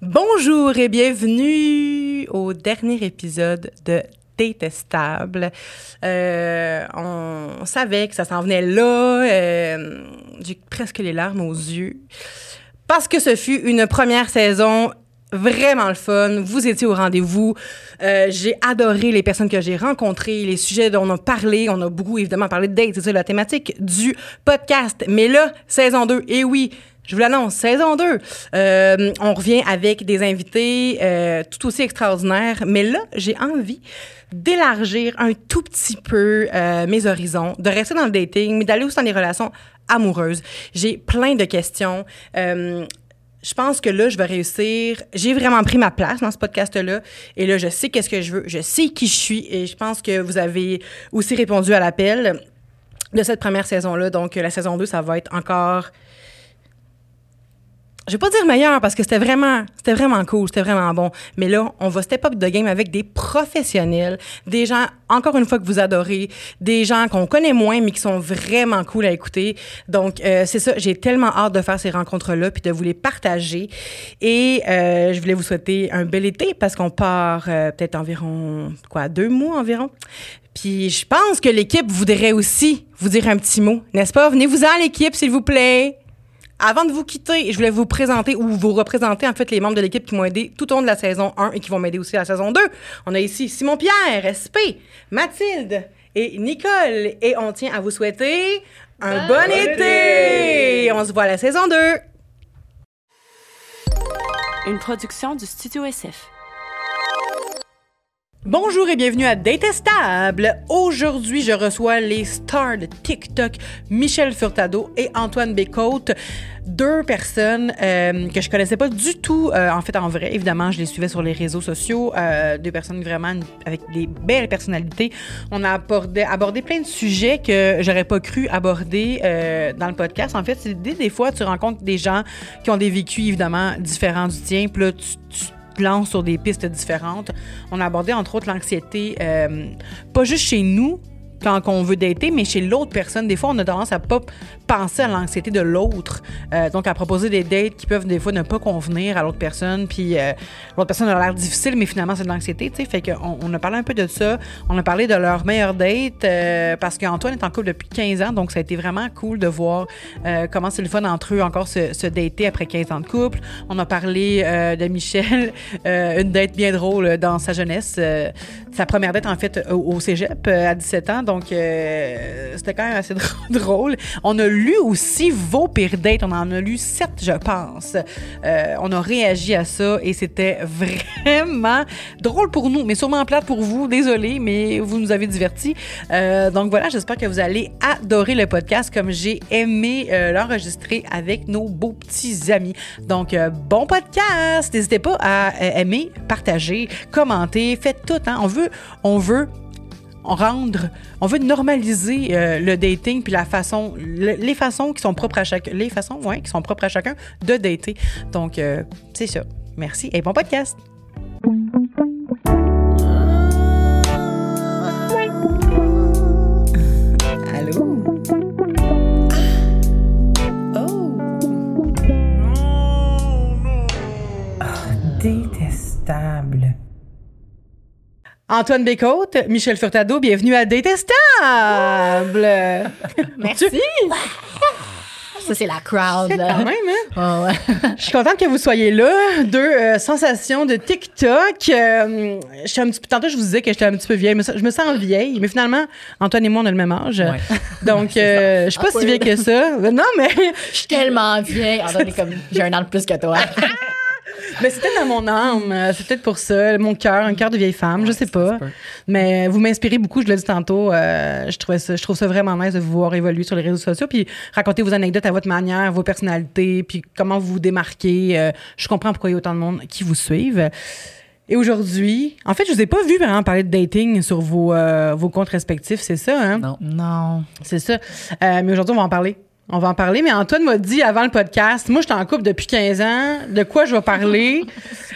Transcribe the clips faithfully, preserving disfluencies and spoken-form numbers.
Bonjour et bienvenue au dernier épisode de Détestable. Euh, on savait que ça s'en venait là. Euh, j'ai presque les larmes aux yeux. Parce que ce fut une première saison vraiment le fun. Vous étiez au rendez-vous. Euh, j'ai adoré les personnes que j'ai rencontrées, les sujets dont on a parlé. On a beaucoup, évidemment, parlé de dates. C'est ça la thématique du podcast. Mais là, saison deux, et oui, je vous l'annonce, saison deux. Euh, on revient avec des invités euh, tout aussi extraordinaires. Mais là, j'ai envie d'élargir un tout petit peu euh, mes horizons, de rester dans le dating, mais d'aller aussi dans les relations amoureuses. J'ai plein de questions. Euh, je pense que là, je vais réussir. J'ai vraiment pris ma place dans ce podcast-là. Et là, je sais qu'est-ce que je veux. Je sais qui je suis. Et je pense que vous avez aussi répondu à l'appel de cette première saison-là. Donc, la saison deux, ça va être encore... Je vais pas dire meilleur parce que c'était vraiment, c'était vraiment cool, c'était vraiment bon. Mais là, on va step up de game avec des professionnels, des gens, encore une fois, que vous adorez, des gens qu'on connaît moins, mais qui sont vraiment cool à écouter. Donc, euh, c'est ça, j'ai tellement hâte de faire ces rencontres-là puis de vous les partager. Et euh, je voulais vous souhaiter un bel été parce qu'on part euh, peut-être environ, quoi, deux mois environ. Puis je pense que l'équipe voudrait aussi vous dire un petit mot, n'est-ce pas? Venez-vous-en, l'équipe, s'il vous plaît. Avant de vous quitter, je voulais vous présenter ou vous représenter en fait les membres de l'équipe qui m'ont aidé tout au long de la saison un et qui vont m'aider aussi à la saison deux. On a ici Simon-Pierre, S P, Mathilde et Nicole. Et on tient à vous souhaiter un bon, bon été! été! On se voit à la saison deux! Une production du Studio S F. Bonjour et bienvenue à Détestable. Aujourd'hui, je reçois les stars de TikTok, Michel Furtado et Antoine Bécote, deux personnes euh, que je connaissais pas du tout, euh, en fait, en vrai. Évidemment, je les suivais sur les réseaux sociaux, euh, deux personnes vraiment avec des belles personnalités. On a abordé, abordé plein de sujets que j'aurais pas cru aborder euh, dans le podcast. En fait, c'est des, des fois, tu rencontres des gens qui ont des vécus, évidemment, différents du tien, puis là, tu, tu lance sur des pistes différentes. On a abordé, entre autres, l'anxiété, euh, pas juste chez nous, quand on veut dater, mais chez l'autre personne. Des fois, on a tendance à pas penser à l'anxiété de l'autre. Euh, donc, à proposer des dates qui peuvent, des fois, ne pas convenir à l'autre personne. Puis, euh, l'autre personne a l'air difficile, mais finalement, c'est de l'anxiété, tu sais. Fait qu'on on a parlé un peu de ça. On a parlé de leur meilleure date euh, parce qu'Antoine est en couple depuis quinze ans. Donc, ça a été vraiment cool de voir euh, comment c'est le fun entre eux encore se, se dater après quinze ans de couple. On a parlé euh, de Michel, euh, une date bien drôle dans sa jeunesse. Euh, sa première date, en fait, au, au cégep euh, à dix-sept ans. Donc, euh, c'était quand même assez drôle. On a lu aussi vos pires dates. On en a lu sept, je pense. Euh, on a réagi à ça et c'était vraiment drôle pour nous, mais sûrement plate pour vous. Désolée, mais vous nous avez divertis. Euh, donc voilà, j'espère que vous allez adorer le podcast comme j'ai aimé euh, l'enregistrer avec nos beaux petits amis. Donc, euh, bon podcast! N'hésitez pas à euh, aimer, partager, commenter. Faites tout, hein? On veut... On veut rendre, on veut normaliser euh, le dating puis la façon, le, les façons qui sont propres à chacun, les façons, ouais, qui sont propres à chacun de dater. Donc, euh, c'est ça. Merci et bon podcast. Allô? Oh! Non, non! Oh, détestable. Antoine Bécote, Michel Furtado, bienvenue à Détestable! Merci! Ça, c'est la crowd, c'est là. quand même, hein? Oh, ouais. Je suis contente que vous soyez là. Deux euh, sensations de TikTok. Euh, je suis un petit peu, tantôt, je vous disais que j'étais un petit peu vieille, mais ça, je me sens vieille. Mais finalement, Antoine et moi, on a le même âge. Ouais. Donc, euh, je suis pas si vieille que ça. Non, mais... Je suis tellement vieille. Antoine est comme... J'ai un an de plus que toi. Mais c'est peut-être dans mon âme, c'est peut-être pour ça, mon cœur, un cœur de vieille femme, ouais, je sais pas. Mais vous m'inspirez beaucoup, je l'ai dit tantôt, euh, je, trouvais ça, je trouve ça vraiment nice de vous voir évoluer sur les réseaux sociaux, puis raconter vos anecdotes à votre manière, vos personnalités, puis comment vous vous démarquez. Euh, je comprends pourquoi il y a autant de monde qui vous suivent. Et aujourd'hui, en fait, je vous ai pas vu vraiment parler de dating sur vos, euh, vos comptes respectifs, c'est ça, hein? Non. Non. C'est ça. Euh, mais aujourd'hui, on va en parler. On va en parler, mais Antoine m'a dit avant le podcast, moi, je suis en couple depuis quinze ans, de quoi je vais parler?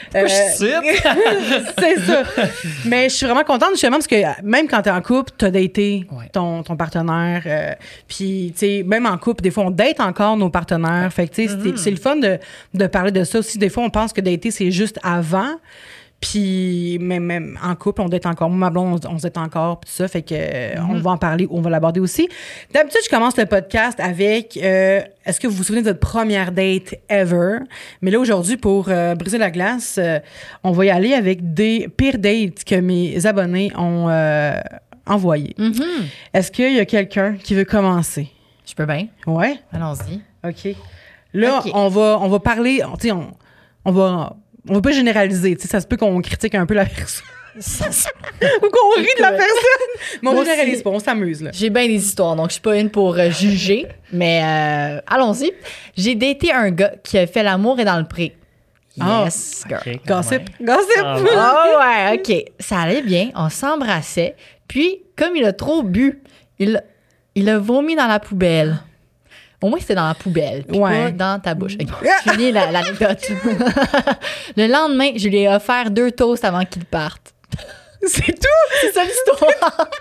Euh, je cite? c'est ça. Mais je suis vraiment contente, justement, parce que même quand t'es en couple, t'as daté Ouais. ton, ton partenaire. Euh, Puis, tu sais, même en couple, des fois, on date encore nos partenaires. Fait que, tu sais, c'est- c'est le fun de, de parler de ça aussi. Des fois, on pense que dater, c'est juste avant. Puis, même, même en couple, on date encore. Moi, ma blonde, on, on se date encore, puis tout ça. Fait que, euh, on va en parler, on va l'aborder aussi. D'habitude, je commence le podcast avec euh, est-ce que vous vous souvenez de votre première date ever? Mais là, aujourd'hui, pour euh, briser la glace, euh, on va y aller avec des pires dates que mes abonnés ont euh, envoyées. Mhm. Est-ce qu'il y a quelqu'un qui veut commencer? Je peux bien. Ouais? Allons-y. OK. Là, OK. on va on va parler, tu sais, on, on va on va pas généraliser, tu sais, ça se peut qu'on critique un peu la personne ou qu'on rit de la personne, mais on Moi généralise aussi. pas, on s'amuse là. J'ai bien des histoires, donc je suis pas une pour euh, juger, mais euh, allons-y. J'ai daté un gars qui a fait l'amour et dans le pré. Ah. Yes, girl. Ok, quand Gossip, même. gossip. Ah ouais. Ah ouais, OK. Ça allait bien, on s'embrassait. Puis, comme il a trop bu, il, il a vomi dans la poubelle. Au moins, c'était dans la poubelle, puis Ouais. pas dans ta bouche. OK, je finis la- l'anecdote. Le lendemain, je lui ai offert deux toasts avant qu'il parte. C'est tout. C'est ça l'histoire.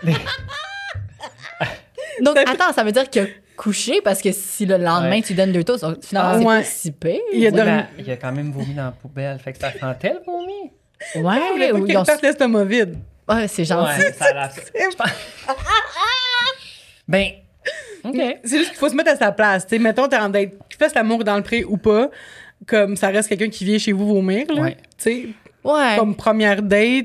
Donc, attends, ça veut dire qu'il a couché parce que si le lendemain, Ouais. tu donnes deux toasts, finalement, Ah, c'est ouais. pas si pire. Il a Oui, dormi. ben, il a quand même vomi dans la poubelle. Fait que ça sentait le vomi. Je voulais Ouais, pas ou qu'il ils ont... parte l'estomac vide. Ouais, c'est gentil. Ouais, ça a l'air- je pense- Ben, OK. C'est juste qu'il faut se mettre à sa place, tu sais, mettons t'es en date, tu fasses l'amour dans le pré ou pas, comme ça reste quelqu'un qui vient chez vous vomir là, Ouais. tu sais, Ouais. comme première date.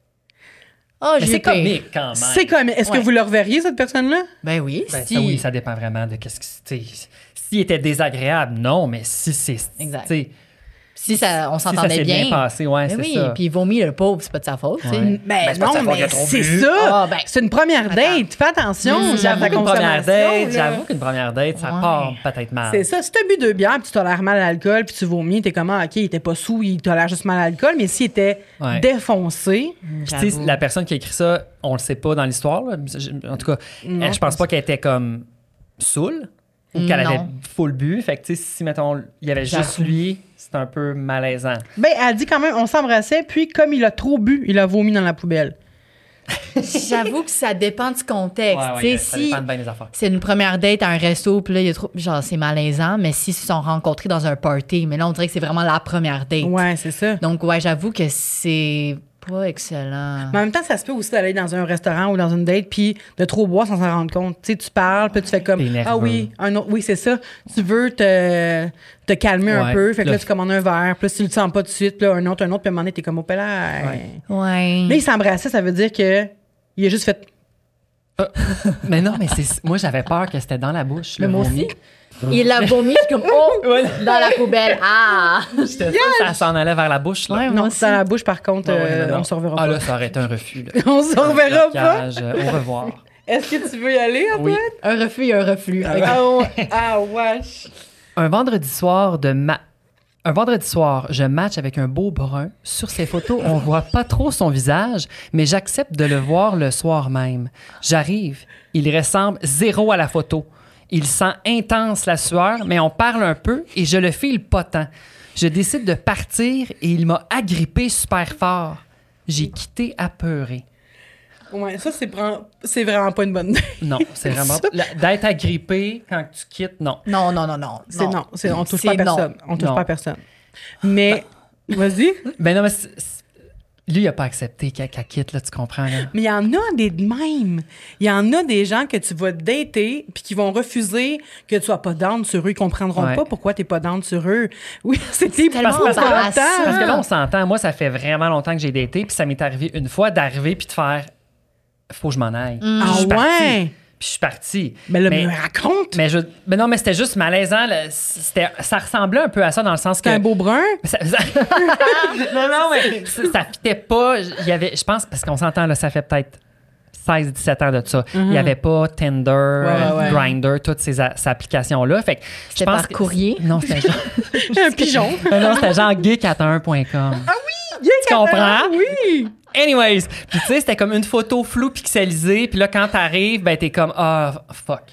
Oh, Mais j'ai c'est peur. comique quand même. C'est comme est-ce que Ouais. vous le reverriez cette personne-là? Ben oui, Ben, si. ça, oui, ça dépend vraiment de qu'est-ce que c'est. S'il était désagréable, non, mais si c'est. Exact. tu sais, Si ça, on Si ça s'entendait s'est bien bien. passé, ouais, Ben c'est oui, ça. puis il vomit le pauvre, c'est pas de sa faute, tu sais. Ouais. Ben, Ben, c'est pas non, de sa faute, il a mais trop c'est bu. ça. Ah, ben. C'est une première Attends. date. Fais attention. Mmh, dans J'avoue ta qu'une première consommation, date, là. j'avoue qu'une première date, ça Ouais. part peut-être mal. C'est ça. Si t'as bu deux bières puis tu tolères mal à l'alcool puis tu vomis, t'es comment? OK, il était pas sous, il tolère juste mal à l'alcool. Mais s'il était Ouais. défoncé, Puis, tu sais, J'avoue. la personne qui a écrit ça, on le sait pas dans l'histoire. là. En tout cas, Non, elle, je pense pas qu'elle était comme saoule ou qu'elle Non. avait full bu. Fait que, tu sais, si, mettons, il y avait juste J'avoue. lui, c'est un peu malaisant. ben, elle dit quand même, on s'embrassait, puis comme il a trop bu, il a vomi dans la poubelle. J'avoue que ça dépend du contexte. Ouais, ouais, tu sais, ça si dépend de bien des affaires. c'est une première date à un resto, puis là, il y a trop... genre, c'est malaisant, mais s'ils se sont rencontrés dans un party, mais là, on dirait que c'est vraiment la première date. Ouais, c'est ça. Donc, ouais, j'avoue que c'est pas excellent. Mais en même temps, ça se peut aussi d'aller dans un restaurant ou dans une date puis de trop boire sans s'en rendre compte. Tu sais, tu parles, puis tu fais comme T'es nerveux. ah oui, un autre, oui c'est ça. Tu veux te, te calmer un Ouais. peu, fait que là Le- tu commandes un verre, puis là, si tu le sens pas tout de suite, puis là un autre, un autre, puis à un moment donné t'es comme au pélaire. Ouais. Ouais. Là il s'embrassait, ça veut dire que il a juste fait. Mais non, mais c'est moi, j'avais peur que c'était dans la bouche. Mais le moi vomi. aussi. Il l'a vomi, je suis comme, oh, dans la poubelle. Ah! J'étais sûre que ça s'en allait vers la bouche. Là. Ouais, moi Non, aussi. c'est dans la bouche par contre, Ah ouais, euh, non, non. on se reverra Ah pas. là, ça aurait été un refus. Là. On se reverra pas. Blocage, euh, Au revoir. Est-ce que tu veux y aller Antoine? Oui. Un refus et un reflux. Ah, ouais. Ah wesh. Un vendredi soir de ma... Un vendredi soir, je match avec un beau brun. Sur ses photos, on voit pas trop son visage, mais j'accepte de le voir le soir même. J'arrive, il ressemble zéro à la photo. Il sent intense la sueur, mais on parle un peu et je le file pas tant. Je décide de partir et il m'a agrippé super fort. J'ai quitté apeuré. Ouais, ça c'est vra- c'est vraiment pas une bonne idée. Non, c'est vraiment... la- D'être agrippé quand tu quittes, non. Non, non, non, non. C'est non, c'est on touche C'est pas à non. personne. On touche Non. pas à personne. Mais vas-y. Ben non, mais c'est- c'est- lui, il a pas accepté qu'elle qu'elle quitte, là, tu comprends, là. Mais il y en a des de même. Il y en a des gens que tu vas dater puis qui vont refuser que tu sois pas down sur eux. Ils comprendront Ouais. pas pourquoi t'es pas down sur eux. Oui, c'était tellement parce que embarrassant. Parce que là, on s'entend. Moi, ça fait vraiment longtemps que j'ai daté, puis ça m'est arrivé une fois d'arriver puis de faire faut que je m'en aille. Puis je Ah suis partie. ouais. Puis je suis partie. Mais là, mais, me raconte. mais je, mais non, mais c'était juste malaisant. là. C'était, ça ressemblait un peu à ça dans le sens que. C'est un beau brun. Ça- ça- non, non, mais ça, ça fitait pas. Il y avait, je pense, parce qu'on s'entend, là, ça fait peut-être seize dix-sept ans de ça. Il n'y avait pas Tinder, ouais, ouais. Grindr, toutes ces, a- ces applications-là. Fait que je C'était pense par que- courrier. Non, c'était genre. Un pigeon. non, non, c'était genre geek quatre un point com. Ah oui, Tu comprends? Oui. Anyways, puis tu sais, c'était comme une photo floue pixelisée, puis là, quand t'arrives, ben t'es comme, ah, fuck.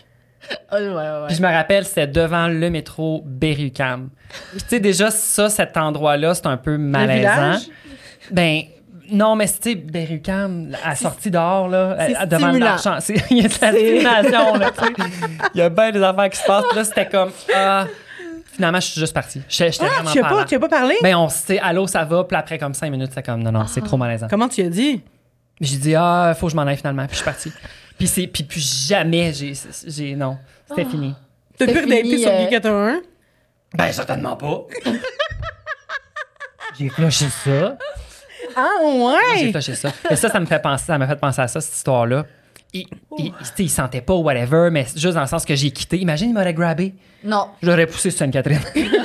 Oh, ouais, ouais. Puis je me rappelle, c'était devant le métro Berry-UQAM. Puis tu sais, déjà, ça, cet endroit-là, c'est un peu malaisant. village? Ben, non, mais c'est Berry-UQAM, à la sortie dehors, là, c'est à- devant stimulant. l'argent. C'est- Il y a de la stimulation, là, tu sais. Il y a bien des affaires qui se passent. Puis là, c'était comme, ah, finalement, je suis juste partie. J'étais j'étais Ah, vraiment tu n'as pas pas, tu as pas parlé? Ben, on s'est, allô, ça va. Puis après, comme cinq minutes, c'est comme, non, non, c'est trop malaisant. Comment tu as dit? J'ai dit, ah, faut que je m'en aille finalement. Puis je suis partie. Puis, c'est, puis, puis jamais, j'ai, j'ai non, c'était fini. T'as C'est pu redater fini, sur euh, Guy quatre un un? Ben, certainement pas. J'ai flashé ça. Ah, J'ai ouais! flashé ça. Et ça, ça me fait penser, ça m'a fait penser à ça, cette histoire-là. Il, il, tu sais, il sentait pas, whatever, mais juste dans le sens que j'ai quitté. Imagine, il m'aurait grabé. Non. Je l'aurais poussé sur Sainte-Catherine.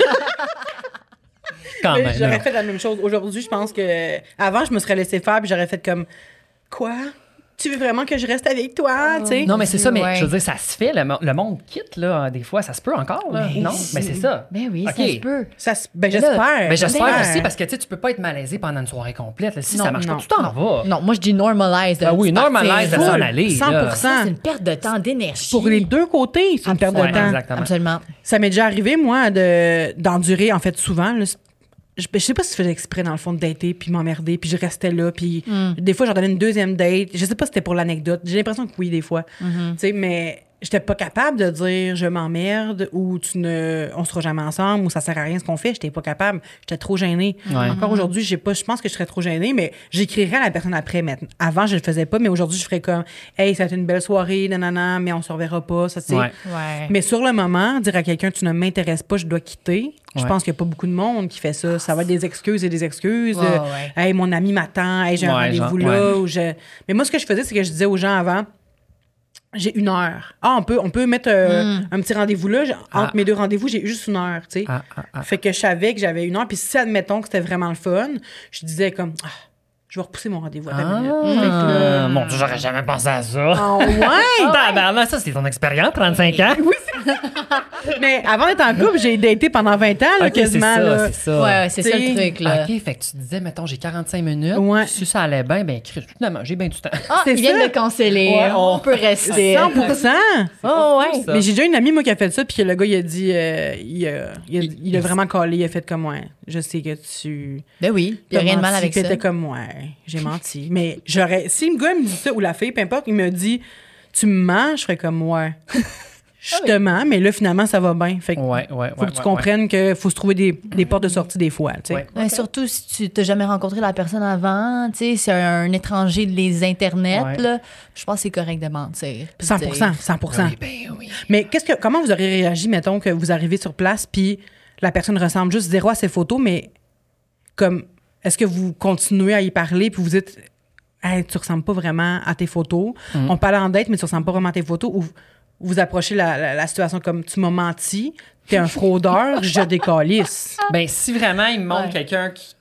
Quand Mais même. J'aurais non. fait la même chose. Aujourd'hui, je pense que. Avant, je me serais laissé faire, puis j'aurais fait comme. Quoi? Tu veux vraiment que je reste avec toi? Tu sais? Non, mais c'est ça, mais Ouais. je veux dire, ça se fait. Le, mo- le monde quitte, là, des fois. Ça se peut encore, là. Mais non, c'est- mais c'est ça. Ben oui, OK. ça se peut. Ça se- ben, là, j'espère. Mais j'espère J'espère. aussi parce que tu sais, tu peux pas être malaisé pendant une soirée complète. là. Si Non, ça marche non, pas, tu t'en vas. Non, moi, je dis normalize. de Ah oui, partir. normalise de Full. s'en aller. cent là. pour cent. Ça, c'est une perte de temps, d'énergie. Pour les deux côtés, c'est une perte de Ouais, temps. exactement. Absolument. Ça m'est déjà arrivé, moi, de, d'endurer, en fait, souvent. Là, je, je sais pas si je faisais exprès, dans le fond, de dater, puis m'emmerder, puis je restais là, puis des fois, j'en donnais une deuxième date. Je sais pas si c'était pour l'anecdote. J'ai l'impression que oui, des fois. Tu sais, mais j'étais pas capable de dire je m'emmerde ou tu ne, on sera jamais ensemble ou ça sert à rien ce qu'on fait. J'étais pas capable. J'étais trop gênée. Ouais. Encore aujourd'hui, j'ai pas, je pense que je serais trop gênée, mais j'écrirais à la personne après. Maintenant. Avant, je le faisais pas, mais aujourd'hui, je ferais comme hey, ça a été une belle soirée, nanana, mais on se reverra pas. Ça, c'est. Ouais. Ouais. Mais sur le moment, dire à quelqu'un tu ne m'intéresses pas, je dois quitter. Je Ouais. pense qu'il n'y a pas beaucoup de monde qui fait ça. Ça va être des excuses et des excuses. Ouais, Euh, ouais. Hey, mon ami m'attend. Hey, j'ai un Ouais, rendez-vous genre, là. ouais. Ou je... Mais moi, ce que je faisais, c'est que je disais aux gens avant, j'ai une heure. Ah, on peut, on peut mettre euh, un petit rendez-vous là. J'ai- Entre Ah. mes deux rendez-vous, j'ai juste une heure, tu sais. Ah, ah, ah. Fait que je savais que j'avais une heure. Puis si, admettons que c'était vraiment le fun, je disais comme, ah, je vais repousser mon rendez-vous à vingt minutes. Fait que là- Ah, mon Dieu, j'aurais jamais pensé à ça. Ah ouais! Tabarnak, ça, c'est ton expérience, trente-cinq ans? Oui, Mais avant d'être en couple, j'ai daté pendant vingt ans, là, OK, c'est quasiment. ça, là. c'est ça. Ouais, ouais, c'est ça T'sais, le truc, là. OK, fait que tu disais, mettons, j'ai quarante-cinq minutes. Ouais. Si ça allait bien, ben, Chris, finalement, j'ai bien du temps. Ah, c'est ils viennent ça. de canceller. Ouais, on... on- peut rester. cent pour cent. Oh, ouais. Ça. Mais j'ai déjà une amie, moi, qui a fait ça, puis que le gars, il a dit, euh, il, a, il, a, Il- il a il- vraiment collé, il a fait comme, ouais, je sais que tu. Ben oui, il n'y a t'as rien de mal menti, avec puis ça. t'étais comme, ouais, j'ai menti. Mais j'aurais. Si le gars me dit ça, ou la fille, peu importe, il me dit, tu me mens, je ferais comme, ouais. Je te mens, mais là, finalement, ça va bien. Fait que Ouais, ouais, ouais. faut que tu ouais, comprennes qu'il faut se trouver des, des portes de sortie des fois, tu sais. Ouais. Ouais, surtout si tu t'as jamais rencontré la personne avant, tu sais, c'est un, un étranger des internets, Ouais. là, je pense que c'est correct de mentir. Puis cent pour cent, dire- cent pour cent. Oui, ben oui. Mais qu'est-ce que, comment vous auriez réagi, mettons, que vous arrivez sur place, puis la personne ressemble juste zéro à ses photos, mais comme, est-ce que vous continuez à y parler, puis vous dites, hey, tu ressembles pas vraiment à tes photos, on parle en date, mais tu ressembles pas vraiment à tes photos, ou vous approchez la, la, la situation comme, tu m'as menti, t'es un fraudeur, je décalisse. Ben, si vraiment il me montre Ouais. quelqu'un qui.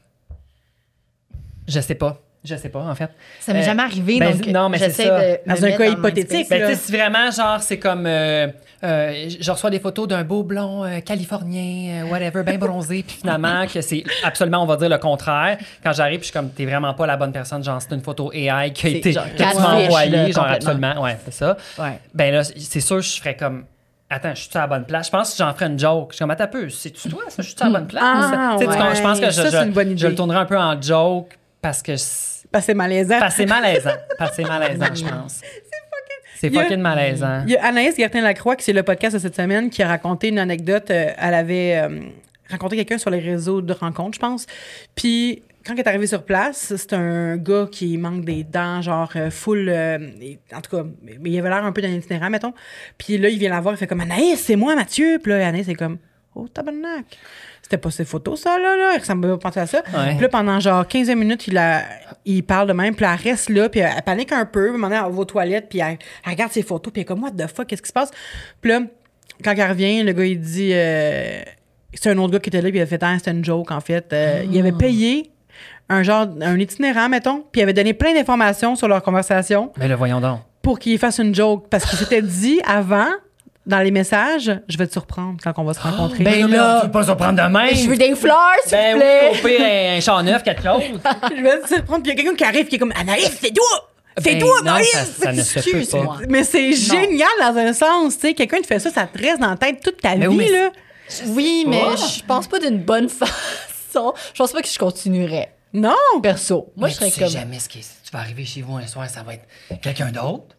Je sais pas. Je sais pas, en fait. Ça m'est Euh, jamais arrivé, ben, donc non, mais c'est j'essaie ça. de me Dans un mettre cas dans le hypothétique, mindset. Ben, là. tu sais, si vraiment, genre, c'est comme. euh, euh, je reçois des photos d'un beau blond euh, californien, euh, whatever, bien bronzé, puis finalement, que c'est absolument, on va dire le contraire. Quand j'arrive, puis je suis comme, t'es vraiment pas la bonne personne, genre, c'est une photo A I qui a C'est été genre que tu m'as catfish, envoyée, là, genre, complètement. absolument. Ouais, c'est ça. Ouais. Ben là, c'est sûr, je ferais comme. Attends, je suis à la bonne place. Je pense que j'en ferais une joke. Je suis comme, attends un peu, c'est-tu toi, ça? Je suis à la bonne place? Ah, Tu sais, tu ouais. comprends? Je pense que je, Ça, c'est je- une bonne je idée. le tournerais un peu en joke parce que c'est Parce que c'est malaisant. parce que c'est malaisant. Parce que c'est malaisant, je pense. C'est Il y a- fucking malaisant. Il y a Anaïs Gertin-Lacroix, qui c'est le podcast de cette semaine, qui a raconté une anecdote. Euh, elle avait euh, rencontré quelqu'un sur les réseaux de rencontres, je pense. Puis, quand elle est arrivée sur place, c'est un gars qui manque des dents, genre euh, full. euh, et- en tout cas, mais il avait l'air un peu d'un itinérant, mettons. Puis là, il vient la voir, il fait comme Anaïs, c'est moi, Mathieu. Puis là, Anaïs, c'est comme oh, tabarnak. C'était pas ses photos, ça, là, là. Il ressemblait pas à ça. Ouais. Puis là, pendant genre quinze minutes, il, a, il parle de même. Puis elle reste là, puis elle, elle panique un peu. Puis à un moment donné, elle va aux toilettes, puis elle, elle regarde ses photos, puis elle est comme, what the fuck, qu'est-ce qui se passe? Puis là, quand elle revient, le gars, il dit, euh, c'est un autre gars qui était là, puis il a fait, ah, c'était une joke, en fait. Euh, Il avait payé un genre, un itinérant, mettons, puis il avait donné plein d'informations sur leur conversation Mais le voyons donc. pour qu'il fasse une joke. Parce qu'il s'était dit avant, dans les messages, je vais te surprendre quand on va se rencontrer. ben Mais là- tu veux pas surprendre de même. Je veux des fleurs, s'il Ben vous oui, plaît. au pire, un char neuf, quelque chose. Je vais te surprendre, puis il y a quelqu'un qui arrive qui est comme Anaïs, c'est toi! C'est Ben toi, non, Maurice! ça, ça ne se peut pas. Excuse-moi. Mais c'est génial dans un sens, tu sais. Quelqu'un te fait ça, ça te reste dans la tête toute ta Mais vie, oui, mais là. Oui, mais Oh. je pense pas d'une bonne façon. Je pense pas que je continuerais. Non! Perso. Moi, Mais je serais tu comme. sais jamais ce qui est... Si tu vas arriver chez vous un soir, ça va être quelqu'un d'autre.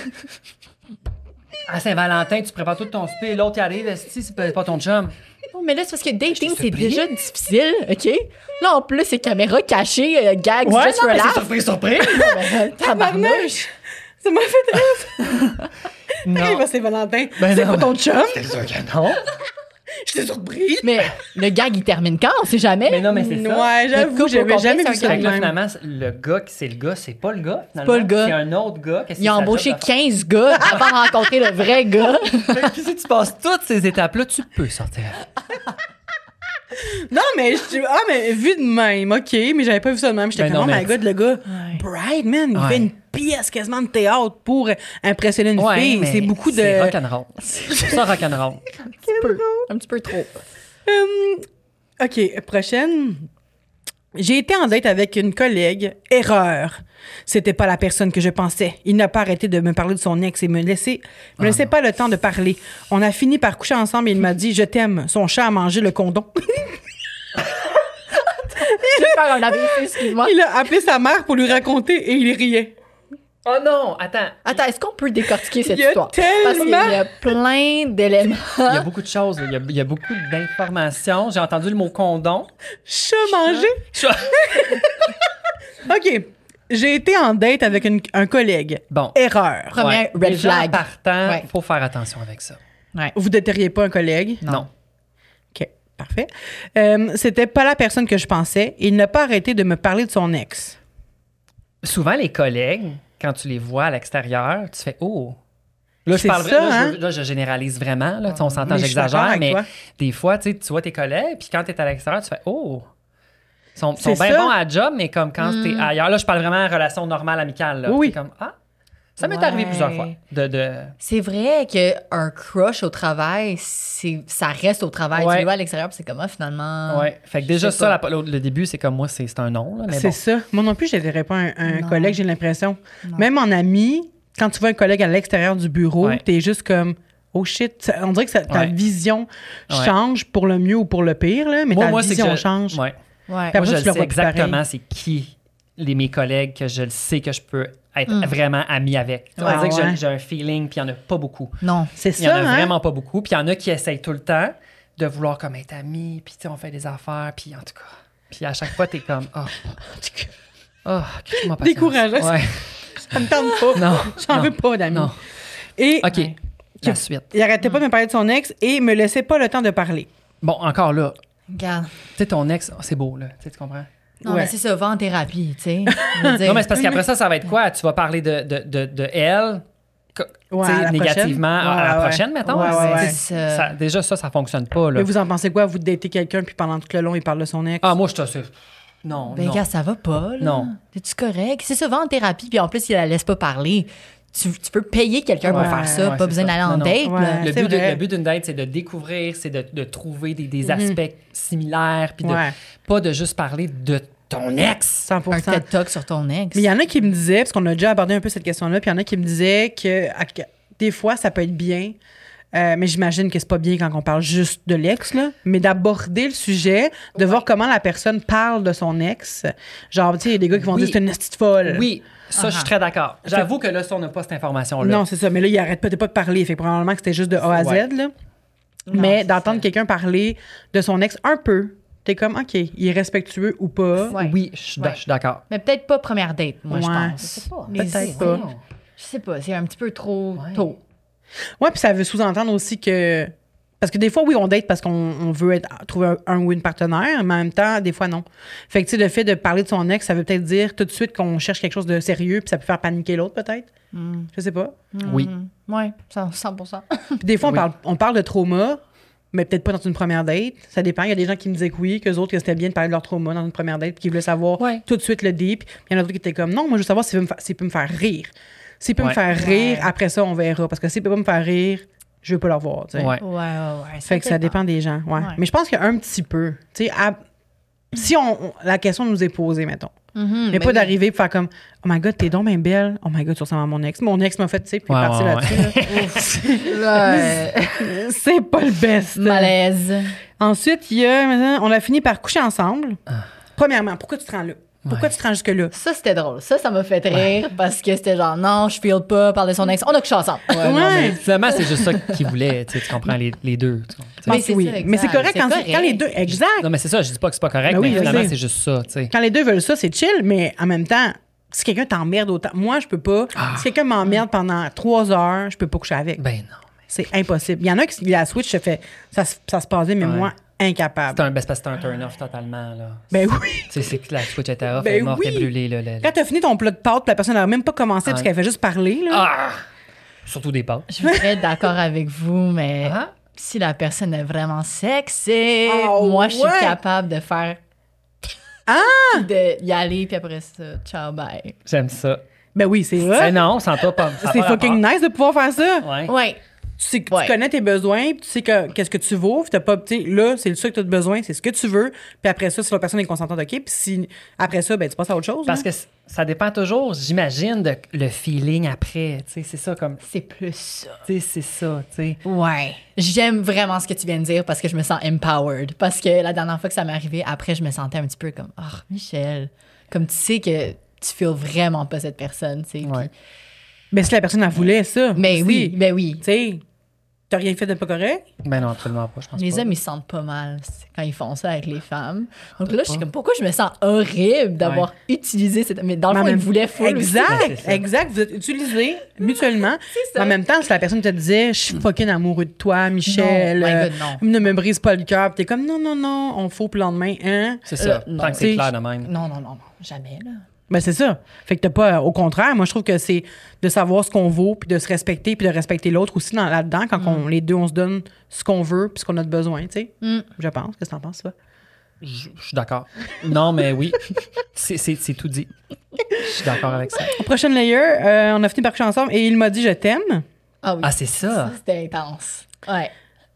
À Saint-Valentin, tu prépares tout ton souper, l'autre y arrive, si c'est pas pas ton chum. Non, mais là, c'est parce que dating, Je c'est te prie. déjà difficile, OK? Là, en plus, c'est caméra cachée, euh, gags, Ouais, just non, mais c'est relax. surprise, surprise. Ben, tabarnouche. Ça m'a fait rire. Non. Il va Saint-Valentin. Ben c'est non, pas ton chum? C'est sûr que non. J'étais surprise. Mais le gag, il termine quand? On sait jamais. Mais non, mais c'est ça. Ouais, Le j'avoue, couple au j'avais complet, jamais c'est vu un ça Fait de que là, même. finalement, le gars, qui- c'est le gars, c'est pas le gars, finalement. pas le gars. C'est un autre gars. Qu'est-ce Il a que ça embauché job de faire? quinze gars avant de rencontrer le vrai gars. Puis si tu passes toutes ces étapes-là, tu peux sortir. Non, mais, je, ah, mais vu de même, OK, mais j'avais pas vu ça de même. J'étais Ben comme, non, oh mais- my God, le gars, Bright, man, il Ouais. fait une pièce quasiment de théâtre pour impressionner une Ouais, fille. mais C'est beaucoup de... C'est rock'n'roll. C'est ça, rock'n'roll. Un petit peu. Un petit peu trop. Hum, OK, prochaine. J'ai été en date avec une collègue. Erreur. C'était pas la personne que je pensais. Il n'a pas arrêté de me parler de son ex et me laisser, me laissait pas le temps de parler. On a fini par coucher ensemble et il m'a dit « Je t'aime ». Son chat a mangé le condom. Je vais faire un A V C, excuse-moi. Il a appelé sa mère pour lui raconter et il riait. Oh non, attends. Attends, est-ce qu'on peut décortiquer cette Il y a histoire? Parce qu'il y tellement- a plein d'éléments. Il y a beaucoup de choses. Il y a, il y a beaucoup d'informations. J'ai entendu le mot condom. Chat mangé? OK. J'ai été en date avec une- un collègue. Bon. Erreur. Première red Déjà, flag. en partant, Ouais. il faut faire attention avec ça. Ouais. Vous déterriez pas un collègue? Non. OK, parfait. Euh, c'était pas la personne que je pensais. Il n'a pas arrêté de me parler de son ex. Souvent, les collègues, quand tu les vois à l'extérieur, tu fais « Oh! » Là, je C'est parle ça, vrai- là, hein? je, là, je généralise vraiment. Là, Tu sais, on s'entend, Mais je suis d'accord j'exagère, avec mais toi. des fois, tu sais, tu vois tes collègues, puis quand tu es à l'extérieur, tu fais « Oh! » Ils sont, sont C'est bien ça. bons à la job, mais comme quand tu es ailleurs. Là, je parle vraiment en relation normale, amicale. Là. Oui, oui. T'es comme « Ah! » Ça m'est Ouais. arrivé plusieurs fois. De, de... C'est vrai qu'un crush au travail, c'est, ça reste au travail. Ouais. Tu le vois à l'extérieur, puis c'est comme, ah, finalement. Ouais. Fait que déjà, je sais ça, pas. la- le, le début, c'est comme moi, c'est c'est un non. Là, mais C'est bon. ça. Moi non plus, je dirais pas un, un Non. collègue, j'ai l'impression. Même en ami, quand tu vois un collègue à l'extérieur du bureau, Ouais. t'es juste comme oh shit. Ça- On dirait que ça- ta Ouais. vision Ouais. change pour le mieux ou pour le pire, là, mais Moi, ta moi, c'est que vision je- change. Ouais. Ouais. Puis après, Moi, je tu le sais vois plus pareil. exactement c'est qui les, mes collègues que je le sais que je peux être vraiment ami avec. On Ouais, dirait que ouais. j'ai- j'ai un feeling, puis il n'y en a pas beaucoup. Non. C'est Il y en ça, a hein? vraiment pas beaucoup. Puis il y en a qui essayent tout le temps de vouloir comme être amis, puis tu sais, on fait des affaires, puis en tout cas. Puis à chaque fois, t'es comme, oh, oh, crie-moi patience. Décourageant. Ouais. Ça me tente pas. Non. J'en non, veux pas d'amis. Non. Et OK. La suite. il arrêtait pas de me parler de son ex et me laissait pas le temps de parler. Bon, encore là, Regarde. tu sais, ton ex, oh, c'est beau, là. Tu sais, tu comprends? Non, Ouais. mais c'est ça, va en thérapie, tu sais. Je veux dire- Non, mais c'est parce qu'après ça, ça va être quoi? Tu vas parler de, de, de, de elle, co- Ouais, tu sais, à la négativement prochaine. à la Ouais, ouais. prochaine, mettons. Ouais, ouais, C'est- ouais. C'est ça. ça- déjà, ça, ça fonctionne pas, là. Mais vous en pensez quoi? Vous datez quelqu'un puis pendant tout le long, il parle de son ex? Ah, moi, je te... Non, Ben, non. gars, ça va pas, là. Non. Es-tu correct? C'est ça, va en thérapie, puis en plus, il la laisse pas parler. Tu, tu peux payer quelqu'un pour Ouais, faire ça, ouais, pas c'est besoin ça. d'aller en Non, non. date, Ouais. là. Le C'est but, de- vrai. le but d'une date, c'est de découvrir, c'est de, de trouver des, des aspects similaires, puis de Ouais. pas de juste parler de ton ex. cent pour Un cent. TED Talk sur ton ex. Mais il y en a qui me disaient, parce qu'on a déjà abordé un peu cette question-là, puis il y en a qui me disaient que, à- que des fois, ça peut être bien, euh, mais j'imagine que c'est pas bien quand on parle juste de l'ex, là, mais d'aborder le sujet, de voir comment la personne parle de son ex. Genre, tu sais, il y a des gars qui vont Oui. dire c'est une petite folle. Oui, ça, je suis très d'accord. J'avoue que là, ça, on n'a pas cette information-là. Non, c'est ça. Mais là, il arrête peut-être pas de parler. Fait que probablement que c'était juste de A à Z, Ouais. là. Mais d'entendre quelqu'un parler de son ex un peu, t'es comme, OK, il est respectueux ou pas. Ouais. Oui, je suis Ouais. je suis d'accord. Mais peut-être pas première date, moi, je Ouais. pense. Je sais Les- Peut-être pas. Je sais pas, c'est un petit peu trop Ouais. tôt. Ouais, puis ça veut sous-entendre aussi que. Parce que des fois, oui, on date parce qu'on on veut être, trouver un, un ou une partenaire, mais en même temps, des fois, non. Fait que, tu sais, le fait de parler de son ex, ça veut peut-être dire tout de suite qu'on cherche quelque chose de sérieux, puis ça peut faire paniquer l'autre, peut-être. Je sais pas. Oui. Ouais, cent pour cent. Puis des fois, on, Oui. parle, on parle de trauma, mais peut-être pas dans une première date. Ça dépend. Il y a des gens qui me disaient que oui, qu'eux autres, que c'était bien de parler de leur trauma dans une première date, puis qui voulaient savoir Ouais. tout de suite le deep. Puis il y en a d'autres qui étaient comme, non, moi, je veux savoir s'il peut me, fa- s'il peut me faire rire. S'il peut me Ouais. faire rire, Ouais. après ça, on verra. Parce que s'il peut pas me faire rire, je veux pas le revoir, tu sais. Ouais. Ouais, ouais, ouais. Fait que ça dépend des gens, ouais. Ouais. Mais je pense qu'un petit peu, tu sais, à- si on, on- la question nous est posée, mettons, Mhm, mais ben pas oui. d'arriver et faire comme oh my god, t'es donc bien belle. Oh my god, tu ressembles à mon ex. Mon ex m'a fait, tu sais, puis il est Ouais, parti ouais, là-dessus. là. Là, euh, C'est pas le best. malaise. Ensuite, il y a, maintenant, on a fini par coucher ensemble. Premièrement, pourquoi tu te rends là? Pourquoi Ouais. tu te rends jusque-là? Ça, c'était drôle. Ça, ça m'a fait rire parce que c'était genre, non, je feel pas, parler de son ex. On a couché ensemble. Ouais, non, Ouais. mais finalement, c'est juste ça qu'il voulait. Tu sais, tu comprends les, les deux. Tu comprends? Je pense Mais c'est que oui. ça, exact. Mais c'est correct, C'est quand, correct. quand les deux. Exact. Non, mais c'est ça. Je dis pas que c'est pas correct, Ben oui, mais je finalement, sais. c'est juste ça. Tu sais. Quand les deux veulent ça, c'est chill, mais en même temps, si quelqu'un t'emmerde autant. Moi, je peux pas. Si quelqu'un m'emmerde pendant trois heures, je peux pas coucher avec. Ben non. mais C'est impossible. Il y en a qui, la switch, se fait. Ça, se- ça se passe bien, mais Ouais. moi, incapable. C'est un, ben, c'est parce que c'est un turn-off totalement. Là. Ben oui. Tu sais, c'est que la switch était off, Ben elle est morte, oui. elle est brûlée. Là, là, là. Quand t'as fini ton plat de pâtes, puis la personne n'a même pas commencé parce Ouais. qu'elle fait juste parler, là. Ah! Surtout des pâtes. Je voudrais être d'accord avec vous, mais Ah? si la personne est vraiment sexy, Oh, moi, je suis ouais. capable de faire. Ah! De y aller, puis après ça, ciao, bye. J'aime ça. Ben oui, c'est Eh vrai. non, sans toi, pas. ça a C'est pas fucking rapport. nice de pouvoir faire ça. Ouais. Ouais. Tu sais que Ouais. tu connais tes besoins, puis tu sais que, qu'est-ce que tu vaux, puis t'as pas, tu sais, là, c'est ça que tu as besoin, c'est ce que tu veux, puis après ça, si la personne est consentante, OK, puis si, après ça, ben, tu passes à autre chose. Parce là. que c- ça dépend toujours, j'imagine, de le feeling après. Tu sais, c'est ça comme. C'est plus ça. Tu sais, c'est ça, tu sais. Ouais. J'aime vraiment ce que tu viens de dire parce que je me sens empowered. Parce que la dernière fois que ça m'est arrivé, après, je me sentais un petit peu comme, oh, Michel, comme tu sais que tu feels vraiment pas cette personne, tu sais. puis- Ouais. Ben, si la personne, elle voulait ça. Mais aussi. oui, ben oui. Tu sais, t'as rien fait de pas correct? Ben non, absolument pas, je pense Les pas. hommes, ils se sentent pas mal c'est quand ils font ça avec les femmes. Donc là, je suis comme, pourquoi je me sens horrible d'avoir utilisé cette. Mais dans le Mais en fond, ils même- voulaient full aussi. Exact, Ouais, c'est ça. exact. Vous êtes utilisés mutuellement. C'est ça. Mais en même temps, si la personne te disait, je suis fucking amoureux de toi, Michel, Non, my euh, God, non. ne me brise pas le cœur, puis t'es comme, non, non, non, on faut le lendemain, hein? C'est ça, Euh, non. tant que c'est C'est- clair de même. Non, non, non, non, jamais, là. Ben, c'est ça. Fait que t'as pas. Au contraire, moi, je trouve que c'est de savoir ce qu'on vaut, puis de se respecter, puis de respecter l'autre aussi dans, là-dedans, quand on, les deux, on se donne ce qu'on veut, puis ce qu'on a de besoin, tu sais. Mm. Je pense. Qu'est-ce que t'en penses, toi? Je je suis d'accord. Non, mais oui, c'est c'est- c'est tout dit. Je suis d'accord avec ça. Prochaine layer, euh, on a fini par coucher ensemble et il m'a dit, je t'aime. Ah oui. Ah, c'est ça. Ça, c'était intense. Ouais.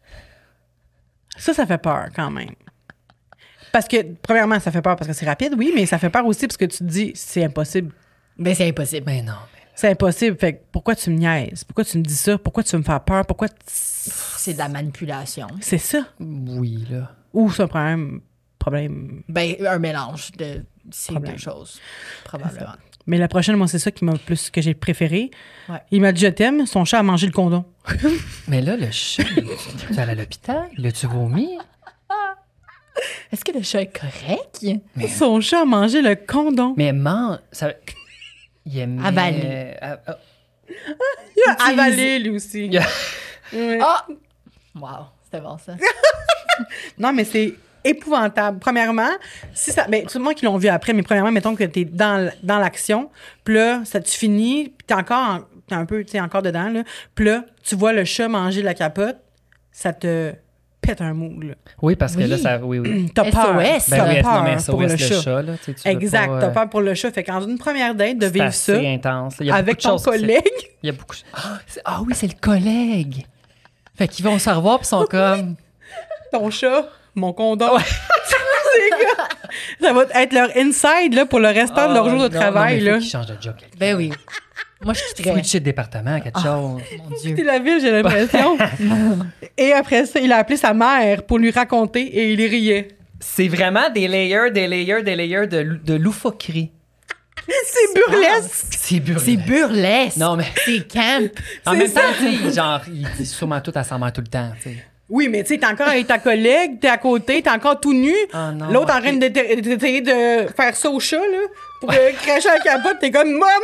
Ça, ça fait peur quand même. Parce que, premièrement, ça fait peur parce que c'est rapide, oui, mais ça fait peur aussi parce que tu te dis, c'est impossible. Ben, c'est impossible. Mais non, mais. C'est impossible. Fait que pourquoi tu me niaises? Pourquoi tu me dis ça? Pourquoi tu veux me faire peur? Pourquoi. t- C'est de la manipulation. C'est ça. Oui, là. Ou c'est un problème. Problème. Ben, un mélange de ces Problème. deux choses, probablement. Mais la prochaine, moi, c'est ça qui m'a plus que j'ai préféré. Ouais. Il m'a dit, je t'aime. Son chat a mangé le condom. Mais là, le chat, tu allé à l'hôpital? L'as-tu vomi? Est-ce que le chat est correct? Mais, Son chat a mangé le condom. mais man, ça. Il aimait. Avalé. Ah, ah, Il a avalé, lui aussi. Il a- Ouais. Ah! Wow, c'était bon, ça. Non, mais c'est épouvantable. Premièrement, si ça. Ben, tout le monde qui l'ont vu après, mais premièrement, mettons que t'es dans, l- dans l'action, puis là, ça tu finis, puis t'es encore, en- t'es un peu, tu sais, encore dedans, là. Puis là, tu vois le chat manger la capote, ça te pète un moule, là. Oui, parce que Oui. là, ça. Oui, oui. T'as peur. S O S, T'as Ben oui, peur non, mais S pour O S, le le chat. chat, là. Tu sais, tu veux Exact, pas, t'as euh, peur pour le chat. Fait qu'en une première date, de c'est vivre assez ça intense. Il y a avec beaucoup de ton choses qui- collègue, Il y a beaucoup. Ah, c'est- ah oui, c'est le collègue. Fait qu'ils vont se revoir puis sont comme. ton chat, mon condom. C'est quoi? Ça va être leur inside là, pour le restant de leur Ah, jour de non, travail. non, mais faut là. qu'ils changent de job. quelqu'un. Ben oui. Moi, je suis très... Switcher de département, quelque chose. Mon Dieu. C'est la ville, j'ai l'impression. Et après ça, il a appelé sa mère pour lui raconter et il riait. C'est vraiment des layers, des layers, des layers de, de loufoquerie. C'est burlesque. C'est burlesque. C'est burlesque. Non, mais C'est camp. en c'est même ça. temps, tu sais, genre, il dit sûrement tout à sa mère tout le temps, tu sais. Oui, mais tu sais, t'es encore avec ta collègue, t'es à côté, t'es encore tout nu. Ah non, L'autre en ok. train de- d'essayer de faire ça au chat, là, pour euh, cracher la capote. T'es comme, Mom!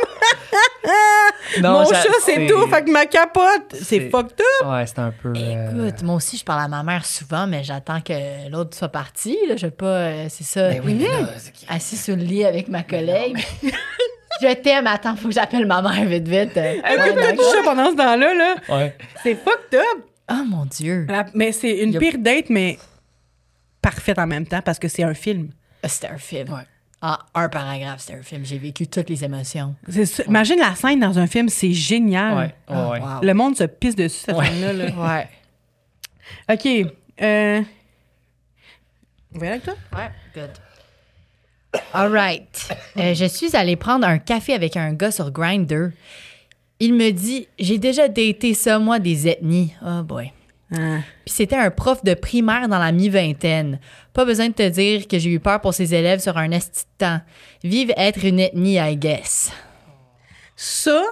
Non, Mon j'a- chat, c'est c'est- tout, fait que ma capote, c'est C'est- fucked up. Ouais, c'est un peu. euh, Écoute, moi aussi, je parle à ma mère souvent, mais j'attends que l'autre soit parti. Là. Je veux pas... euh, c'est ça. Ben oui, mais là, c'est qui- Assis sur le lit avec ma collègue. Je t'aime, attends, faut que j'appelle ma mère vite, vite. Euh, ouais, T'as non. du chat pendant ce temps-là, là. Ouais. C'est fucked up. Oh mon Dieu. La- Mais c'est une Y a- pire date, mais parfaite en même temps parce que c'est un film. Ah, C'était un film. Ouais. En un paragraphe, c'était un film. J'ai vécu toutes les émotions. C'est ça. Imagine la scène dans un film, c'est génial. Ouais, ouais, Ah, ouais. wow. Le monde se pisse dessus, cette Ouais. scène-là. là. Ouais. OK. Euh... Vous voyez avec toi? Ouais, good. All right. Euh, je suis allée prendre un café avec un gars sur Grindr. Il me dit, j'ai déjà daté ça, moi, des ethnies. Oh boy. Ah. Puis c'était un prof de primaire dans la mi-vingtaine. Pas besoin de te dire que j'ai eu peur pour ses élèves sur un esti de temps. Vive être une ethnie, I guess. Ça,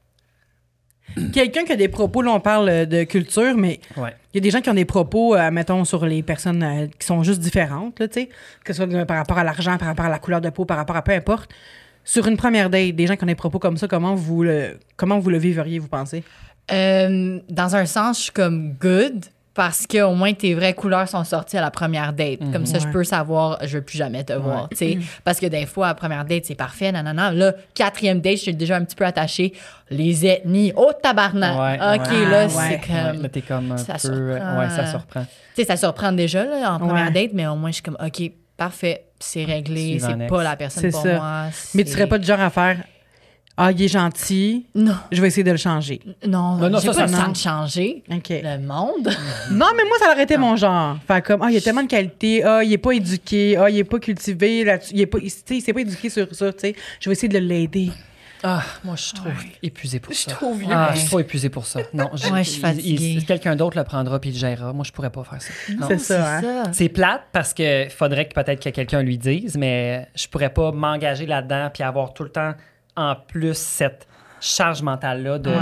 quelqu'un qui a des propos, là, on parle de culture, mais il Ouais. y a des gens qui ont des propos, euh, mettons, sur les personnes euh, qui sont juste différentes, là, tu sais, que ce soit euh, par rapport à l'argent, par rapport à la couleur de peau, par rapport à peu importe. Sur une première date, des gens qui ont des propos comme ça, comment vous le, comment vous le vivriez, vous pensez? Euh, dans un sens, je suis comme good parce qu'au moins tes vraies couleurs sont sorties à la première date. Comme ça, je Ouais. peux savoir, je veux plus jamais te voir, tu sais. Parce que des fois, à la première date, c'est parfait, nanana. Là, quatrième date, je suis déjà un petit peu attachée. Les ethnies, oh tabarnak! Ouais, OK, ouais. là, Ouais. c'est Ouais, comme... là, t'es comme un ça peu... surprend. Ouais, ça surprend. Tu sais, ça surprend déjà, là, en première Ouais. date, mais au moins, je suis comme, OK, parfait, c'est réglé, Suivant c'est next. pas la personne C'est pour ça. moi. Mais tu c'est- serais pas du genre à faire « Ah, il est gentil, Non, je vais essayer de le changer. non, Non, non, j'ai ça, pas ça, le temps non. de changer OK. le monde. Non, mais moi, ça aurait été mon genre. Faire comme, ah, il y a tellement de qualités. Ah, il est pas éduqué. Ah, il est pas cultivé là-dessus. Il est pas, tu sais, il s'est pas éduqué sur ça, tu sais. Je vais essayer de l'aider. Ah, moi, je suis trop épuisée pour Je suis ça. trop vieux. Ah, je suis trop épuisée pour ça. Non, j'ai- Ouais, je suis il- fatiguée. il- quelqu'un d'autre le prendra puis il le gérera. Moi, je pourrais pas faire ça. Non. C'est ça, hein? C'est plate parce que faudrait que peut-être que quelqu'un lui dise, mais je pourrais pas m'engager là-dedans puis avoir tout le temps en plus cette charge mentale-là de.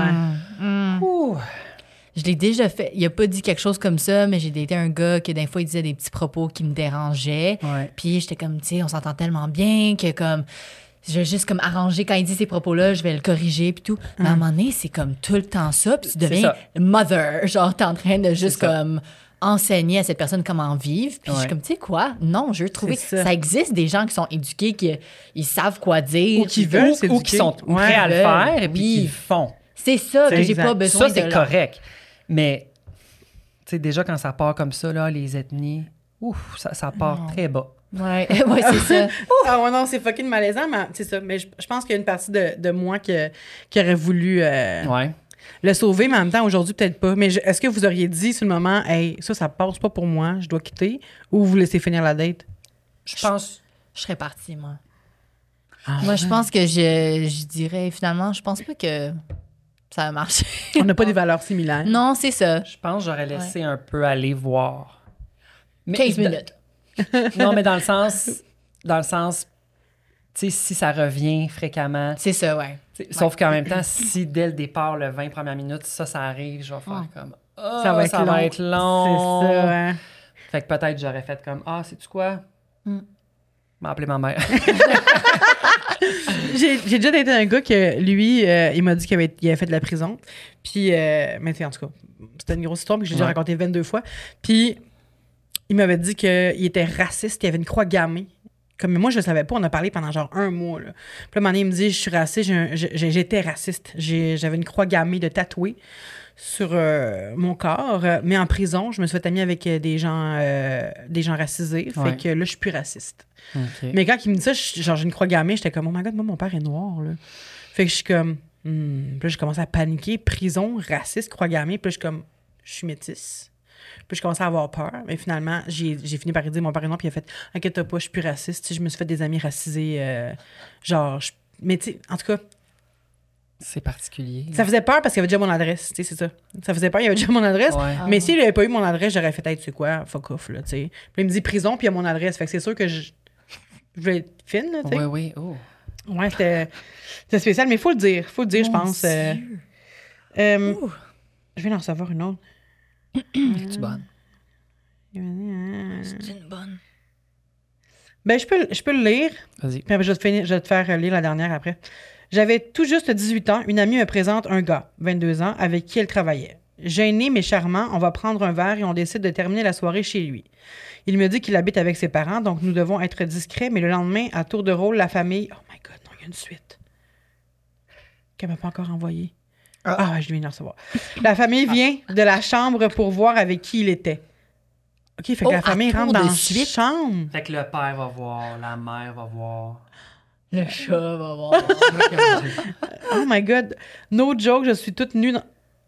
Ouh. Je l'ai déjà fait. Il a pas dit quelque chose comme ça, mais j'ai daté un gars qui, des fois, il disait des petits propos qui me dérangeaient. Ouais. Puis j'étais comme, tu sais, on s'entend tellement bien que comme... Je vais juste comme arranger quand il dit ces propos-là, je vais le corriger puis tout. Mais à un moment donné, c'est comme tout le temps ça, puis tu C'est deviens ça. mother. Genre, t'es en train de juste C'est ça. comme enseigner à cette personne comment vivre. Puis je suis Ouais. comme, tu sais quoi? Non, je veux trouver... C'est Ça. ça. existe des gens qui sont éduqués, qui ils savent quoi dire. Ou qui Ils veulent Ou, s'éduquer. ou qui sont Ouais, prêts à le veulent. faire et puis Oui. qui le font. C'est ça C'est que j'ai exact. pas besoin Ça, c'est de leur- correct. Mais, tu sais, déjà, quand ça part comme ça, là, les ethnies, ouf, ça, ça part Non. très bas. Ouais, ouais, c'est ça. Ah ouais, non, c'est fucking malaisant, mais c'est ça. Mais je, je pense qu'il y a une partie de, de moi qui, qui aurait voulu euh, Ouais. le sauver, mais en même temps, aujourd'hui, peut-être pas. Mais je- est-ce que vous auriez dit sur le moment, hey, ça, ça passe pas pour moi, je dois quitter, ou vous laissez finir la date? Je pense. Je serais partie, moi. Ah, Moi, je pense que je, je dirais, finalement, je pense pas que ça a marché. On n'a pas des valeurs similaires. Non, c'est ça. Je pense que j'aurais laissé un peu aller voir. Mais- quinze minutes. Non, mais dans le sens, dans le sens, tu sais, si ça revient fréquemment. C'est ça, ouais. tu sais, Sauf qu'en même temps, si dès le départ, le vingt premières minutes, ça, ça arrive, je vais faire comme. Ah, Ça va être long. être long. C'est ça, hein. Fait que peut-être j'aurais fait comme ah, sais-tu quoi? Mm. M'a appelé ma mère. J'ai j'ai déjà daté un gars que lui, euh, il m'a dit qu'il avait, il avait fait de la prison. Puis, euh, mais tu sais, en tout cas, c'était une grosse histoire que j'ai déjà Ouais. racontée vingt-deux fois. Puis, il m'avait dit qu'il était raciste, qu'il avait une croix gammée. Comme moi, je le savais pas, on a parlé pendant genre un mois. Là. Puis, là, un moment donné, il me dit, je suis raciste, j'ai un- j'ai- j'étais raciste. J'ai- J'avais une croix gammée de tatouée sur euh, mon corps. Euh, Mais en prison, je me suis fait amie avec euh, des gens, euh, des gens racisés. Fait Ouais. que là, je suis plus raciste. OK. Mais quand il me dit ça, je- genre, j'ai une croix gammée, j'étais comme, oh my god, moi, mon père est noir, là. Fait que je suis comme, hmm. Puis là, j'ai commencé à paniquer, prison, raciste, croix gammée. Puis là, je suis comme, je suis métisse. Puis je commençais à avoir peur. Mais finalement, j'ai j'ai fini par lui dire, mon père est noir, puis il a fait, inquiète-toi pas, je suis plus raciste. Tu sais, je me suis fait des amis racisés, euh, genre, je- mais tu sais, en tout cas, C'est particulier. ça faisait peur parce qu'il avait déjà mon adresse, tu sais, c'est ça. Ça faisait peur, il avait déjà mon adresse. Ouais. Mais s'il n'avait pas eu mon adresse, j'aurais fait, hey, tu sais quoi, fuck off, là, tu sais. Puis il me dit prison, puis il a mon adresse. Fait que c'est sûr que je, je vais être fine, là, tu sais. Oui, oui. Oh. Ouais, c'était c'était spécial, mais il faut le dire. faut le dire, je Mon pense. euh, Dieu. euh, Ouh. je viens d'en recevoir une autre. Es-tu bonne? C'est une bonne. Ben, je peux, je peux le lire, Vas-y. puis après, je vais, te finir- je vais te faire lire la dernière après. J'avais tout juste dix-huit ans. Une amie me présente un gars, vingt-deux ans, avec qui elle travaillait. Gêné mais charmant, on va prendre un verre et on décide de terminer la soirée chez lui. Il me dit qu'il habite avec ses parents, donc nous devons être discrets, mais le lendemain, à tour de rôle, la famille... Oh my God, non, il y a une suite. Qu'elle m'a pas encore envoyée. Ah, je viens de la recevoir. La famille vient de la chambre pour voir avec qui il était. OK, fait que Oh, la à famille tour rentre de dans la suite? chambre. Fait que le père va voir, la mère va voir. Le chat va voir. Oh my God. No joke, je suis toute nue dans...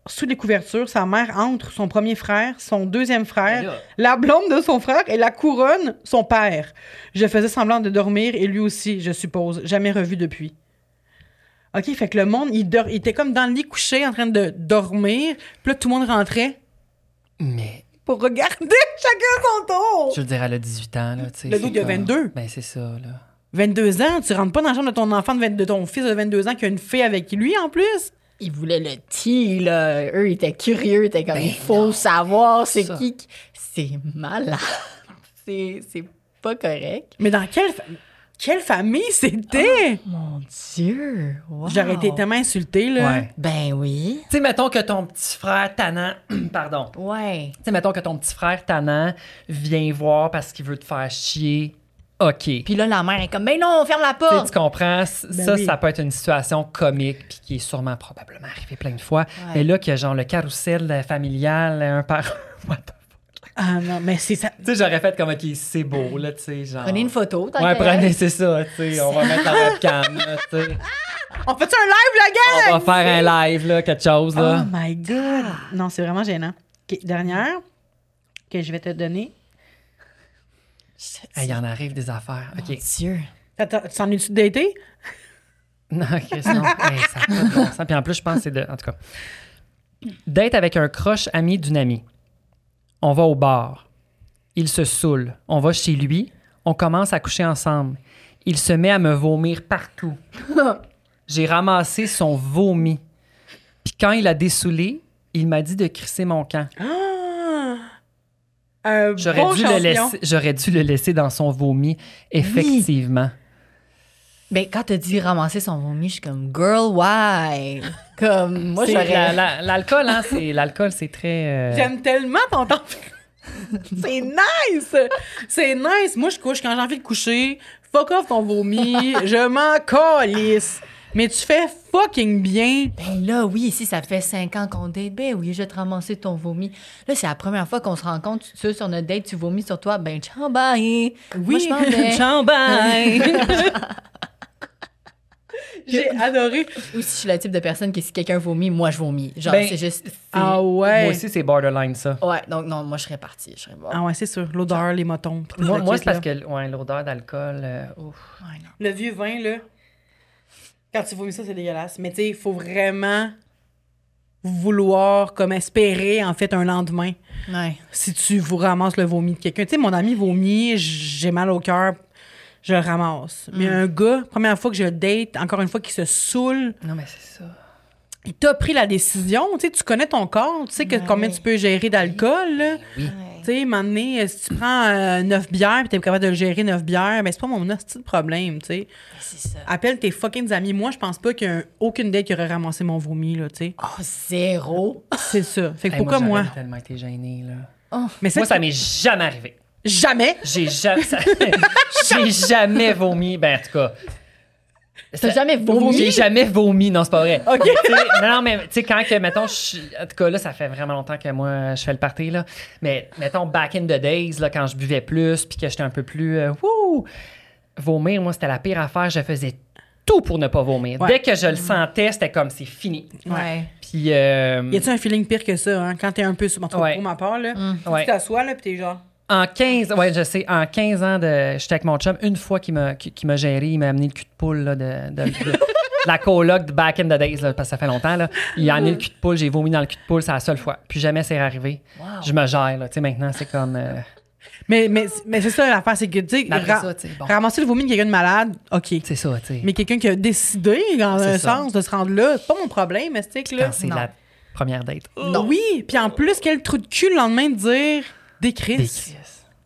sous les couvertures, sa mère entre son premier frère, son deuxième frère, Mais là- la blonde de son frère et la couronne, son père. Je faisais semblant de dormir et lui aussi, je suppose. Jamais revu depuis. OK, fait que le monde, il, dor- il était comme dans le lit couché en train de dormir. Puis là, tout le monde rentrait Mais, pour regarder chacun son tour. je veux dire, elle a dix-huit ans, là, tu sais. Le c'est doute, il a comme- vingt-deux. Ben, c'est ça, là. vingt-deux ans, tu rentres pas dans la chambre de ton enfant, de, vingt- de ton fils de vingt-deux ans qui a une fille avec lui en plus? Ils voulaient le tea, là. Eux, ils étaient curieux. Ils étaient comme, Ben il faut savoir c'est Ça. qui. qui- C'est malade. c'est, c'est pas correct. Mais dans quelle, fa- quelle famille c'était? Mon Dieu. Wow. J'aurais été tellement insultée, là. Ouais. Ben oui. Tu sais, mettons que ton petit frère tannant, pardon, Ouais. tu sais, mettons que ton petit frère tannant vient voir parce qu'il veut te faire chier. OK. Puis là, la mère est comme, ben non, ferme la Tu sais, porte. tu comprends? C- Ben ça, oui. ça peut être une situation comique puis qui est sûrement probablement arrivée plein de fois. Ouais. Mais là, qu'il y a genre le carrousel euh, familial, un par... What the- Ah non, mais c'est ça. Tu sais, j'aurais fait comme, OK, c'est beau, là, tu sais, genre... Prenez une photo. tant Ouais, qu'à y prenez, être. c'est ça, tu sais, on va mettre la webcam, là, tu sais. On fait un live, la gang? On va faire un live, là, quelque chose, Oh là. my God! Non, c'est vraiment gênant. OK, dernière que je vais te donner. Hey, il en arrive des affaires. Mon OK. Dieu. Attends, tu t'en es-tu daté? Non, Chris, non. Hey, ça a pas de bon sens. Puis en plus, je pense que c'est de... En tout cas. Date avec un croche ami d'une amie. On va au bar. Il se saoule. On va chez lui. On commence à coucher ensemble. Il se met à me vomir partout. J'ai ramassé son vomi. Puis quand il a dessoulé, il m'a dit de crisser mon camp. Ah! Un J'aurais bon dû, le champion. laisser, j'aurais dû le laisser dans son vomi, effectivement. Ben, quand t'as dit ramasser son vomi, je suis comme, girl, why? Comme, moi, C'est j'aurais. la- la- l'alcool, hein, c'est, l'alcool, c'est très... euh, J'aime tellement ton temps. C'est nice! C'est nice! Moi, je couche quand j'ai envie de coucher. Fuck off ton vomi. Je m'en calisse. Mais tu fais fucking bien. Ben là, oui, ici, ça fait cinq ans qu'on date. Ben oui, je vais te ramasser ton vomi. Là, c'est la première fois qu'on se rencontre. Tu sais, sur notre date, tu vomis sur toi. Ben, ciao, bye. Moi, je m'en vais. Ciao, bye! J'ai adoré. Ou si je suis le type de personne que si quelqu'un vomit, moi, je vomis. Genre, Ben, c'est juste. c'est- Ah ouais. Moi aussi, c'est borderline, ça. Ouais, donc non, moi, je serais partie. Je serais bon. Ah ouais, c'est sûr. L'odeur, les motons. pis tout Moi, le moi kit, c'est parce là. que ouais, l'odeur d'alcool... euh, ouf. Ouais, non. Le vieux vin, là, quand tu vomis ça, c'est dégueulasse. Mais tu sais, il faut vraiment vouloir, comme espérer, en fait, un lendemain. Ouais. Si tu vous ramasses le vomi de quelqu'un. Tu sais, mon ami vomit, j'ai mal au cœur, je le ramasse. Mais un gars, première fois que je date, encore une fois, qui se saoule, Non, mais c'est ça. il t'a pris la décision. Tu sais, tu connais ton corps, tu sais que Ouais. combien tu peux gérer d'alcool, là. Oui. Tu sais, à un moment donné, euh, si tu prends euh, neuf bières et t'es capable de le gérer neuf bières, ben c'est pas mon hostie de problème, tu sais. C'est ça. Appelle tes fucking amis. Moi, je pense pas qu'il y a un- aucune date qui aurait ramassé mon vomi, là, tu sais. Oh, zéro. C'est ça. Fait que Hey, pourquoi moi? j'aurais tellement été gênée, là. Mais c'est Moi, ça m'est jamais arrivé. jamais. J'ai jamais... ça- J'ai jamais vomi. Ben, en tout cas... T'as jamais vomi? J'ai jamais vomi. Non, c'est pas vrai. OK. Tu sais, non, non, mais tu sais, quand que, mettons, je suis- en tout cas, là, ça fait vraiment longtemps que moi, je fais le party, là. Mais, mettons, back in the days, là, quand je buvais plus, puis que j'étais un peu plus, euh, wouh, vomir, moi, c'était la pire affaire. Je faisais tout pour ne pas vomir. Ouais. Dès que je le sentais, c'était comme, c'est fini. Ouais. Puis, euh, Y a-tu un feeling pire que ça, hein? Quand t'es un peu... En tout cas, Ouais. pour ma part, là, ouais. tu t'assois, là, pis t'es genre... En quinze, ouais, je sais, en quinze ans de, j'étais avec mon chum, une fois qu'il m'a, qui, qui m'a géré, il m'a amené le cul de poule, là, de, de- de- la coloc de back in the days, là, parce que ça fait longtemps, là. Il a amené le cul de poule, j'ai vomi dans le cul de poule, c'est la seule fois. Puis jamais c'est arrivé. Je me gère, là, tu sais, maintenant, c'est comme... euh, Mais, mais, mais c'est ça l'affaire, c'est que, tu sais, Mais après ra- ça, tu sais, bon. ramasser le vomi de quelqu'un de malade, OK. c'est ça, tu sais. Mais quelqu'un qui a décidé, dans C'est un ça. sens, de se rendre là, c'est pas mon problème, mais c'est que là... Quand c'est non. la première date. Oui, puis en plus, quel trou de cul le lendemain de dire des Des crises. crises.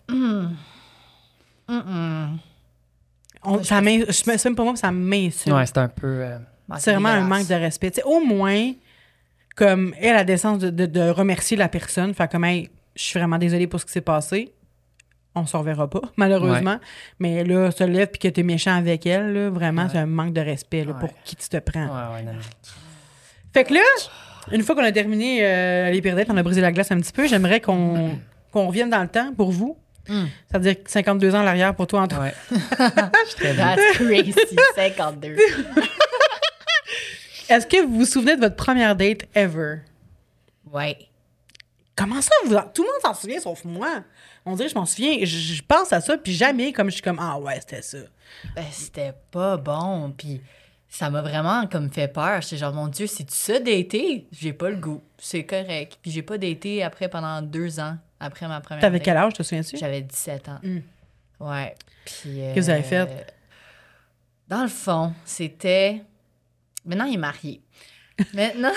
On- ça m'in- je me même pas moi, ça m'insulte. Ouais, c'est un peu... euh, C'est vraiment un manque de respect. Tu sais, au moins, comme elle a la décence de, de, de remercier la personne, faire comme, hey, je suis vraiment désolée pour ce qui s'est passé. On se reverra pas, malheureusement. Mais là, se lève puis que t'es méchant avec elle, là, vraiment, c'est un manque de respect là, Ouais. pour qui tu te prends. Ouais, ouais, non, non. Fait que là, une fois qu'on a terminé euh, les pires dates, on a brisé la glace un petit peu, j'aimerais qu'on qu'on revienne dans le temps pour vous. Mm. C'est-à-dire cinquante-deux ans à l'arrière pour toi, Antoine. Ouais. Je suis très bien. That's crazy. cinquante-deux. Est-ce que vous vous souvenez de votre première date ever? Ouais. Comment ça, vous, tout le monde s'en souvient sauf moi? On dirait que je m'en souviens, je, je pense à ça, puis jamais, comme je suis comme, ah ouais, c'était ça. Ben, c'était pas bon, puis ça m'a vraiment comme fait peur. J'étais genre, mon Dieu, c'est-tu ça d'été? J'ai pas le goût, c'est correct. Puis j'ai pas d'été après pendant deux ans, après ma première T'avais date. quel âge, te souviens-tu? J'avais dix-sept ans. Mm. Ouais. Puis... euh, Qu'est-ce que vous avez fait? Dans le fond, c'était... Maintenant, il est marié. Maintenant...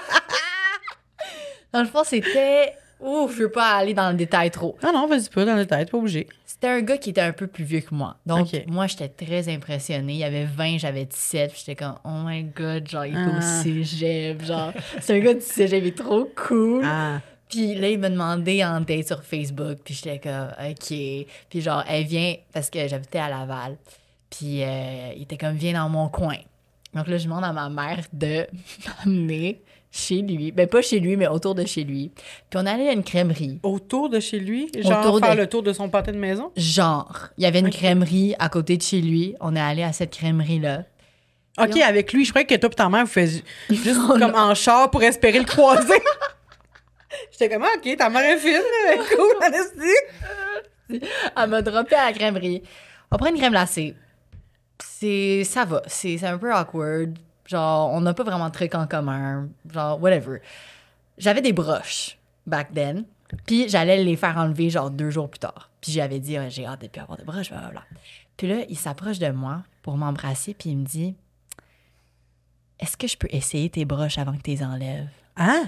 Dans le fond, c'était... Ouh, je veux pas aller dans le détail trop. Ah non, vas-y pas dans le tête, pas obligé. C'était un gars qui était un peu plus vieux que moi. Donc, Ok. moi, j'étais très impressionnée. Il y avait vingt, j'avais dix-sept. Puis j'étais comme, oh my God, genre, il est Ah. au cégep. Genre, c'est un gars du cégep, il est trop cool. Ah. Puis là, il m'a demandé en date sur Facebook. Puis j'étais comme, OK. Puis genre, elle vient, parce que j'habitais à Laval. Puis euh, il était comme, viens dans mon coin. Donc là, je demande à ma mère de m'amener chez lui. Ben, pas chez lui, mais autour de chez lui. Puis on allait à une crèmerie. Autour de chez lui? Genre Autour faire de- le tour de son pâté de maison? Genre, il y avait une Ok. crèmerie à côté de chez lui. On est allé à cette crèmerie-là. OK, Et on- avec lui, je croyais que toi et ta mère, vous faisiez juste comme en char pour espérer le croiser. J'étais comme, ah, OK, ta mère est fine, elle est cool, honesty. Elle m'a droppé à la crèmerie. On prend une crème glacée. C'est... Ça va. C'est, c'est un peu awkward. Genre, on n'a pas vraiment de trucs en commun. Genre, whatever. J'avais des broches back then. Puis j'allais les faire enlever genre deux jours plus tard. Puis j'avais dit, ah, j'ai hâte de plus avoir de broches, blablabla. Puis là, il s'approche de moi pour m'embrasser. Puis il me dit, est-ce que je peux essayer tes broches avant que tu les enlèves? Hein?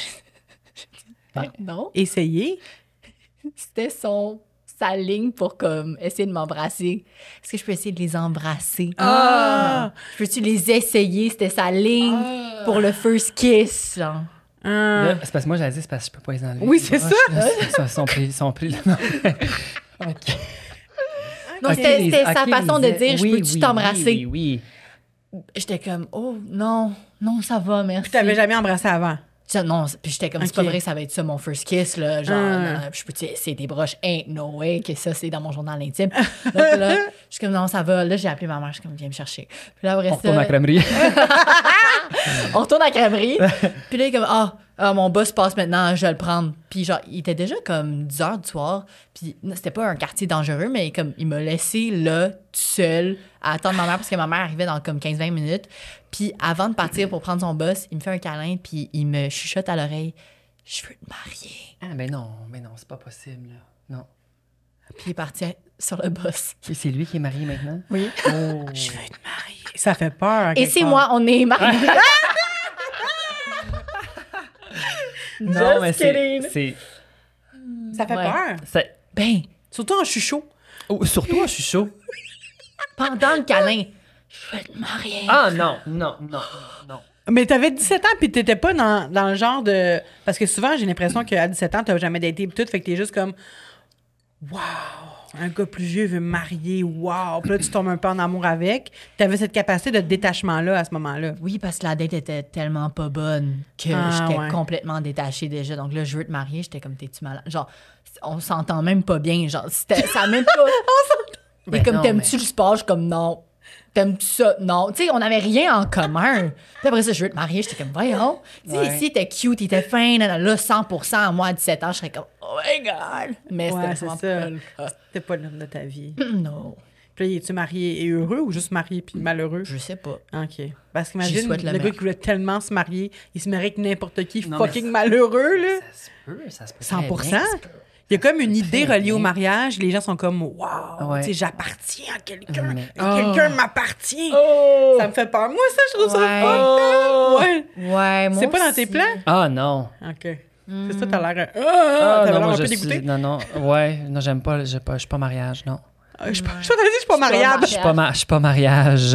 Non. Essayer? C'était son sa ligne pour comme essayer de m'embrasser. Est-ce que je peux essayer de les embrasser? Ah! Je peux-tu les essayer? C'était sa ligne pour le first kiss, genre. Ah. Là, c'est parce que moi, j'allais dire, c'est parce que je peux pas les enlever. Oui, les c'est broches, ça. là. Ils sont- sont pris. Sont pris non. OK. Non, OK, c'était, les- c'était sa OK, façon de les- dire, je oui, peux-tu oui, t'embrasser? Oui, oui, J'étais comme, oh, non, non, ça va, merci. Puis t'avais jamais embrassé avant? Ça, non, puis j'étais comme, c'est Ok. pas vrai, ça va être ça mon first kiss, là. Genre, Ah. non, je peux-tu essayer des broches? Ain't no way que ça, c'est dans mon journal intime. Donc là, je suis comme, non, ça va. Là, j'ai appelé ma mère, je suis comme, viens me chercher. Puis là, après On ça, retourne à la crèmerie. on retourne à la crèmerie. Puis là, il est comme, ah, ah, mon boss passe maintenant, je vais le prendre. Puis genre, il était déjà comme dix heures du soir. Puis non, c'était pas un quartier dangereux, mais comme, il m'a laissé là, tout seul, à attendre ma mère, parce que ma mère arrivait dans comme quinze vingt minutes. Puis avant de partir pour prendre son boss, il me fait un câlin, puis il me chuchote à l'oreille, je veux te marier. Ah, ben non, mais non, c'est pas possible, là. Non. Puis il est parti sur le boss. C'est c'est lui qui est marié maintenant? Oui. Oh. Je veux te marier. Ça fait peur. à Et quelque c'est part. moi, on est mariés. Non, Just mais c'est... kidding. c'est- Ça fait Ouais. peur. c'est- Ben, Surtout en chuchot. Oh, surtout, moi, je suis chaud. pendant le câlin, je veux te marier. Ah, non, non, non, non. Mais t'avais dix-sept ans, puis t'étais pas dans, dans le genre de... Parce que souvent, j'ai l'impression qu'à dix-sept ans, t'as jamais daté pis tout, fait que t'es juste comme... Wow! Un gars plus vieux veut me marier, wow! Puis là, tu tombes un peu en amour avec. T'avais cette capacité de détachement-là à ce moment-là. Oui, parce que la date était tellement pas bonne que Ah, j'étais ouais. complètement détachée déjà. Donc là, je veux te marier, j'étais comme, t'es-tu malade? Genre, on s'entend même pas bien. Genre, c'était, ça a même pas. Et Ben comme, non, t'aimes-tu mais- le sport? Je suis comme, non. T'aimes-tu ça? Non. Tu sais, on avait rien en commun. Puis après ça, je veux te marier, j'étais comme, voyons. Tu sais, Ouais. ici, t'es cute, il était fin, là, là, cent pour cent. Moi, à dix-sept ans, je serais comme, oh my God. Mais Ouais, c'était c'est vraiment ça. pas le cas. C'était pas l'homme de ta vie. Non, Puis là, es-tu marié et heureux ou juste marié puis malheureux? je sais pas. OK. Parce J'y qu'imagine, souhaite le le gars meilleur. qui voulait tellement se marier, il se marie avec n'importe qui, Non, mais fucking ça- malheureux, là. Ça se peut, ça se peut. cent très pour bien. cent. Il y a comme une idée Très reliée au bien. mariage. Les gens sont comme, wow, Ouais. tu sais, j'appartiens à quelqu'un. Mais- Quelqu'un Oh. m'appartient. Oh! Ça me fait peur. Moi, ça, je trouve Ouais. ça fun. Ouais. Ouais, moi C'est pas dans aussi. tes plans? Ah, non. OK. C'est ça, t'as l'air. Ah, Ah, t'avais non, l'air moi, un peu je dégoûté. suis... Non, non, ouais. Non, j'aime pas, j'ai pas, je suis pas mariage, non. Ah, Je suis pas- je t'ai dit, je suis pas mariable. Je suis pas, ma- je suis pas mariage.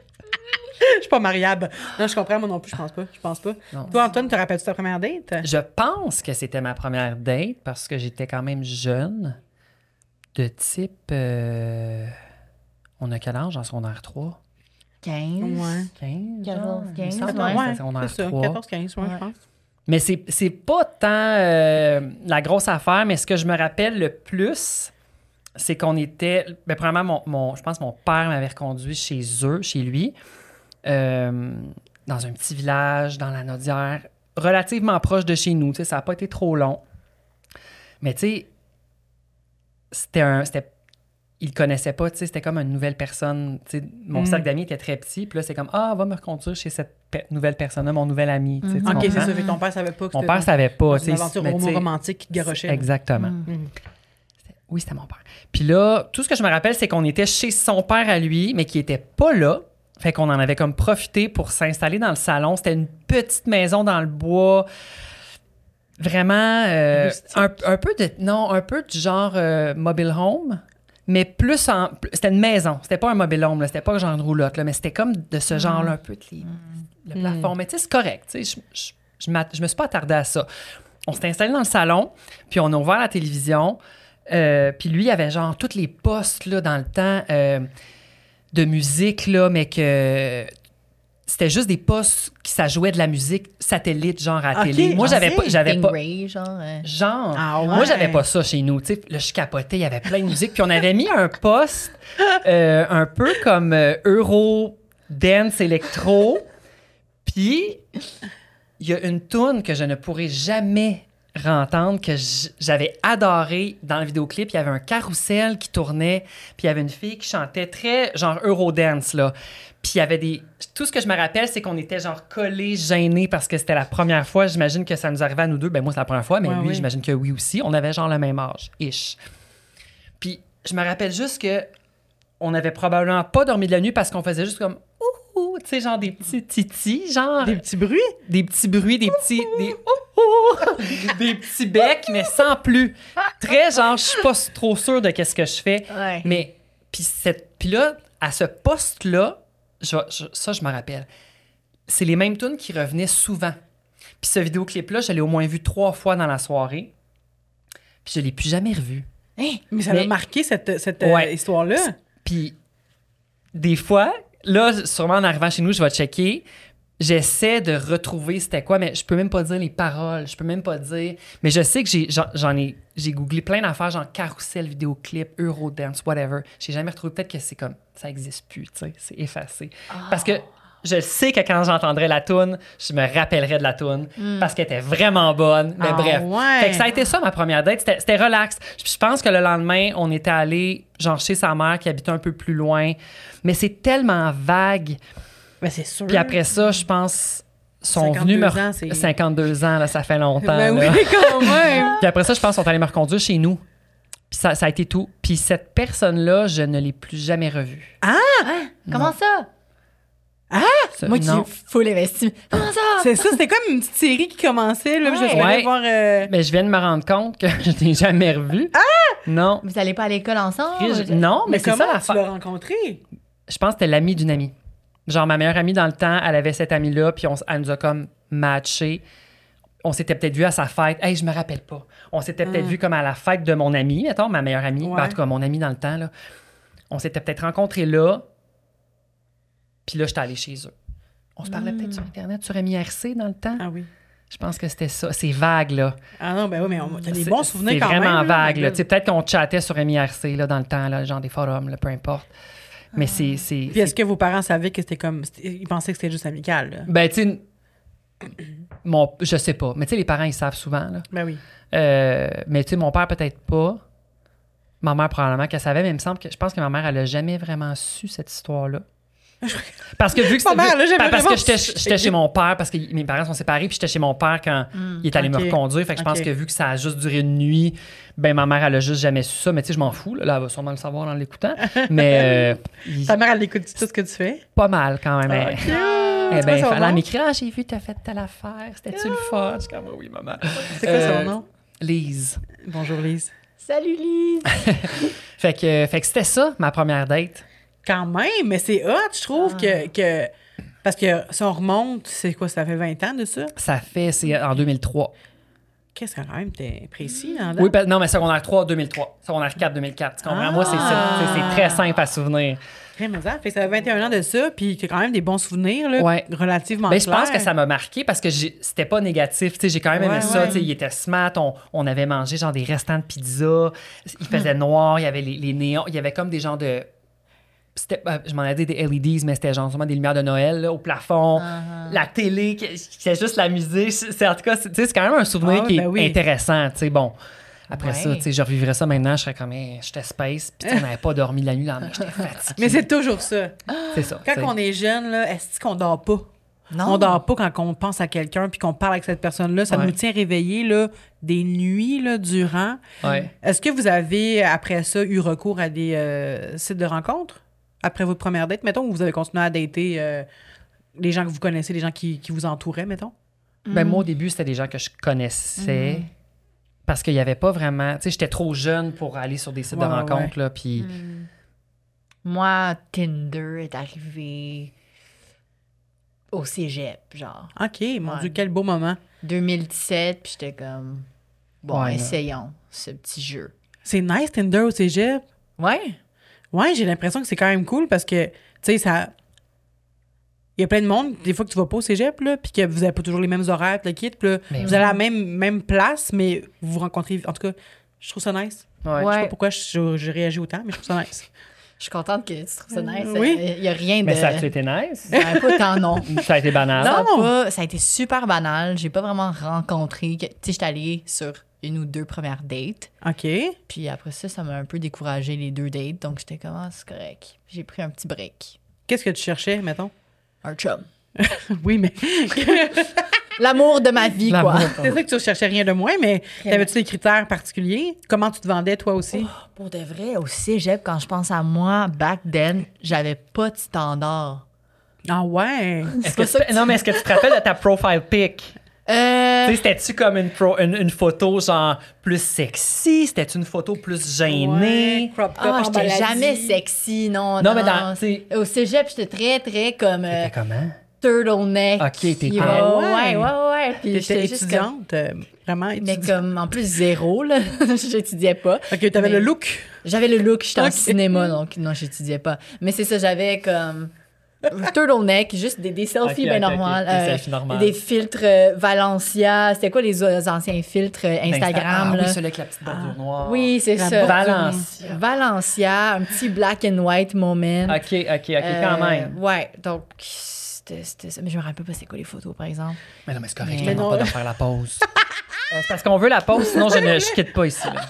Je suis pas mariable. Non, je comprends, moi non plus, je pense pas. Je pense pas. Non. Toi, Antoine, te rappelles-tu ta première date? Je pense que c'était ma première date parce que j'étais quand même jeune. De type... euh, On a quel âge en secondaire trois? quinze. Ouais. quinze? quatorze, genre? Il me quinze, semble que ouais. c'était Ouais, secondaire c'est ça. trois. quatorze quinze, ouais, Ouais. je pense. Mais c'est, c'est pas tant euh, la grosse affaire, mais ce que je me rappelle le plus, c'est qu'on était... Ben, premièrement, mon, mon- je pense que mon père m'avait reconduit chez eux, chez lui, euh, dans un petit village, dans la Naudière, relativement proche de chez nous. Tu sais, ça n'a pas été trop long. Mais tu sais, c'était un... C'était, il le connaissait pas, tu sais, c'était comme une nouvelle personne. Tu sais, mon Mm. cercle d'amis était très petit. Puis là, c'est comme, ah, va me reconduire chez cette pe- nouvelle personne-là, mon nouvel ami. Tu sais, tu OK, c'est comprends? ça. Fait que ton père savait pas que Mon c'était père savait pas. dans tu sais, une aventure mais tu sais, romantique qui te garochait. Exactement. Mhm. Oui, c'était mon père. Puis là, tout ce que je me rappelle, c'est qu'on était chez son père à lui, mais qui était pas là. Fait qu'on en avait comme profité pour s'installer dans le salon. C'était une petite maison dans le bois. Vraiment, euh, Rustique. un, un peu de... Non, un peu du genre euh, mobile home, mais plus en... C'était une maison. C'était pas un mobile home, là. C'était pas genre une roulotte, là, mais c'était comme de ce genre-là, un peu de les- le plafond. Mais tu sais, c'est correct. Tu sais, je, je, je, m'att- je me suis pas attardée à ça. On s'est installé dans le salon, puis on a ouvert la télévision. Euh, puis lui, il avait genre tous les postes là, dans le temps euh, de musique, là, mais que c'était juste des postes qui ça jouait de la musique satellite, genre à la Ok, télé. Moi, j'en j'avais sais. pas. J'avais pas Stingray, genre. euh. genre. Ah ouais. Moi, j'avais pas ça chez nous. Tu sais, là, je capotais, il y avait plein de musique. Puis on avait mis un poste euh, un peu comme euh, Euro Dance Electro. Puis il y a une toune que je ne pourrai jamais rentendre, que j- j'avais adoré dans le vidéoclip. Il y avait un carrousel qui tournait, puis il y avait une fille qui chantait très genre Eurodance, là. Puis il y avait des... Tout ce que je me rappelle, c'est qu'on était genre collés, gênés, parce que c'était la première fois. J'imagine que ça nous arrivait à nous deux. Ben moi, c'est la première fois, mais Ouais, lui, ouais. j'imagine que oui aussi. On avait genre le même âge, ish. Puis je me rappelle juste que on n'avait probablement pas dormi de la nuit parce qu'on faisait juste comme... Ouh, tu sais, genre des petits titis, genre... Des petits bruits? Des petits bruits, des petits... Des, ouh, ouh, des petits becs, mais sans plus. Très genre, je suis pas trop sûre de qu'est-ce que je fais. Ouais. Mais, puis cette- puis là, à ce poste-là, je- je- ça, je me rappelle, c'est les mêmes tunes qui revenaient souvent. Puis ce vidéoclip-là, je l'ai au moins vu trois fois dans la soirée. Puis je l'ai plus jamais revu. Hein? Mais ça Mais- m'a marqué, cette, cette euh, Ouais. histoire-là. Puis des fois, là, sûrement en arrivant chez nous, je vais checker. J'essaie de retrouver c'était quoi, mais je peux même pas dire les paroles. Je peux même pas dire. Mais je sais que j'ai, j'en, j'en ai, j'ai googlé plein d'affaires, genre carrousel, vidéoclip, Eurodance, whatever. J'ai jamais retrouvé. Peut-être que c'est comme ça existe plus, tu sais, c'est effacé. Parce que je sais que quand j'entendrai la toune, je me rappellerai de la toune parce qu'elle était vraiment bonne. Mais Ah bref. ouais. Fait que ça a été ça ma première date. C'était, c'était relax. Puis je pense que le lendemain, on était allé genre chez sa mère qui habitait un peu plus loin. Mais c'est tellement vague. Ben, c'est sûr. Puis après ça, je pense, sont cinquante-deux venus me... ans, c'est- cinquante-deux ans, là, ça fait longtemps. Ben là. oui, quand même. Puis après ça, je pense qu'ils sont allés me reconduire chez nous. Puis ça, ça a été tout. Puis cette personne-là, je ne l'ai plus jamais revue. Comment ça? Ça, Moi qui non. suis full investi. Comment ça? C'est ça, c'était comme une petite série qui commençait. Là, puis Ouais. j'espérais Ouais. voir... euh, Mais je viens de me rendre compte que je n'ai jamais revue. Ah! Non. Vous allez pas à l'école ensemble? Je- Non, mais, Mais c'est comment ça tu l'affaire. l'as rencontré? Je pense que c'était l'ami d'une amie. Genre, ma meilleure amie dans le temps, elle avait cette amie-là, puis on, s- elle nous a comme matché. On s'était peut-être vu à sa fête. Hey, je me rappelle pas. On s'était peut-être Mm. vu comme à la fête de mon amie, mettons, ma meilleure amie. Ouais. Ben, en tout cas, mon amie dans le temps, là. On s'était peut-être rencontrés là. Puis là, j'étais allée chez eux. On se parlait peut-être sur Internet, sur M I R C dans le temps. Ah oui. Je pense que c'était ça. C'est vague, là. Ah non, ben oui, mais on- t'as des C'est- bons souvenirs c'est quand même. vraiment là, vague, ma là. gueule. Tu sais, peut-être qu'on chattait sur M I R C, là, dans le temps, là, genre des forums, là, peu importe. Mais c'est... c'est- Puis est-ce que vos parents savaient que c'était comme... c'était- Ils pensaient que c'était juste amical, là? Ben, tu sais, mon, je sais pas. Mais tu sais, les parents, ils savent souvent, là. Ben oui. Euh, mais tu sais, mon père, peut-être pas. Ma mère, probablement qu'elle savait, mais il me semble que je pense que ma mère, elle a jamais vraiment su cette histoire-là. Parce que vu que Ma c'était- mère, elle a jamais parce que vraiment j'étais su. j'étais chez mon père, parce que mes parents sont séparés, puis j'étais chez mon père quand il est allé Ok. me reconduire. Fait que je pense Ok. que vu que ça a juste duré une nuit, ben ma mère, elle a juste jamais su ça. Mais tu sais, je m'en fous. Là, Là, elle va sûrement le savoir en l'écoutant. Mais euh, il- Ta mère, elle écoute tout ce que tu fais? pas mal quand même. Ah, Elle- cute! Eh C'est quoi ben, son fallait nom? m'écrire, ah, j'ai vu, t'as fait telle affaire. C'était-tu le fun? Je suis comme, oui, maman. C'est quoi Euh, son nom? Lise. Bonjour, Lise. Salut Lise! Fait que, fait que c'était ça, ma première date. Quand même, mais c'est hot, je trouve, que, que... Parce que si on remonte, c'est quoi, ça fait vingt ans de ça? Ça fait, c'est en deux mille trois. Qu'est-ce que quand même, t'es précis dans Oui, ben, non, mais secondaire trois, deux mille trois. Secondaire quatre, deux mille quatre. Tu comprends? Ah! Moi, c'est ça. C'est- c'est très simple à souvenir. Vraiment, ça fait que ça fait vingt et un ans de ça, puis t'as quand même des bons souvenirs, là, Ouais. relativement Ben, je pense clairs. que ça m'a marqué parce que j'ai- c'était pas négatif. Tu sais, j'ai quand même aimé Ouais, ça. ouais. Tu sais, il était smart. On, on avait mangé genre des restants de pizza. Il faisait noir. Il y avait les, les néons. Il y avait comme des genres de c'était, euh, je m'en ai dit des L E Ds, mais c'était genre sûrement des lumières de Noël là, au plafond, Uh-huh. la télé, qui- c'est juste la musique. C'est, en tout cas, c'est, tu sais, c'est quand même un souvenir Ah, qui ben est oui. intéressant. Tu sais, bon, après Ouais. ça, tu sais, je revivrais ça maintenant, je serais comme, hey, j'étais space, puis tu sais, on n'avait pas dormi la nuit, là, j'étais fatigué. Mais c'est toujours ça. c'est ça. Quand tu sais. on est jeune, là, est-ce qu'on dort pas? Non. On dort pas quand on pense à quelqu'un puis qu'on parle avec cette personne-là. Ça Ouais. nous tient réveillés là, des nuits là, durant. Ouais. Est-ce que vous avez, après ça, eu recours à des euh, sites de rencontres? Après votre première date, mettons, ou vous avez continué à dater euh, les gens que vous connaissez, les gens qui, qui vous entouraient, mettons? Ben, moi, au début, c'était des gens que je connaissais. Parce qu'il n'y avait pas vraiment. Tu sais, j'étais trop jeune pour aller sur des sites Ouais, de ouais, rencontres, là. Puis. Moi, Tinder est arrivé au cégep, genre. OK, mon Ouais. Dieu, quel beau moment. deux mille dix-sept, puis j'étais comme, bon, Ouais, là. essayons ce petit jeu. C'est nice, Tinder au cégep. Ouais. Ouais, j'ai l'impression que c'est quand même cool parce que, tu sais, ça. Il y a plein de monde, des fois que tu vas pas au cégep, là, puis que vous avez pas toujours les mêmes horaires, le kit, puis là, Mais vous oui. allez à la même, même place, mais vous vous rencontrez. En tout cas, je trouve ça nice. Ouais. Je sais Ouais. pas pourquoi je, je réagis autant, mais je trouve ça nice. Je suis contente que tu trouves ça nice. Oui. Il n'y a rien de... Mais ça a été nice. Ben, pas tant, non. Ça a été banal. Ça a, Non. pas- ça a été super banal. J'ai pas vraiment rencontré... que- Tu sais, j'étais allée sur une ou deux premières dates. OK. Puis après ça, ça m'a un peu découragé les deux dates. Donc j'étais comme, ah, c'est correct. J'ai pris un petit break. Qu'est-ce que tu cherchais, mettons? Un chum. Oui, mais L'amour de ma vie, L'amour. quoi. c'est ça que tu recherchais rien de moins, mais t'avais-tu des critères particuliers? Comment tu te vendais, toi aussi? Pour de vrai, au cégep, quand je pense à moi, back then, j'avais pas de standard. Ah ouais! Est-ce que tu- Non, mais est-ce que tu te rappelles de ta profile pic? Euh... Tu sais, c'était-tu comme une, pro- une, une photo genre plus sexy? C'était-tu une photo plus gênée? Ouais, crop top Ah, en j'étais baladie. jamais sexy, non. Non, mais dans- tu sais- Au cégep, j'étais très, très comme euh, C'était comment? turtleneck. Ok, t'étais- Ouais, Ah ouais, ouais. ouais, ouais. Puis T'étais j'étais juste comme... étudiante, euh, vraiment Mais étudiante. comme, en plus, zéro, là. J'étudiais pas. OK, t'avais Mais- le look. J'avais le look, j'étais en Ok. cinéma, donc non, j'étudiais pas. Mais c'est ça, j'avais comme turtleneck, juste des, des selfies Ok, bien ok, ok, normales. des euh, selfies normales. Des filtres euh, Valencia. C'était quoi les euh, anciens filtres euh, Instagram, Ah, là? oui, celui avec la petite bordure noire. Oui, c'est La ça. bordure. Valencia. Valencia, un petit black and white moment. OK, OK, OK, Euh, quand même. Ouais, donc c'était c'était ça. Mais je me rappelle pas c'est quoi les photos, par exemple. Mais non, mais c'est correct, Mais je non. demande pas de faire la pause. Euh, c'est parce qu'on veut la pause, sinon je ne je quitte pas ici. là.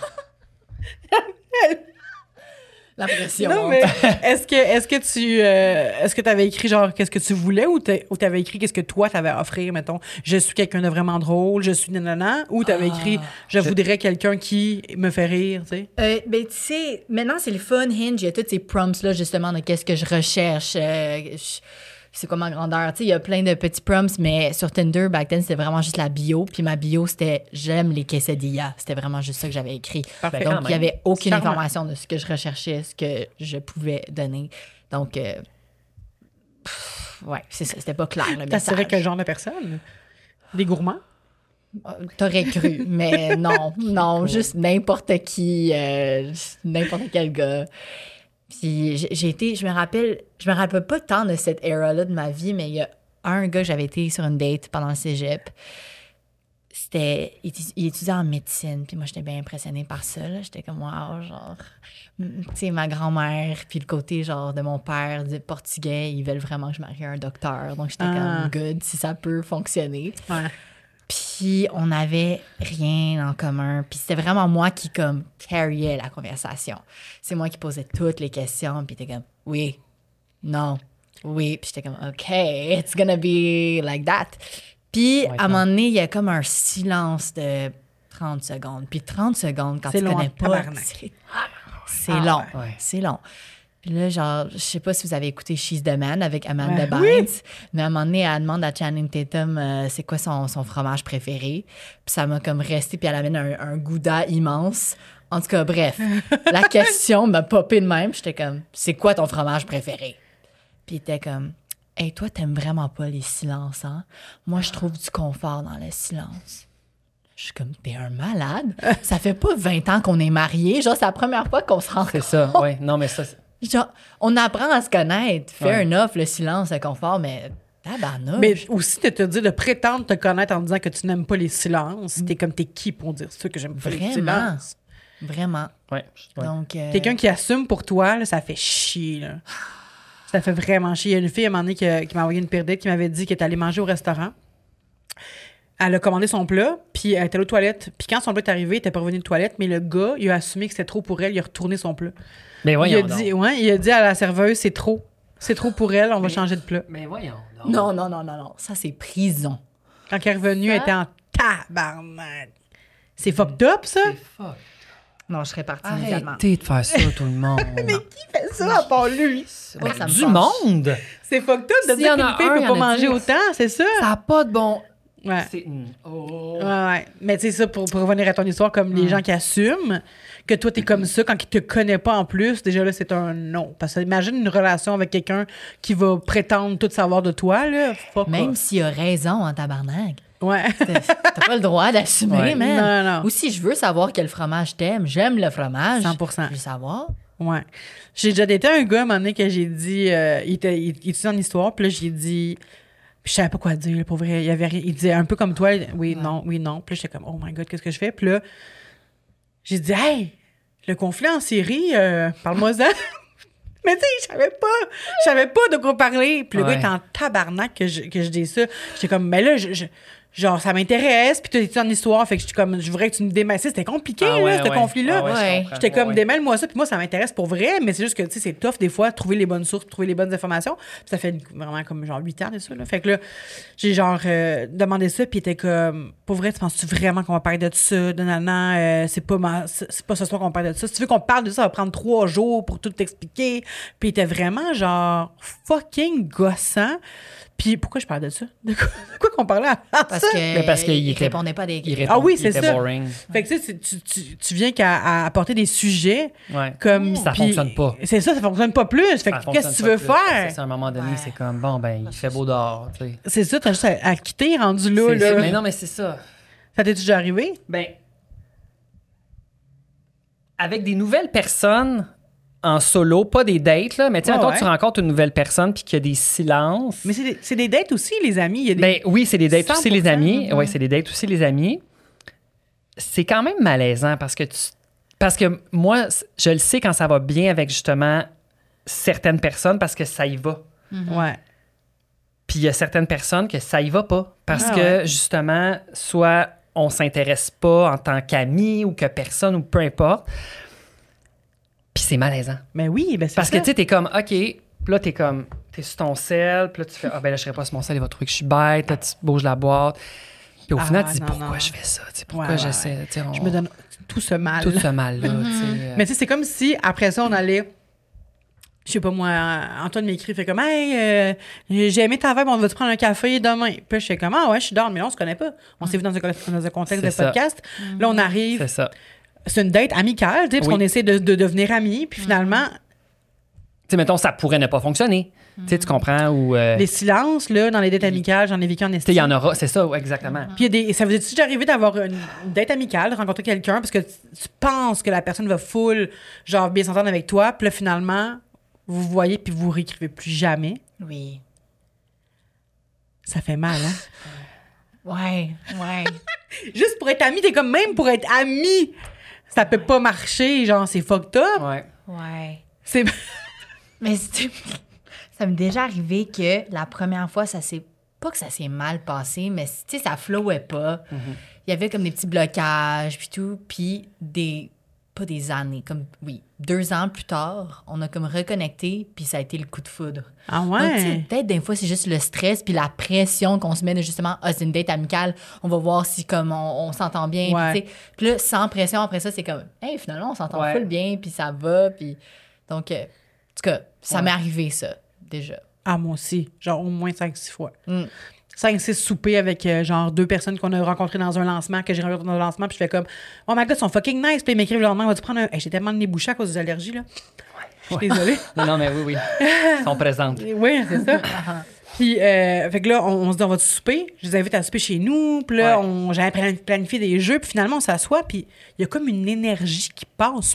La pression. Non, mais est-ce que, est-ce que tu euh, est-ce que t'avais écrit genre qu'est-ce que tu voulais ou t'as- ou t'avais écrit qu'est-ce que toi t'avais à offrir, mettons, je suis quelqu'un de vraiment drôle, je suis nanana, ou t'avais écrit je, voudrais quelqu'un qui me fait rire, tu sais? Euh, ben, tu sais, maintenant, c'est le fun, Hinge. Il y a tous ces prompts-là, justement, de qu'est-ce que je recherche. euh, je- c'est quoi ma grandeur. Tu sais, il y a plein de petits prompts, mais sur Tinder, back then, c'était vraiment juste la bio. Puis ma bio, c'était « J'aime les quesadillas ». C'était vraiment juste ça que j'avais écrit. Parfait. Donc, quand il n'y même. avait aucune Charmant. information de ce que je recherchais, ce que je pouvais donner. Donc, euh, pff, ouais, c'est ça. C'était pas clair, le T'assurais message. quel genre de personne? Des gourmands? Euh, T'aurais cru, mais non, non, juste n'importe qui, euh, n'importe quel gars. Puis j'ai j'ai été, je me rappelle, je me rappelle pas tant de cette era-là de ma vie, mais il y a un gars, j'avais été sur une date pendant le cégep. C'était, il, étu- il étudiait en médecine, puis moi j'étais bien impressionnée par ça, là. J'étais comme, wow, genre, tu sais, ma grand-mère, puis le côté, genre, de mon père, du portugais, ils veulent vraiment que je marie un docteur. Donc j'étais Ah. comme, good, si ça peut fonctionner. Ouais. Puis on n'avait rien en commun. Puis c'était vraiment moi qui, comme, carryait la conversation. C'est moi qui posais toutes les questions. Puis t'es comme, oui, non, oui. Puis j'étais comme, OK, it's gonna be like that. Puis Ouais, à un moment donné, il y a comme un silence de trente secondes. Puis trente secondes, quand C'est tu long connais en pas, tabarnak. c'est c'est Ah, long. ouais. C'est long. Puis là, genre, je sais pas si vous avez écouté She's the Man avec Amanda Ouais. Bynes, mais à un moment donné, elle demande à Channing Tatum euh, c'est quoi son, son fromage préféré. Puis ça m'a comme resté, puis elle amène un, un gouda immense. En tout cas, bref, la question m'a popé de même. J'étais comme, c'est quoi ton fromage préféré? Puis il était comme, hey, toi, t'aimes vraiment pas les silences, hein? Moi, je trouve du confort dans le silence. Je suis comme, t'es un malade? Ça fait pas vingt ans qu'on est mariés. Genre, c'est la première fois qu'on se rencontre. C'est ça, oui. Non, mais ça, c'est- Genre, on apprend à se connaître. Fair Ouais. enough, le silence, le confort, mais tabarnouche. Mais aussi de te dire, de prétendre te connaître en disant que tu n'aimes pas les silences. T'es comme, t'es qui pour dire ça que j'aime pas les Vraiment. silences? Vraiment. Ouais. ouais. Donc, euh, Quelqu'un qui assume pour toi, là, ça fait chier, là. Ça fait vraiment chier. Il y a une fille, à un moment donné, qui, qui m'a envoyé une pire date, qui m'avait dit qu'elle était allée manger au restaurant. Elle a commandé son plat, puis elle était aux toilettes. Puis quand son plat est arrivé, elle était pas revenue de toilette, mais le gars, il a assumé que c'était trop pour elle, il a retourné son plat. Mais voyons il a dit, ouais, il a dit à la serveuse, c'est trop. C'est trop pour elle, on va changer de plat. Mais voyons donc. Non, non, non, non, non. Ça, c'est prison. Quand elle est revenue, Ça? elle était en tabarnak. C'est fucked up, ça? C'est fuck. Non, je serais partie immédiatement. Arrêtez de faire ça, tout le monde. Mais qui fait ça à part lui? Moi, ça me du fâche. monde! C'est fucked up de S'il dire y en qu'une a fille un, peut il y pas en a manger dix. autant, c'est ça? Ça n'a pas de bon... Ouais. C'est... Oh. Ouais, ouais. Mais tu sais, ça, pour, pour revenir à ton histoire, comme les gens qui assument que toi, t'es comme ça, quand ils te connaissent pas en plus, déjà là, c'est un non. Parce que imagine une relation avec quelqu'un qui va prétendre tout savoir de toi, là. Fuck Même off. s'il a raison en tabarnak. Ouais. T'as t'as pas le droit d'assumer, Ouais. man. Non, non, non. Ou si je veux savoir quel fromage t'aimes, j'aime le fromage. cent pour cent. Je veux savoir. Ouais. J'ai déjà été un gars, à un moment donné, que j'ai dit... euh, il, était, il, il étudiait en histoire, puis là, j'ai dit... Puis je savais pas quoi dire, là, pour vrai. Il, y avait, rien- il disait un peu comme toi, oui, non, oui, non. Puis là, j'étais comme, oh my God, qu'est-ce que je fais? Puis là, j'ai dit, hey, le conflit en Syrie, euh, parle-moi-en. Mais tu sais, je savais pas. Je savais pas de quoi parler. Puis le Ouais. gars était en tabarnak que je, que je dis ça. J'étais comme, mais là, je, je- genre, ça m'intéresse. Puis tu étudies en histoire. Fait que j'étais comme, je voudrais que tu me démêles. C'était compliqué, Ah là, ouais, ce ouais. conflit-là. Ah ouais, je Ouais. comprends. J'étais comme, Ouais. démêle-moi ça. Puis moi, ça m'intéresse pour vrai. Mais c'est juste que, tu sais, c'est tough des fois, trouver les bonnes sources, trouver les bonnes informations. Puis ça fait une- vraiment comme genre huit ans de ça, là. Fait que là, j'ai genre euh, demandé ça. Puis il était comme, pour vrai, tu penses-tu vraiment qu'on va parler de ça? De nanan, euh, c'est pas, ma- c'est c'est pas ce soir qu'on parle de ça. Si tu veux qu'on parle de ça, ça va prendre trois jours pour tout t'expliquer. Puis il était vraiment genre fucking gossant. Puis pourquoi je parlais de ça? De quoi, de quoi qu'on parlait avant Parce ça? que Mais parce qu'il il était- répondait pas à des Il questions. répond, Ah oui, il c'est était ça. boring. Fait que tu sais, c'est- tu, tu, tu viens qu'à à apporter des sujets Ouais. comme... Ça puis- fonctionne pas. C'est ça, ça fonctionne pas plus. Fait Ça que qu'est-ce que tu fonctionne veux pas plus. faire? C'est à un moment donné, Ouais. c'est comme, bon, ben, il fait beau dehors, tu sais. C'est ça, t'as juste à, à quitter rendu là. C'est ça. là. Mais non, mais c'est ça. Ça t'est déjà arrivé? Ben, avec des nouvelles personnes en solo, pas des dates, là, mais tu sais, Ouais, mettons ouais. que tu rencontres une nouvelle personne puis qu'il y a des silences. Mais c'est des, c'est des dates aussi, les amis. Il y a des... Ben oui, c'est des dates aussi, les cent pour cent, amis. mhm. Oui, c'est des dates aussi, les amis. C'est quand même malaisant parce que tu... Parce que moi, je le sais quand ça va bien avec justement certaines personnes parce que ça y va. Ouais. Puis il y a certaines personnes que ça y va pas. Parce Ah que, ouais. justement, justement, soit on s'intéresse pas en tant qu'amis ou que personne ou peu importe. Puis c'est malaisant. Mais oui, ben c'est Parce ça. que, tu sais, t'es comme, OK, puis là, t'es comme, t'es sur ton sel, puis là, tu fais, ah, ben là, je serai pas sur mon sel, il va trouver que je suis bête, là, tu bouges la boîte. Puis au Ah, final, tu dis, non, pourquoi non. je fais ça? Tu sais, pourquoi Ouais, ouais, j'essaie? Tu sais, on- Je me donne tout ce mal. tout ce mal-là, tu sais. euh. Mais tu sais, c'est comme si, après ça, on allait... Je sais pas, moi, Antoine m'écrit, fait comme, hey, euh, j'ai aimé ta vibe, on va te prendre un café demain. Puis je fais comme, ah ouais, je suis down, mais là, on se connaît pas. On s'est vu dans un, dans un contexte C'est de ça. podcast. Là, on arrive, C'est ça. c'est une date amicale, tu sais, parce Oui. qu'on essaie de, de devenir amis, puis finalement, Tu sais, mettons, ça pourrait ne pas fonctionner. Tu sais, tu comprends? Ou. euh, les silences, là, dans les dates amicales, j'en ai vécu en Tu sais, estime. il y en aura, c'est ça, ouais, exactement. Puis il y a des, ça vous est déjà arrivé d'avoir une une date amicale, de rencontrer quelqu'un, parce que tu, tu penses que la personne va full, genre, bien s'entendre avec toi, puis là, finalement, vous vous voyez, puis vous réécrivez plus jamais. Oui. Ça fait mal, hein? Ouais, ouais. Juste pour être ami, t'es comme, même pour être ami, ça peut pas marcher, genre, c'est fucked up. Ouais. Ouais. C'est... Mais c'est- ça m'est déjà arrivé que la première fois, ça s'est. Pas que ça s'est mal passé, mais tu sais, ça flowait pas. Il y avait comme des petits blocages, puis tout. Puis des. Pas des années, comme. Oui, deux ans plus tard, on a comme reconnecté, puis ça a été le coup de foudre. Ah Donc, tu sais, ouais? peut-être des fois, c'est juste le stress puis la pression qu'on se met de justement, ah, c'est une date amicale, on va voir si comme on, on s'entend bien. Ouais. Puis, tu sais, puis là, sans pression, après ça, c'est comme, hey, finalement, on s'entend Ouais. full bien, puis ça va. Puis... Donc, euh, en tout cas, ça Ouais. m'est arrivé, ça, déjà. Ah, moi aussi. Genre, au moins cinq six fois. Mm. cinq six soupers avec, euh, genre, deux personnes qu'on a rencontrées dans un lancement, que j'ai rencontrées dans un lancement, puis je fais comme, oh my god, ils sont fucking nice. Puis ils m'écrivent le lendemain, on va-tu prendre un. Hey, j'ai tellement de nez bouché à cause des allergies, là. Je suis désolée. Non, non, mais oui, oui. Ils sont présentes. Oui, c'est ça. Puis, euh, fait que là, on, on se dit, on va souper. Je les invite à souper chez nous. Puis là, Ouais. on, j'avais plan- planifié des jeux. Puis finalement, on s'assoit. Puis il y a comme une énergie qui passe pas.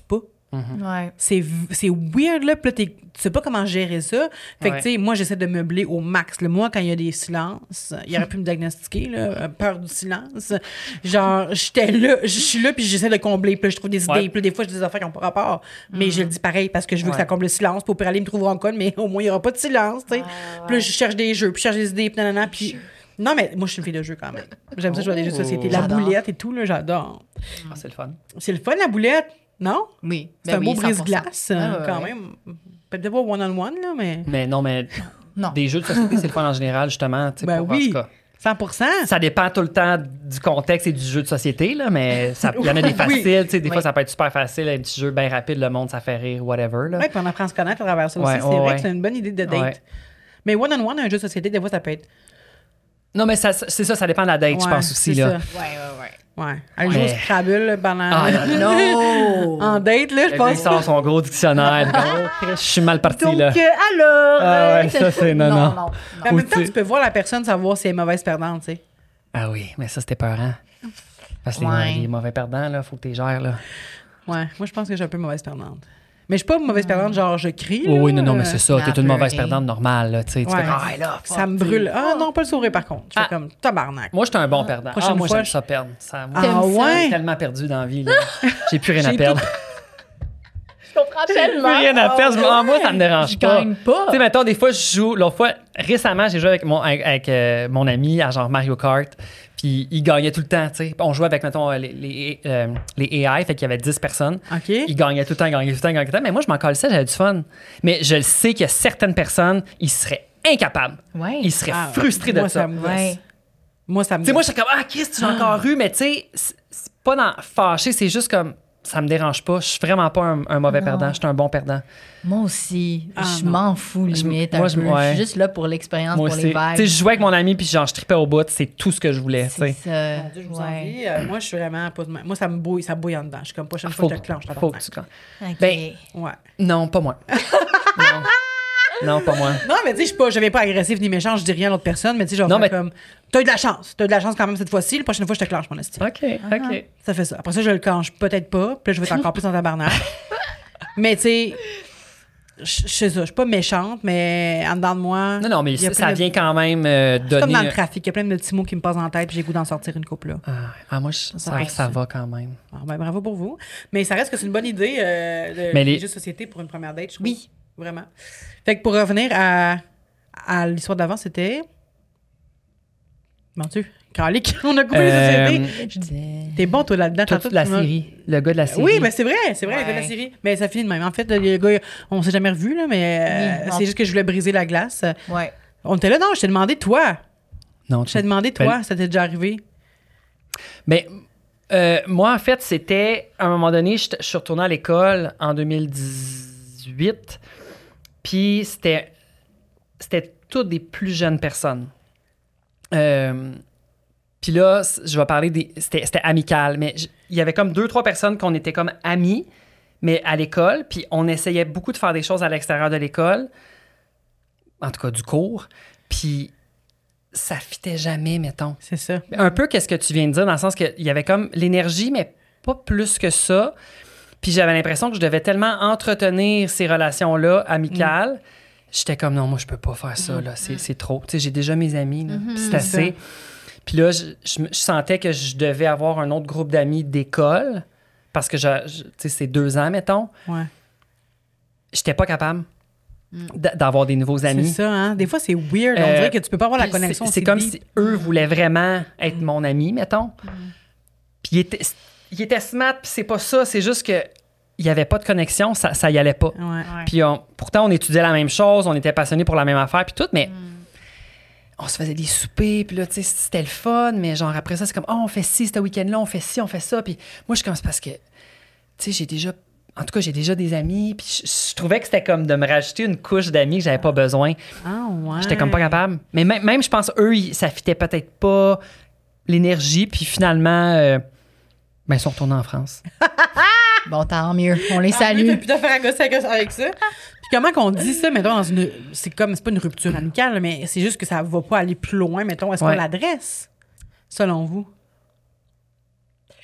Ouais. C'est, c'est weird, là. Puis là, t'es- tu sais pas comment gérer ça. Fait que, Ouais. tu sais, moi, j'essaie de meubler au max. Là. Moi, quand il y a des silences, il aurait pu me diagnostiquer, là, euh, peur du silence. Genre, j'étais là, je suis là, puis j'essaie de combler. Puis là, je trouve des idées. Ouais. Puis là, des fois, je dis des affaires qui n'ont pas rapport. Mais je le dis pareil parce que je veux Ouais. que ça comble le silence. Pour aller me trouver en conne, mais au moins, il n'y aura pas de silence, tu sais. Puis là, je cherche des jeux, puis je cherche des idées, puis nanana, puis... Non, mais moi, je suis une fille de jeu quand même. J'aime ça jouer à des jeux de société. La J'adore. boulette et tout, là, j'adore. Ah, c'est le fun. C'est le fun, la boulette, non? Oui. C'est Ben un oui, beau cent pour cent. brise-glace, Ouais, euh, ouais, quand ouais. même. Peut-être pas one-on-one, là, mais... Mais non, mais Non. des jeux de société, c'est le fun en général, justement. tu sais, Ben pour- en oui, tout cas. cent pour cent. Ça dépend tout le temps du contexte et du jeu de société, là, mais ça- il y en a des faciles. tu sais, Des Oui. fois, ça peut être super facile, un petit jeu bien rapide, le monde, ça fait rire, whatever. Là. Oui, puis on apprend à se connaître à travers ça Ouais, aussi. C'est ouais, vrai ouais. que c'est une bonne idée de date. Ouais. Mais one-on-one, un jeu de société, des fois, ça peut être... Non, mais ça, c'est ça, ça dépend de la date, je Ouais, pense aussi. c'est Là. ça. Ouais, ouais, ouais. Ouais. Aller jouer au Mais- Scrabble là, pendant... Ah, Non! en date, là, je Le gars, il pense. sort son gros dictionnaire. Oh, Chris, je suis mal parti, Donc, là. euh, alors... Ah ouais, euh, ça, c'est non, non. non, non. En même temps, Ou tu- tu peux voir la personne, savoir si elle est mauvaise perdante, tu sais. Ah oui, mais ça, c'était peurant. Parce que Ouais. les, les mauvais perdants, là, faut que tu gères, là. Ouais, moi, je pense que je suis un peu mauvaise perdante. Mais je suis pas mauvaise perdante, genre, je crie, Oui, là. oui, non, non, mais c'est ça. mais T'es un une peu mauvaise rien. perdante normale, là. Tu sais, tu Ouais. fais, ah, là, Ça me brûle. Ah non, pas le sourire, par contre. Je fais Ah. comme tabarnak. Moi, j'étais un bon perdant. Prochaine Ah, moi, fois, j'aime je- ça perdre. Ça, moi, Ah T'aimes ça? ouais? j'ai tellement perdu dans la vie, là. J'ai plus rien à J'ai perdre. Je comprends Plus tellement. rien à perdre. Je- ah, moi, ça me dérange Je pas. gagne pas. Tu sais, mettons, des fois, je joue. L'autre fois, récemment, j'ai joué avec mon, avec, avec, euh, mon ami à genre Mario Kart. Puis il gagnait tout le temps, tu sais. On jouait avec, mettons, les, les, euh, les A I, fait qu'il y avait dix personnes. OK. Il gagnait tout le temps, il gagnait tout le temps, il gagnait tout le temps. Mais moi, je m'en calissais, j'avais du fun. Mais je le sais qu'il y a certaines personnes, ils seraient incapables. Ouais. Ils seraient Ah, frustrés de moi, ça. ça me gosse. Ouais. Moi, ça me Tu sais, moi, gosse. j'étais comme, ah, Chris, tu l'as encore eu, mais tu sais, c'est c'est pas dans fâché, c'est juste comme, ça me dérange pas. Je suis vraiment pas un, un mauvais Non. perdant, je suis un bon perdant. Moi aussi. Ah, je non. m'en fous, limite. moi, un je- peu. ouais. Je suis juste là pour l'expérience, Moi pour aussi. les Tu sais, vibes. je jouais avec mon ami, puis genre, je tripais au bout, c'est tout ce que je voulais, tu C'est sais. ça. Mon Dieu, je vous Ouais. envie. Euh, moi, je suis vraiment pas de même. Moi, ça me bouille, ça bouille en dedans. Je suis comme, prochaine Faut, fois, je te clenche. faut que tu... Ok. Ben, Ouais. Non, pas moi. non. Non, pas moi. Non, mais tu sais, je suis pas, je vais pas agressif ni méchant, je dis rien à l'autre personne, mais tu sais, genre, Non, mais- comme, t'as eu de la chance. T'as eu de la chance quand même cette fois-ci. La prochaine fois, je te clenche, mon estime. OK, OK. Ça fait ça. Après ça, je le clenche peut-être pas, puis là, je vais être encore plus en tabarnak. Mais tu sais, je je sais ça, je suis pas méchante, mais en dedans de moi. Non, non, mais il y a ça plein de- vient quand même euh, C'est comme donner... dans le trafic, il y a plein de petits mots qui me passent en tête, puis j'ai le goût d'en sortir une couple là. Ah, ah, moi, je- ça, va. ça va quand même. Ah, ben, bravo pour vous. Mais ça reste que c'est une bonne idée, euh, de Mais les- les jeux de société pour une première date, je trouve. Oui. Vraiment. Fait que pour revenir à, à l'histoire d'avant, c'était. Mon Dieu, calique, on a coupé Euh, les sociétés. T'es bon, toi, là-dedans. Toute tantôt, la tu m'as- série. Le gars de la série. Oui, mais c'est vrai, c'est vrai, Ouais. il fait de la série. Mais ça finit de même. En fait, le gars, on s'est jamais revu, là, mais euh, Oui, non. c'est juste que je voulais briser la glace. Ouais. On était là, non, je t'ai demandé, toi. Non, Je t'ai demandé, toi, Ben- ça t'est déjà arrivé. Mais euh, moi, en fait, c'était à un moment donné, je je suis retourné à l'école en deux mille dix-huit, puis c'était c'était toutes des plus jeunes personnes. Euh, puis là, c- je vais parler des. C'était c'était amical, mais j- il y avait comme deux, trois personnes qu'on était comme amis, mais à l'école, puis on essayait beaucoup de faire des choses à l'extérieur de l'école, en tout cas du cours, puis ça fitait jamais, mettons. C'est ça. Un peu qu'est-ce que tu viens de dire, dans le sens qu'il y avait comme l'énergie, mais pas plus que ça. Puis j'avais l'impression que je devais tellement entretenir ces relations-là amicales. J'étais comme, non, moi, je peux pas faire ça, là. C'est, c'est trop. Tu sais, j'ai déjà mes amis, là. Puis c'est C'est assez. Puis là, je, je me- je sentais que je devais avoir un autre groupe d'amis d'école, parce que, je, je- tu sais, c'est deux ans, mettons. Ouais. J'étais pas capable d- d'avoir des nouveaux C'est amis. ça, hein. Des fois, c'est weird. On Euh, dirait que tu peux pas avoir la Puis connexion. C'est, c'est aussi comme deep. si eux voulaient vraiment être mon ami, mettons. Puis il était, il était smart, puis c'est pas ça. C'est juste que il y avait pas de connexion, ça, ça y allait pas. Ouais. Puis on- pourtant, on étudiait la même chose, on était passionnés pour la même affaire, puis tout, mais on se faisait des soupers, puis là, tu sais, c'était le fun, mais genre après ça, c'est comme, oh, on fait ci, ce week-end-là, on fait ci, on fait ça. Puis moi, je suis comme, c'est parce que, tu sais, j'ai déjà, en tout cas, j'ai déjà des amis, puis je, je trouvais que c'était comme de me rajouter une couche d'amis que j'avais pas besoin. Ah, ouais. J'étais comme pas capable. Mais même, même je pense, eux, ils- ça fitait peut-être pas l'énergie, puis finalement, euh, ben, ils sont retournés en France. Bon, tant mieux. On les Ah, salue. oui, puis de faire à gosser avec- avec ça. Puis comment qu'on dit ça, mettons, dans une. C'est comme, c'est pas une rupture amicale, mais c'est juste que ça va pas aller plus loin, mettons. Est-ce Ouais. qu'on l'adresse, selon vous?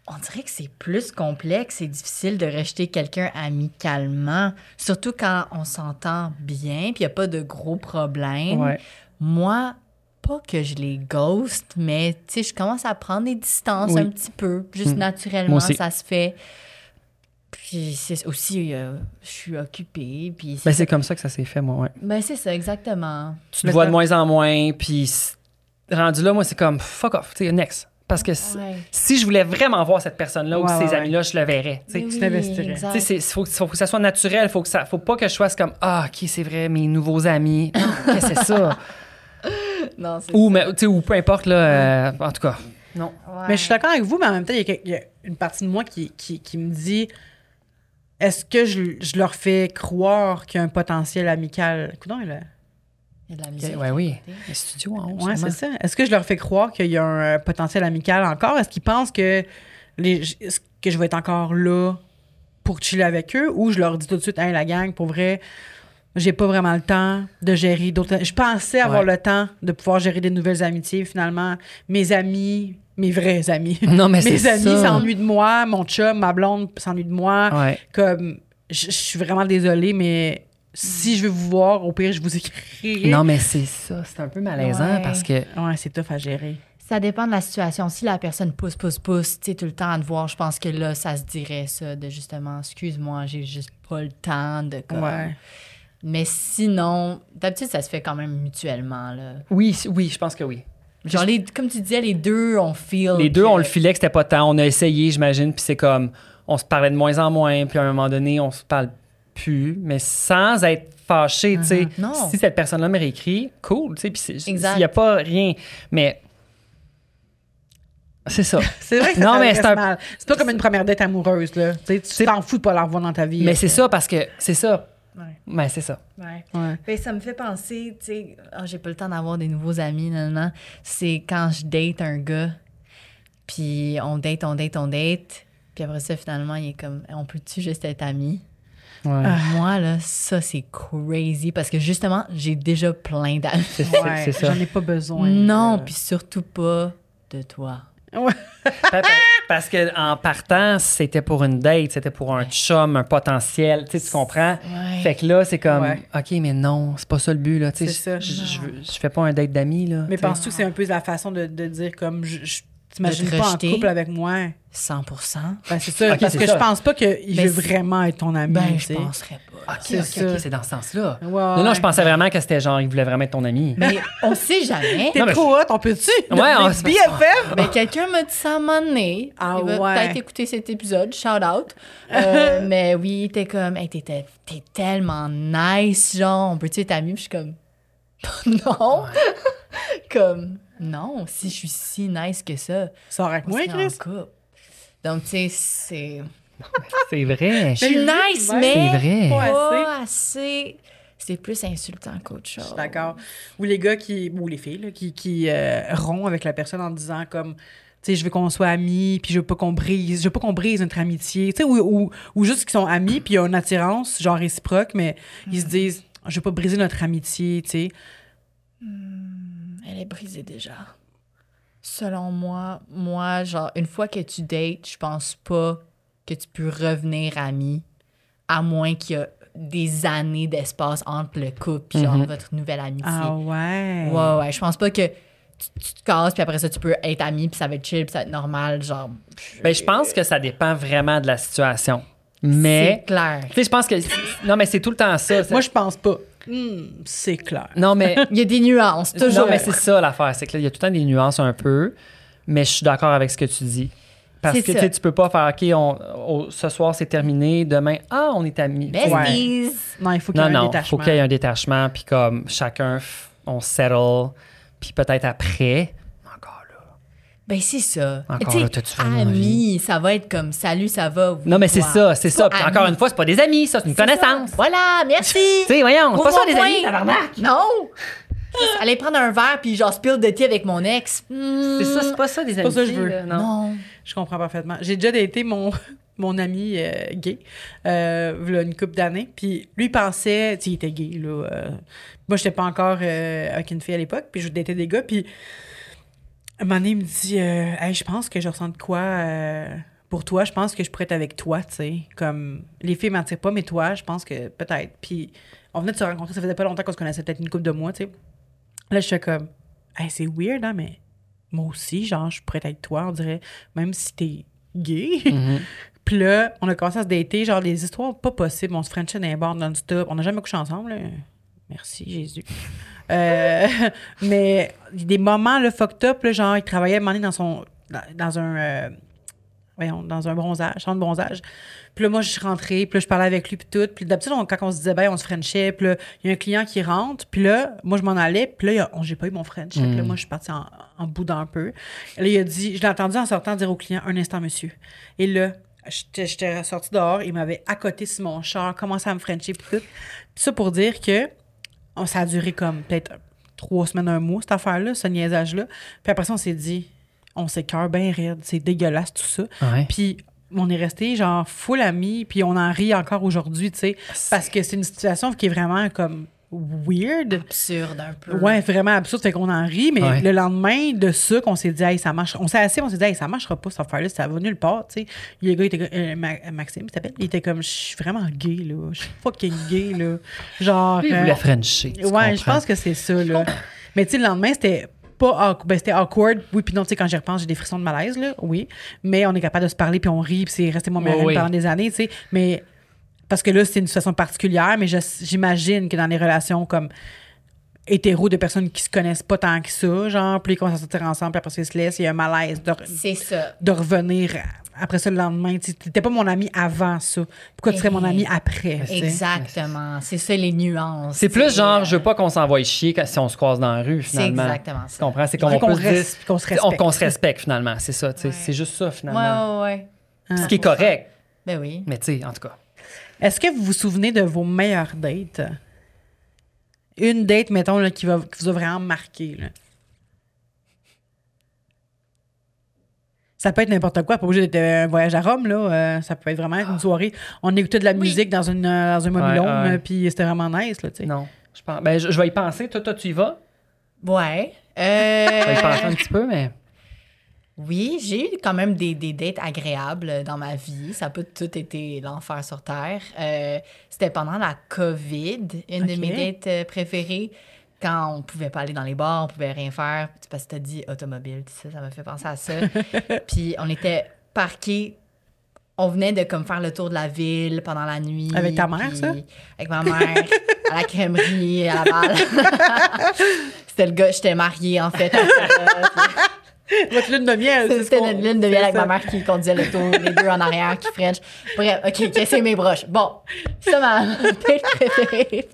on dirait que c'est plus complexe et difficile de rejeter quelqu'un amicalement, surtout quand on s'entend bien puis il n'y a pas de gros problèmes. Ouais. Moi, pas que je les ghost, mais tu sais, je commence à prendre des distances Oui. un petit peu. Juste Mm. naturellement, Moi aussi. ça se fait. Puis c'est aussi, euh, je suis occupée. Puis Ben, c'est c'est comme ça que ça s'est fait, moi, ouais. ben, c'est ça, exactement. Tu te Mais vois ça- de moins en moins, puis c- rendu là, moi, c'est comme fuck off, tu sais, next. Parce que c- Ouais. si je voulais vraiment voir cette personne-là ou Ouais, ces ouais, amis-là, je le verrais. tu sais. Mais tu oui, t'investirais. exact. Tu sais, il faut, faut que ça soit naturel. Faut que ça, faut pas que je sois comme ah, ok, c'est vrai, mes nouveaux amis. Non, qu'est-ce que c'est ça? Non, c'est ou, ça. mais, tu sais, ou peu importe, là. euh, en tout cas, non. Ouais. Mais je suis d'accord avec vous, mais en même temps, il y a, quel- il y a une partie de moi qui, qui, qui me dit est-ce que je, je leur fais croire qu'il y a un potentiel amical? Coudonc, là. Il y a de la musique. Ouais, oui. Les studios en haut, Ouais, sûrement. c'est ça. Est-ce que je leur fais croire qu'il y a un euh, potentiel amical encore? Est-ce qu'ils pensent que, les, est-ce que je vais être encore là pour chiller avec eux? Ou je leur dis tout de suite, hey, la gang, pour vrai, j'ai pas vraiment le temps de gérer d'autres. Je pensais avoir Ouais. le temps de pouvoir gérer des nouvelles amitiés. Finalement, mes amis, mes vrais amis. Non, mais mes c'est amis ça. s'ennuient de moi, mon chum, ma blonde s'ennuie de moi. Ouais. Comme, je je suis vraiment désolée, mais si je veux vous voir, au pire, je vous écrirai. Non, mais c'est ça. C'est un peu malaisant Ouais. parce que. Ouais, c'est tough à gérer. Ça dépend de la situation. Si la personne pousse, pousse, pousse, tu sais, tout le temps à te voir, je pense que là, ça se dirait ça, de justement, excuse-moi, j'ai juste pas le temps de comme... Ouais. Mais sinon, d'habitude, ça se fait quand même mutuellement, là. Oui, c- oui, je pense que oui. Genre, les, comme tu disais, les deux, on feel. Les deux, que- on le filait que c'était pas tant. On a essayé, j'imagine, puis c'est comme. On se parlait de moins en moins, puis à un moment donné, on se parle plus, mais sans être fâché, tu sais. Mhm. Non. Si cette personne-là me réécrit, cool, tu sais, puis c'est- Exact. s'il y a pas rien. Mais. C'est ça. C'est vrai que ça Non, mais s'adresse c'est un- mal. C'est pas comme une première date amoureuse, là. Tu sais, tu C'est- t'en fous de pas la revoir dans ta vie. Mais c'est ça parce que. C'est ça. Ouais. Mais c'est ça. Ouais. Ouais. Ben, ça me fait penser, tu sais, ah, j'ai pas le temps d'avoir des nouveaux amis, non, non. C'est quand je date un gars, puis on date, on date, on date, puis après ça, finalement, il est comme, on peut-tu juste être amis? Ouais. Moi, là, ça, c'est crazy, parce que justement, j'ai déjà plein d'amis. C'est c'est- Ouais, c'est ça. J'en ai pas besoin. Non, là. puis surtout pas de toi. Ouais. Pa- pa- Parce que en partant, c'était pour une date, c'était pour un chum, un potentiel, tu sais, tu comprends? Ouais. Fait que là, c'est comme, Ouais. OK, mais non, c'est pas ça le but, là. Tu sais, C'est ça. je, je, je veux- je fais pas un date d'amis, là. Mais tu sais. penses-tu que c'est un peu la façon de, de dire comme je, je t'imagines De te pas en rejeter? couple avec moi? cent pour cent. Ben, c'est ça. Ok, parce c'est que ça. je pense pas qu'il Mais veut c'est- vraiment être ton ami. Ben, tu je sais. penserais pas. OK, c'est OK, ça. OK, c'est dans ce sens-là. Ouais, Non, non, ouais. je pensais vraiment que c'était genre, il voulait vraiment être ton ami. Mais on sait jamais. T'es Non, mais trop hot, on peut-tu? Ouais, on- B F F? Ben, quelqu'un m'a dit ça à un moment donné. Ah Il va ouais. peut-être écouter cet épisode. Shout out. Euh, mais oui, t'es comme, hey, t'es, t'es- t'es tellement nice, genre, on peut-tu être amis? Puis je suis comme, non. Comme, non, si je suis si nice que ça, Sors avec on moi, serait en Chris. couple. Donc, tu sais, c'est. C'est vrai. Je suis nice, Ouais. mais C'est vrai. pas assez. C'est plus insultant qu'autre chose. Je suis d'accord. Ou les gars qui, ou les filles, là, qui, qui euh, rompent avec la personne en disant comme, tu sais, je veux qu'on soit amis, puis je veux pas qu'on brise, je veux pas qu'on brise notre amitié. Tu sais, ou, ou, ou juste qu'ils sont amis, puis il y a une attirance, genre réciproque, mais ils se disent, je veux pas briser notre amitié, tu sais. Elle est brisée déjà. Selon moi, moi, genre, une fois que tu dates, je pense pas que tu peux revenir ami, à moins qu'il y a des années d'espace entre le couple puis genre Mhm. votre nouvelle amitié. Ah ouais. Ouais, ouais. Je pense pas que tu, tu te casses, puis après ça, tu peux être ami, puis ça va être chill, puis ça va être normal, genre... Ben, je pense que ça dépend vraiment de la situation. Mais, C'est clair. tu sais, je pense que. Non, mais c'est tout le temps ça. ça- Moi, je pense pas. Hmm, c'est clair. Non, mais. Il y a des nuances, toujours. Non, mais c'est ça l'affaire. C'est que là, il y a tout le temps des nuances un peu. Mais je suis d'accord avec ce que tu dis. Parce C'est que tu ça. sais, tu peux pas faire, OK, on, on- ce soir, c'est terminé. Demain, ah, on est amis. Besties! Non, il faut qu'il y Non, ait un non, il détachement. faut qu'il y ait un détachement, puis comme chacun, f- on settle, puis peut-être après, encore là. Ben, c'est ça. Encore Tu sais, là, t'as-tu vraiment ami, ça va être comme salut, ça va. oui, Non, mais c'est toi. ça, c'est ça. Puis Pas encore ami. une fois, c'est pas des amis, ça, c'est une C'est connaissance. ça. Voilà, merci. Tu sais, voyons, c'est pas ça Ouvre des mon amis, point. tabarnak. Non! Aller prendre un verre puis genre spill de thé avec mon ex. Hmm, C'est ça, c'est pas ça des amis. pas ça que je veux. non. Non. Je comprends parfaitement. J'ai déjà daté mon, mon ami euh, gay, euh, v'là une couple d'années. Puis lui, il pensait, tu sais, il était gay, là. euh, moi, j'étais pas encore euh, avec une fille à l'époque, puis je datais des gars. Puis un moment donné, il me dit, euh, hey, je pense que je ressens de quoi euh, pour toi, je pense que je pourrais être avec toi, tu sais. Comme, les filles m'attirent pas, mais toi, je pense que peut-être. Puis, on venait de se rencontrer, ça faisait pas longtemps qu'on se connaissait, peut-être une couple de mois, tu sais. Là, je suis comme, hey, c'est weird, hein, mais moi aussi, genre, je pourrais être avec toi, on dirait, même si t'es gay. Mhm. Puis là, on a commencé à se dater, genre, des histoires pas possibles. On se frenchait dans les bars non-stop. On n'a jamais couché ensemble, là. Merci, Jésus. euh, mais des moments, là, fucked up, là, genre, il travaillait à un moment donné dans son... dans, dans un... Euh, voyons, dans un bronzage, champ de bronzage. Puis là, moi, je suis rentrée, puis là, je parlais avec lui, puis tout. Puis d'habitude, on- quand on se disait, ben, on se frenchait, puis là, il y a un client qui rentre, puis là, moi, je m'en allais, puis là, il y a- on- j'ai pas eu mon french. Fait que là, moi, je suis partie en, en boudin un peu. Et là, il a dit, je l'ai entendu en sortant dire au client, un instant, monsieur. Et là, j'étais, j'étais sortie dehors, il m'avait accoté sur mon char, commencé à me frencher, puis tout. Puis ça pour dire que on- ça a duré comme peut-être trois semaines, un mois, cette affaire-là, ce niaisage-là. Puis après ça, on s'est dit, on s'écoeure bien raide, c'est dégueulasse tout ça. Ouais. Puis on est resté genre full amis, puis on en rit encore aujourd'hui, tu sais, parce que c'est une situation qui est vraiment comme weird. Absurde un peu. Ouais, vraiment absurde, fait qu'on en rit, mais Ouais. le lendemain de ça, qu'on s'est dit, hey, ça marche. On s'est assis, on s'est dit, hey, ça marchera pas cette affaire-là, ça va nulle part, tu sais. Le gars, il était, euh, Ma- Maxime, il s'appelle, il était comme, je suis vraiment gay, là. Je suis fucking gay, là. Genre. Lui, il euh, voulait Frencher. tu Ouais, je comprends? pense que c'est ça, là. Mais tu sais, le lendemain, c'était pas awk- ben, c'était awkward. Oui, puis non, tu sais, quand j'y repense, j'ai des frissons de malaise, là. Oui. Mais on est capable de se parler, puis on rit, puis c'est resté mon meilleur Ouais, ami oui. pendant des années, tu sais. Mais parce que là, c'est une situation particulière, mais je- j'imagine que dans les relations comme hétéro de personnes qui se connaissent pas tant que ça, genre, puis ils commencent à sortir ensemble, puis après ça, ils se laissent, il y a un malaise de, C'est ça. de revenir après ça le lendemain. Tu n'étais pas mon ami avant ça. Pourquoi tu serais mon ami après? tu sais? Exactement. C'est ça les nuances. C'est plus euh, genre, je veux pas qu'on s'envoie chier quand- si on se croise dans la rue, C'est finalement. exactement Tu ça. comprends? C'est Qu'on qu'on peut se reste- dire- qu'on se on- respecte. qu'on se respecte, finalement. C'est ça, tu sais. Ouais. C'est juste ça, finalement. Ouais, ouais, ouais. Ce qui est correct. Ben oui. Mais tu sais, en tout cas. Est-ce que vous vous souvenez de vos meilleures dates? Une date, mettons, là, qui, va, qui vous a vraiment marqué. Là. Ça peut être n'importe quoi, pas obligé d'être un voyage à Rome, là. Euh, ça peut être vraiment une soirée. On écoutait de la Oui. musique dans, une, euh, dans un mobilhome, Ouais, ouais. euh, puis c'était vraiment nice, là, tu sais. Non. Je pense. Ben, je, je vais y penser. Toi, toi, tu y vas? Ouais. Je vais y penser Euh, un petit peu, mais. oui, j'ai eu quand même des, des dates agréables dans ma vie. Ça n'a pas tout été l'enfer sur Terre. Euh, c'était pendant la COVID, une Ok. de mes dates euh, préférées. Quand on pouvait pas aller dans les bars, on pouvait rien faire. Parce que t'as dit automobile, tu sais, ça m'a fait penser à ça. Puis on était parqués. On venait de comme faire le tour de la ville pendant la nuit. Avec ta mère, puis ça? Avec ma mère, à la crèmerie, à Laval. C'était le gars, j'étais mariée en fait. à ce gars-là, puis- Votre lune de miel, c'est ce C'était qu'on- une lune de c'est miel avec ça. ma mère qui conduisait le tour, les deux en arrière, qui French. Bref, OK, OK, c'est mes broches. Bon, ça, ma date préférée.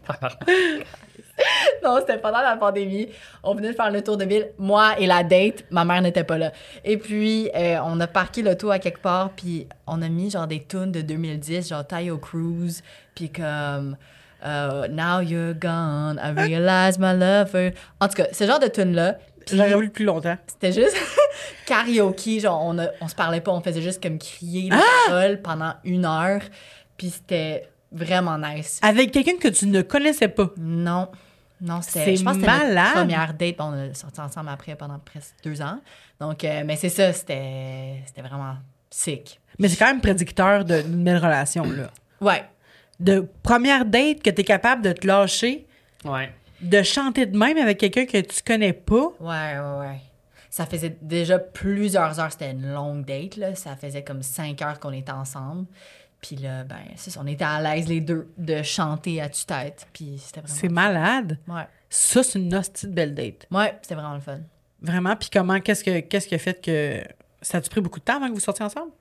Non, c'était pendant la pandémie. On venait de faire le tour de ville. Moi et la date, ma mère n'était pas là. Et puis, euh, on a parqué l'auto à quelque part, puis on a mis genre des tunes de deux mille dix, genre Tayo Cruz, puis comme euh, Now You're Gone, I Realize My Lover. En tout cas, ce genre de tunes-là. Puis J'aurais voulu plus longtemps. c'était juste karaoke, genre on, a, on se parlait pas, on faisait juste comme crier les paroles pendant une heure, puis c'était vraiment nice. Avec quelqu'un que tu ne connaissais pas. Non, non, c'était, C'est je pense que c'était malade. notre première date, bon, on a sorti ensemble après pendant presque deux ans, donc, euh, mais c'est ça, c'était, c'était vraiment sick. Mais c'est quand même prédicteur de- d'une belle relation, là. Ouais, De première date que tu es capable de te lâcher, Ouais. de chanter de même avec quelqu'un que tu connais pas. ouais, ouais, ouais. Ça faisait déjà plusieurs heures, c'était une longue date, là, ça faisait comme cinq heures qu'on était ensemble. Puis là, ben, c'est ça, on était à l'aise les deux de chanter à tue-tête. Puis c'était vraiment. C'est malade. Ouais. Ça, c'est une hostie de belle date. Ouais, c'était vraiment le fun. Vraiment. Puis comment, qu'est-ce, que, qu'est-ce qui a fait que. Ça a-tu pris beaucoup de temps avant que vous sortiez ensemble?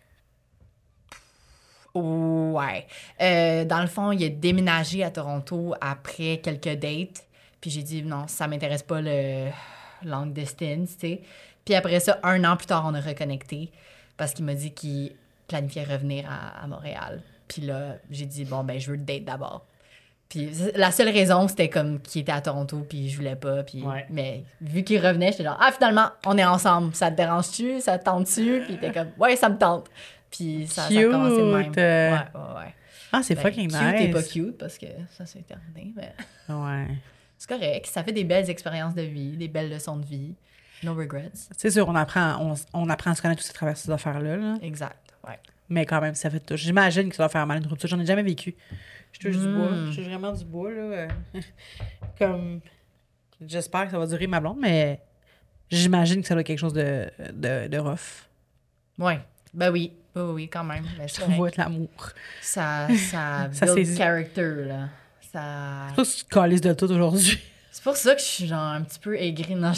Ouais. Euh, dans le fond, il a déménagé à Toronto après quelques dates. Puis j'ai dit non, ça m'intéresse pas le long distance, tu sais. Puis après ça, un an plus tard, on a reconnecté parce qu'il m'a dit qu'il planifiait revenir à, à Montréal. Puis là, j'ai dit bon, ben, je veux le date d'abord. Puis la seule raison, c'était comme qu'il était à Toronto, puis je voulais pas. Puis, Ouais. mais vu qu'il revenait, j'étais genre, ah, finalement, on est ensemble. Ça te dérange-tu? Ça te tente-tu? Puis il était comme, ouais, ça me tente. Puis ça, ça a commencé de même. Cute, euh. Ouais, ouais, ouais. Ah, c'est Ben, fucking cute nice. et pas cute, parce que ça, c'est terminé. Mais Ouais. c'est correct. Ça fait des belles expériences de vie, des belles leçons de vie. No regrets. C'est sûr, on apprend, on, on apprend à se connaître aussi à travers ces affaires-là. Là. Exact, ouais. Mais quand même, ça fait tout. J'imagine que ça va faire mal une rupture. J'en ai jamais vécu. Je touche Mm. du bois. Je touche vraiment du bois, là. euh, Comme... J'espère que ça va durer ma blonde, mais j'imagine que ça doit être quelque chose de, de, de rough. Ouais. Ben oui. Oui, oui, quand même. Mais c'est Ça vrai. va être l'amour. Ça, ça Ça build saisit. character, là. Ça... C'est pour ça que tu te calisses de tout aujourd'hui. C'est pour ça que je suis genre un petit peu aigrie dans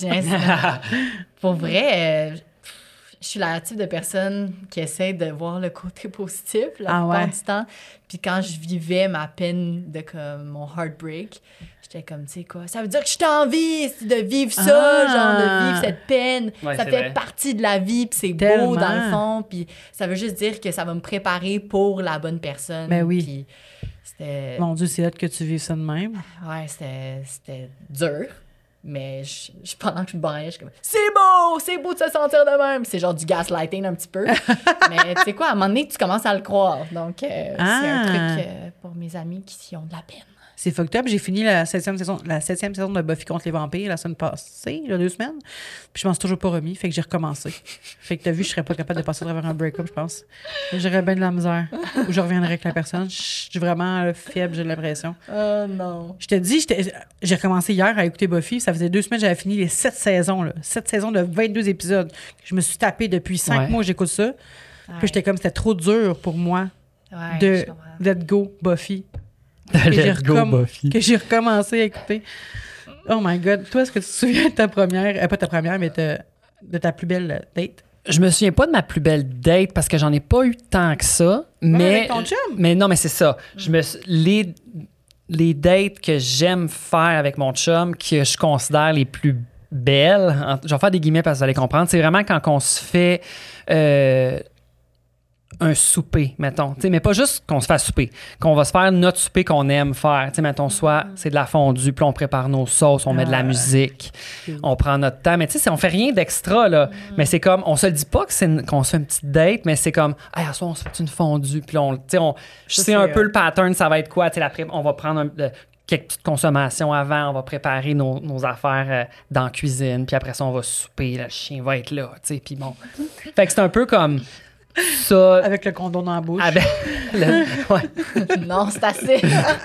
Pour vrai, euh, je suis la type de personne qui essaie de voir le côté positif la Ah plupart ouais. du temps. Puis quand je vivais ma peine de comme mon heartbreak, j'étais comme, tu sais quoi, ça veut dire que je t'en vie de vivre ça, Ah. genre de vivre cette peine. Ouais, ça c'est fait vrai. partie de la vie, puis c'est Tellement. beau dans le fond. Puis ça veut juste dire que ça va me préparer pour la bonne personne. Ben oui. Puis c'était... Mon Dieu, c'est hâte que tu vives ça de même. Ouais, c'était, c'était dur. Mais je, je- pendant que je baillais, je suis comme c'est beau, c'est beau de se sentir de même. C'est genre du gaslighting un petit peu. Mais tu sais quoi, à un moment donné, tu commences à le croire. Donc, euh, Ah. c'est un truc euh, pour mes amis qui ont de la peine. C'est fucked up. J'ai fini la septième saison, la septième saison de Buffy contre les vampires la semaine passée, il y a deux semaines. Puis je m'en suis toujours pas remis, fait que j'ai recommencé. Fait que t'as vu, je serais pas capable de passer à travers un break-up, je pense. J'aurais bien de la misère. Ou je reviendrais avec la personne. Je suis vraiment euh, faible, j'ai l'impression. Oh non. Je te dis, j'étais- j'ai recommencé hier à écouter Buffy. Ça faisait deux semaines que j'avais fini les sept saisons. Là. Sept saisons de vingt-deux épisodes. Je me suis tapé depuis cinq Ouais. mois, j'écoute ça. Puis j'étais comme, c'était trop dur pour moi Ouais, de je comprends. let go Buffy. Que j'ai Let's go, recomm- Buffy. que j'ai recommencé à écouter. Oh my God. Toi, est-ce que tu te souviens de ta première, euh, pas ta première, mais de, de ta plus belle euh, date? Je me souviens pas de ma plus belle date parce que j'en ai pas eu tant que ça. Mais, avec ton chum? mais non, mais c'est ça. Je me, suis- les, les dates que j'aime faire avec mon chum, que je considère les plus belles, en- je vais faire des guillemets parce que vous allez comprendre, c'est vraiment quand on se fait euh, un souper, mettons. T'sais, mais pas juste qu'on se fasse souper, qu'on va se faire notre souper qu'on aime faire. T'sais, mettons, soit c'est de la fondue, puis on prépare nos sauces, on met de la Ah. musique, on prend notre temps. Mais tu sais, on fait rien d'extra, là. Mais c'est comme, on se le dit pas que c'est une- qu'on se fait une petite date, mais c'est comme, hey, à soir, on se fait une fondue, puis là, on, t'sais, on, je Ça, sais c'est, un peu euh, le pattern, ça va être quoi? T'sais, la pré- on va prendre un- de- quelques petites consommations avant, on va préparer nos, nos affaires euh, dans la cuisine, puis après ça, on va souper, là, le chien va être là, tu sais, puis bon. Fait que c'est un peu comme ça. Avec le condom dans la bouche. Avec le- ouais. Non, c'est assez.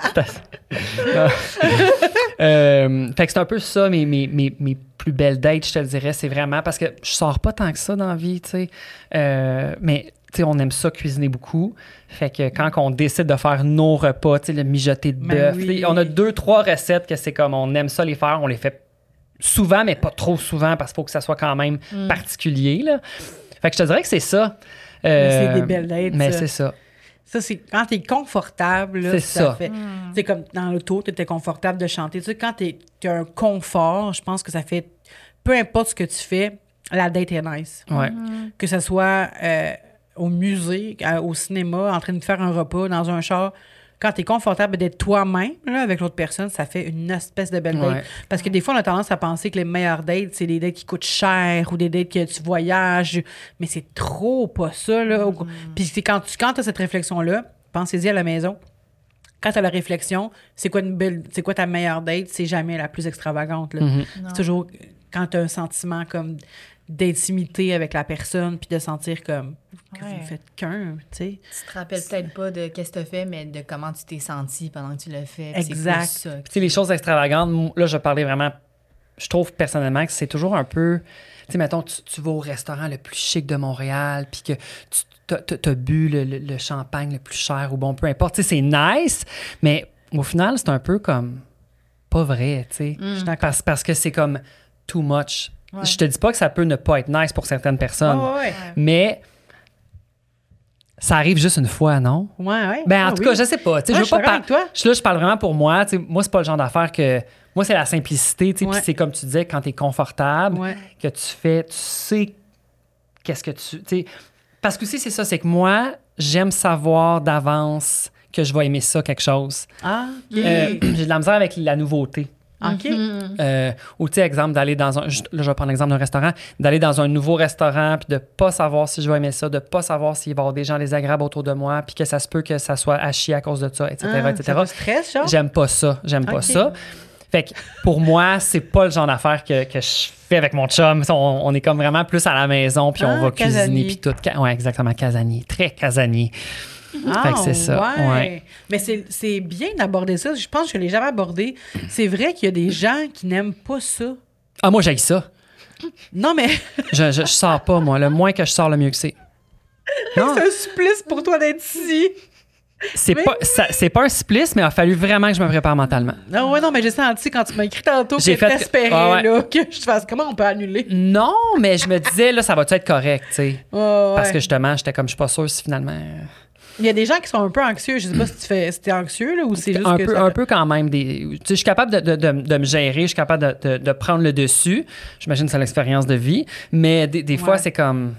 Euh, fait que c'est un peu ça, mes, mes, mes, mes plus belles dates, je te le dirais. C'est vraiment parce que je sors pas tant que ça dans la vie, tu sais. Euh, mais, tu sais, on aime ça cuisiner beaucoup. Fait que quand on décide de faire nos repas, tu sais, le mijoté de Ben bœuf, oui. tu sais, on a deux, trois recettes que c'est comme on aime ça les faire. On les fait souvent, mais pas trop souvent parce qu'il faut que ça soit quand même particulier, là. Fait que je te dirais que c'est ça. Mais Euh, c'est des belles dates, Mais ça. c'est ça. Ça, c'est quand t'es confortable, là, C'est ça. ça. Fait. Tu sais, comme dans l'auto, t'étais confortable de chanter. Tu sais, quand t'es, t'as un confort, je pense que ça fait... Peu importe ce que tu fais, la date est nice. Ouais. Que ce soit euh, au musée, à- au cinéma, en train de faire un repas, dans un char. Quand t'es confortable d'être toi-même là, avec l'autre personne, ça fait une espèce de belle date. Ouais. Parce que des fois, on a tendance à penser que les meilleures dates, c'est des dates qui coûtent cher ou des dates que tu voyages. Mais c'est trop pas ça, là. Puis c'est quand tu quand as cette réflexion-là, pensez-y à la maison. Quand tu as la réflexion, c'est quoi une belle, c'est quoi ta meilleure date? C'est jamais la plus extravagante, là. Mhm. C'est toujours quand tu as un sentiment comme d'intimité avec la personne puis de sentir comme que Ouais. vous faites qu'un, tu sais. Tu te rappelles peut-être pas de qu'est-ce que tu as fait, mais de comment tu t'es senti pendant que tu l'as fait. Puis c'est Exact. plus ça. Tu sais, les choses extravagantes, m- là, je parlais vraiment. Je trouve personnellement que c'est toujours un peu. Tu sais, mettons, tu, tu vas au restaurant le plus chic de Montréal, puis que tu as bu le, le- le champagne le plus cher, ou bon, peu importe. Tu sais, c'est nice, mais au final, c'est un peu comme. Pas vrai, tu sais. Je suis d'accord. Parce, parce que c'est comme too much. Ouais. Je te dis pas que ça peut ne pas être nice pour certaines personnes, Ouais, ouais, mais ça arrive juste une fois, non? ouais. Ouais, Ben, en Ah tout oui. cas, je sais pas. Tu sais, Ouais, je veux je suis pas d'accord par- avec toi. je suis là, je parle vraiment pour moi. Tu sais, moi, c'est pas le genre d'affaire que. Moi, c'est la simplicité. Tu sais, Ouais. puis c'est comme tu disais, quand tu es confortable, Ouais. que tu fais, tu sais qu'est-ce que tu. tu sais, parce que aussi, c'est ça, c'est que moi, j'aime savoir d'avance que je vais aimer ça, quelque chose. Ah, Euh, j'ai de la misère avec la nouveauté. OK. Euh, ou, tu sais, exemple, d'aller dans un. juste- Là, je vais prendre l'exemple d'un restaurant. D'aller dans un nouveau restaurant, puis de pas savoir si je vais aimer ça, de pas savoir s'il va y avoir des gens désagréables autour de moi, puis que ça se peut que ça soit à chier à cause de ça, et cetera, Ah, et cetera. ça te stresse, genre? J'aime pas ça. J'aime pas Ok. ça. Fait que pour moi, c'est pas le genre d'affaire que, que je fais avec mon chum. On, on est comme vraiment plus à la maison, puis Ah, on va casanier. cuisiner, puis tout. Ca- Ouais, exactement, casanier. Très casanier. Ah, Fait que c'est ça. ouais. Ouais. Mais c'est, c'est bien d'aborder ça. Je pense que je ne l'ai jamais abordé. C'est vrai qu'il y a des gens qui n'aiment pas ça. Ah, moi, j'haïs ça. Non, mais Je, je, je sors pas, moi. Le moins que je sors, le mieux que c'est. Non, c'est un supplice pour toi d'être ici. c'est mais- pas, ça- c'est pas un supplice, mais il a fallu vraiment que je me prépare mentalement. Non, ouais, non, mais j'ai senti quand tu m'as écrit tantôt que J'ai fait que- t'espérais Ah ouais. là, que je te fasse comment on peut annuler. Non, mais je me disais, là, ça va-tu être correct, tu sais. Ouais, ouais. Parce que justement, j'étais comme, je suis pas sûre si finalement. Il y a des gens qui sont un peu anxieux. Je sais pas si tu fais, si t'es anxieux là, ou c'est juste Un que peu, ça un fait- peu quand même. Des, tu sais, je suis capable de, de, de, de me gérer, je suis capable de, de, de prendre le dessus. J'imagine que c'est l'expérience de vie. Mais des, des fois, Ouais. c'est comme.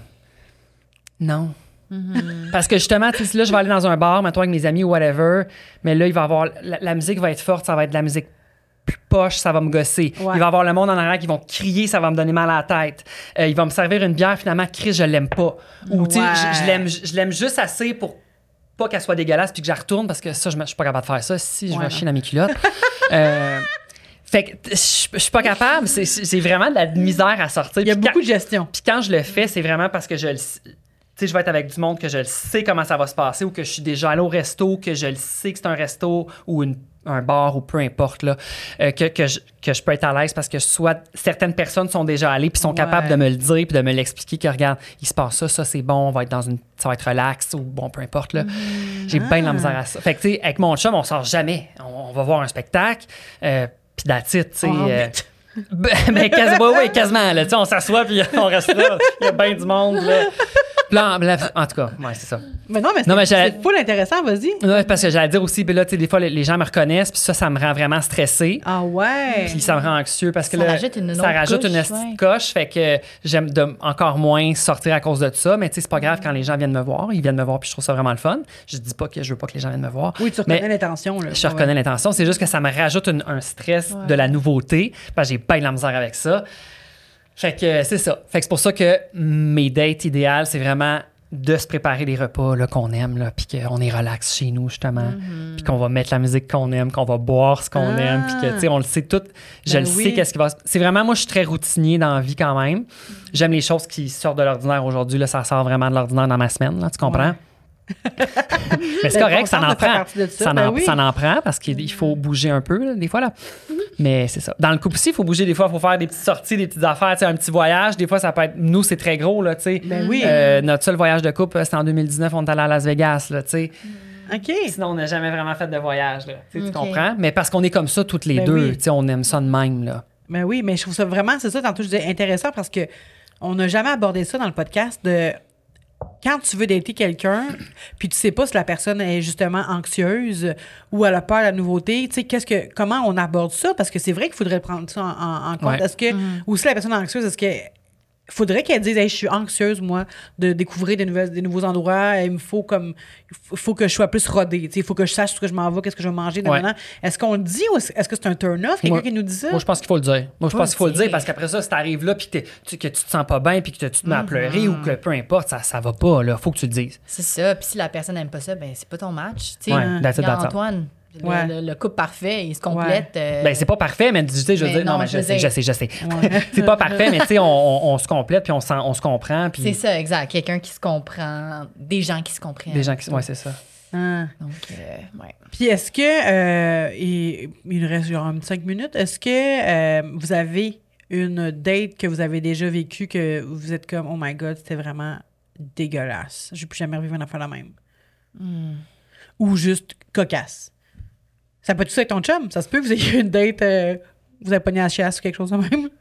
Non. Parce que justement, tu sais, si là, je vais aller dans un bar, mettons, avec mes amis ou whatever, mais là, il va avoir. La, la musique va être forte, ça va être de la musique plus poche, ça va me gosser. Ouais. Il va y avoir le monde en arrière qui vont crier, ça va me donner mal à la tête. Euh, il va me servir une bière, finalement, Chris, je l'aime pas. Ou, tu sais, Ouais. je, je l'aime, je l'aime juste assez pour pas qu'elle soit dégueulasse puis que je la retourne parce que ça, je, me- je suis pas capable de faire ça si je Ouais, vais non. chier dans mes culottes. euh, fait que je je suis pas capable. C'est, c'est vraiment de la misère à sortir. Il y a Puis beaucoup quand- de gestion. puis quand je le fais, c'est vraiment parce que je le sais- tu sais, je vais être avec du monde que je le sais comment ça va se passer ou que je suis déjà allé au resto, que je le sais que c'est un resto ou une- un bar ou peu importe, là, euh, que, que, je, que je peux être à l'aise parce que soit certaines personnes sont déjà allées puis sont Ouais. capables de me le dire puis de me l'expliquer que regarde, il se passe ça, ça c'est bon, on va être dans une, ça va être relax ou bon, peu importe. Là. J'ai bien de la misère à ça. Fait que, tu sais, avec mon chum, on sort jamais. On, on va voir un spectacle, euh, puis that's it, tu sais. On euh, rentre. ben, ben, quasiment, ouais, ouais, quasiment. Là, tu sais, on s'assoit puis on reste là. Il y a bien du monde. Là. Puis là, en, bref, en tout cas, ouais, c'est ça. Mais non, mais c'est, Non, mais j'allais- c'est full intéressant, vas-y. Ouais, parce que j'allais dire aussi, puis là, tu sais, des fois, les, les gens me reconnaissent, puis ça, ça me rend vraiment stressé. Ah ouais. Puis ça me rend anxieux parce que Ça là, rajoute une ça autre rajoute couche, une petite ouais. coche, fait que j'aime de, encore moins sortir à cause de ça. Mais tu sais, c'est pas grave quand les gens viennent me voir. Ils viennent me voir, puis je trouve ça vraiment le fun. Je dis pas que je veux pas que les gens viennent me voir. Oui, tu reconnais Mais l'intention. Là. je reconnais l'intention. C'est juste que ça me rajoute une- un stress de la nouveauté. Parce que j'ai pas de la misère avec ça. Fait que euh, c'est ça. Fait que c'est pour ça que mes dates idéales, c'est vraiment de se préparer les repas là, qu'on aime, là, puis qu'on est relax chez nous, justement. Puis qu'on va mettre la musique qu'on aime, qu'on va boire ce qu'on Ah. aime, puis que, tu sais, on le sait tout. Je Ben le oui. sais, qu'est-ce qui va se... C'est vraiment, moi, je suis très routinier dans la vie quand même. J'aime les choses qui sortent de l'ordinaire aujourd'hui. Là, ça sort vraiment de l'ordinaire dans ma semaine, là, tu comprends? Ouais. Mais c'est Ben, correct, ça contente en de faire prend. partie de ça, Ça, ben en, oui. ça en prend parce qu'il il faut bouger un peu, là, des fois. Là. Mais c'est ça. Dans le couple aussi, il faut bouger des fois. Il faut faire des petites sorties, des petites affaires, tu sais, un petit voyage. Des fois, ça peut être... Nous, c'est très gros, là, tu sais. Ben oui. Euh, notre seul voyage de couple, c'était en deux mille dix-neuf. On est allé à Las Vegas, là, tu sais. OK. Sinon, on n'a jamais vraiment fait de voyage, là. Tu sais, tu Ok. comprends? Mais parce qu'on est comme ça toutes les Ben deux. oui. Tu sais, on aime ça de même, là. Ben oui, mais je trouve ça vraiment, c'est ça, tantôt je disais intéressant parce que on n'a jamais abordé ça dans le podcast de quand tu veux dater quelqu'un, puis tu sais pas si la personne est justement anxieuse ou elle a peur de la nouveauté, tu sais, qu'est-ce que, comment on aborde ça? Parce que c'est vrai qu'il faudrait prendre ça en, en- en compte. Ouais. Est-ce que, ou si la personne est anxieuse, est-ce que faudrait qu'elle dise, hey, je suis anxieuse, moi, de découvrir des, nouvelles, des nouveaux endroits. Il me faut comme, il faut que je sois plus rodée. Tu sais, il faut que je sache ce que je m'en vais, qu'est-ce que je vais manger. Ouais. nanana. Est-ce qu'on le dit ou est-ce est-ce que c'est un turn-off? Quelqu'un Moi- qui nous dit ça? Moi, je pense qu'il faut le dire. Moi, je Faut pense qu'il faut le le dire dire. parce qu'après ça, si t'arrives là puis que, t'es- tu, que tu te sens pas bien puis que tu te mets à pleurer ou que peu importe, ça, ça va pas, là. Faut que tu le dises. C'est ça. Puis si la personne n'aime pas ça, ben c'est pas ton match. Tu sais, Ouais, that's it, regarde, that's all. Antoine, le, Ouais. le- le couple parfait, il se complète. euh, Ben, c'est pas parfait, mais tu sais, je veux mais dire, non, non, mais je je veux sais, dire- je sais, je sais. C'est pas parfait, mais tu sais, on, on, on se complète puis on, s'en- on se comprend. Puis c'est ça, exact. Quelqu'un qui se comprend, des gens qui se comprennent. des gens qui. Ouais, c'est ça. Ah. Donc, euh, ouais. Puis est-ce que, euh, il, il nous reste genre un petit cinq minutes, est-ce que euh, vous avez une date que vous avez déjà vécue que vous êtes comme, oh my god, c'était vraiment dégueulasse. Je ne plus jamais revivre une affaire la même. Ou juste cocasse. Ça peut tout ça être ton chum. Ça se peut que vous ayez une date, euh, vous avez pogné à la chiasse ou quelque chose de même.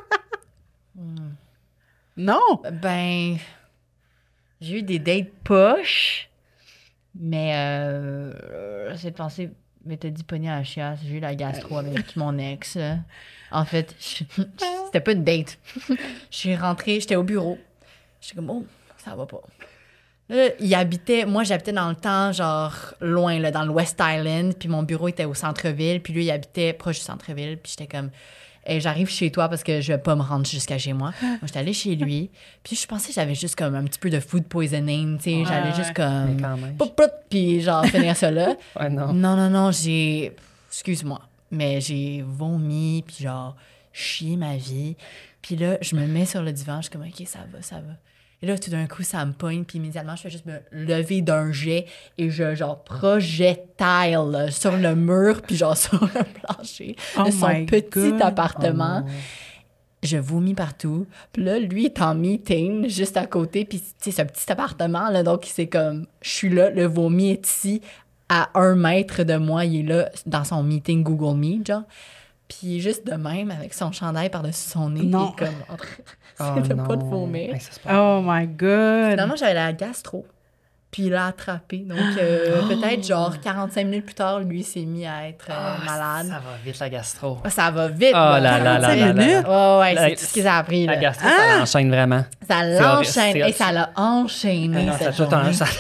Non! Ben, j'ai eu des dates poches, mais euh, j'essaie de penser, mais t'as dit pogné à la chiasse, j'ai eu la gastro avec mon ex. là. En fait, je- c'était pas une date. Je suis rentrée, j'étais au bureau. J'étais comme, oh, ça va pas. Là, il habitait, moi j'habitais dans le temps, genre loin, là, dans le West Island, puis mon bureau était au centre-ville, puis lui il habitait proche du centre-ville, puis j'étais comme, hey, j'arrive chez toi parce que je vais pas me rendre jusqu'à chez moi. Moi, j'étais allée chez lui, puis je pensais que j'avais juste comme un petit peu de food poisoning, tu sais, j'allais ouais. juste Mais comme, quand même. poup, poup, puis genre finir ça là. Ouais, non. Non, non, non, j'ai, excuse-moi. mais j'ai vomi, puis genre, chié ma vie. Puis là, je me mets sur le divan, je suis comme, OK, ça va, ça va. Et là, tout d'un coup, ça me pogne, puis immédiatement, je fais juste me lever d'un jet et je, genre, projectile sur le mur, puis genre, sur le plancher Oh de son my petit God. appartement. Oh non. Je vomis partout. Puis là, lui est en meeting juste à côté. Puis, tu sais, c'est un petit appartement, là. Donc, c'est comme, je suis là, le vomi est ici, à un mètre de moi. Il est là, dans son meeting Google Meet, genre. Puis, juste de même, avec son chandail par-dessus son nez. Non. Il est comme, en train Oh de pas de non. vomir. Hey, ça, c'est pas- Oh my God. Finalement, j'avais la gastro. Puis, il l'a attrapé. Donc, euh, peut-être, genre, quarante-cinq minutes plus tard, lui s'est mis à être euh, Ah, malade. Ça va vite, la gastro. Ça va vite. Oh là là là quarante-cinq là là. minutes? Ouais, ouais, La- c'est tout ce qu'ils ont appris, La là. gastro, ça l'enchaîne vraiment. Ça horrible, l'enchaîne. c'est- Et ça l'a enchaîné, Ah non, ça cette a tout le temps- journée. ça-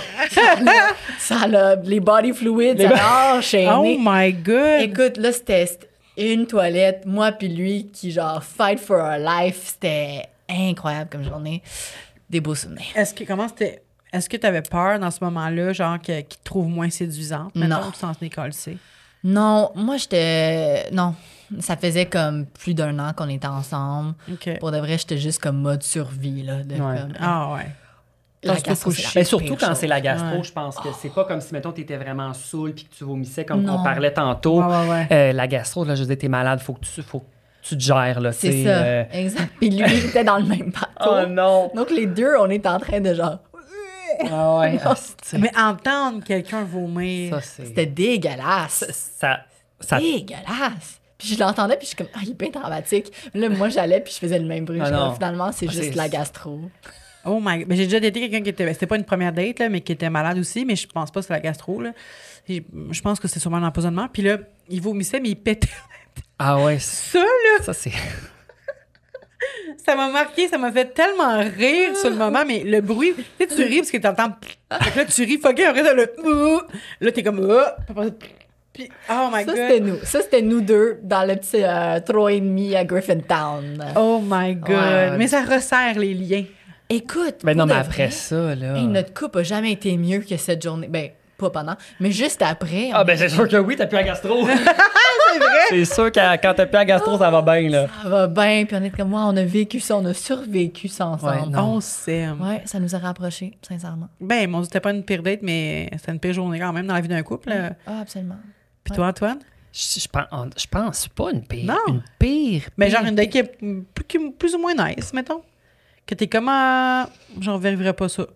Ça l'a... Les body fluids, Les ça bo- l'a Oh enchaîné. my God. Écoute, là, c'était c'était une toilette, moi puis lui, qui, genre, fight for our life. C'était incroyable comme journée. Des beaux souvenirs. Est-ce que, comment c'était... Est-ce que tu avais peur dans ce moment-là, genre, que- qu'il te trouve moins séduisante? Non. Mettons que tu t'en es collé. Non, moi, j'étais... Non. Ça faisait comme plus d'un an qu'on était ensemble. OK. Pour de vrai, j'étais juste comme mode survie, là. De, Ouais. comme, Ah ouais. la Parce que gastro, faut c'est la chier. Mais surtout pire quand chose. c'est la gastro, Ouais. je pense que c'est pas comme si, mettons, t'étais vraiment saoul puis que tu vomissais comme Non. on parlait tantôt. Ouais, ouais, ouais. Euh, la gastro, là, je veux dire, t'es malade, faut que tu, faut que tu te gères, là, tu C'est sais, ça, euh. exact. Puis lui, il était dans le même bateau. Oh non! Donc, les deux, on est en train de genre... Ah ouais, asti. Mais entendre quelqu'un vomir... Ça, c'est... C'était dégueulasse. Ça... ça... Dégueulasse. Puis je l'entendais, puis je suis comme, ah, il est bien dramatique. Là, moi, j'allais, puis je faisais le même bruit. Ah Je suis comme, non. finalement, c'est Ah, juste c'est- la gastro. Oh my... Mais j'ai déjà daté quelqu'un qui était... C'était pas une première date, là, mais qui était malade aussi, mais je pense pas que c'est la gastro, là. Et je pense que c'est sûrement un empoisonnement. Puis là, il vomissait, mais il pétait. Ah ouais, c'est- Ça, là, ça, c'est... ça m'a marqué, ça m'a fait tellement rire sur le moment, mais le bruit, tu sais, tu ris parce que t'entends... Fait que là, tu ris, fucké, après, t'as le... Là, t'es comme... Puis, oh my Ça, God. c'était nous. Ça, c'était nous deux dans le petit euh, trois et demi à Griffintown. Oh my God. Ouais. Mais ça resserre les liens. Écoute, Ben non, pour mais de après vrai, ça, là... hey, notre couple a jamais été mieux que cette journée. Ben, pas pendant, mais juste après. Ah on- ben c'est sûr que oui, t'as plus la gastro. c'est vrai? C'est sûr que quand t'as plus la gastro, ça va bien, là. Ça va bien, puis on est comme moi, on a vécu ça, on a survécu ça ensemble. Ouais, non. On s'aime. Ouais, ça nous a rapprochés, sincèrement. Ben, mon Dieu, c'était pas une pire date, mais c'était une pire journée quand même dans la vie d'un couple. là. Ah, absolument. Puis toi, Antoine? Je, je pense, je pense pas une pire. Non. Une pire. Mais pire, genre une date qui est plus, qui est plus ou moins nice, mettons. Que t'es comment... J'en vivrais pas ça.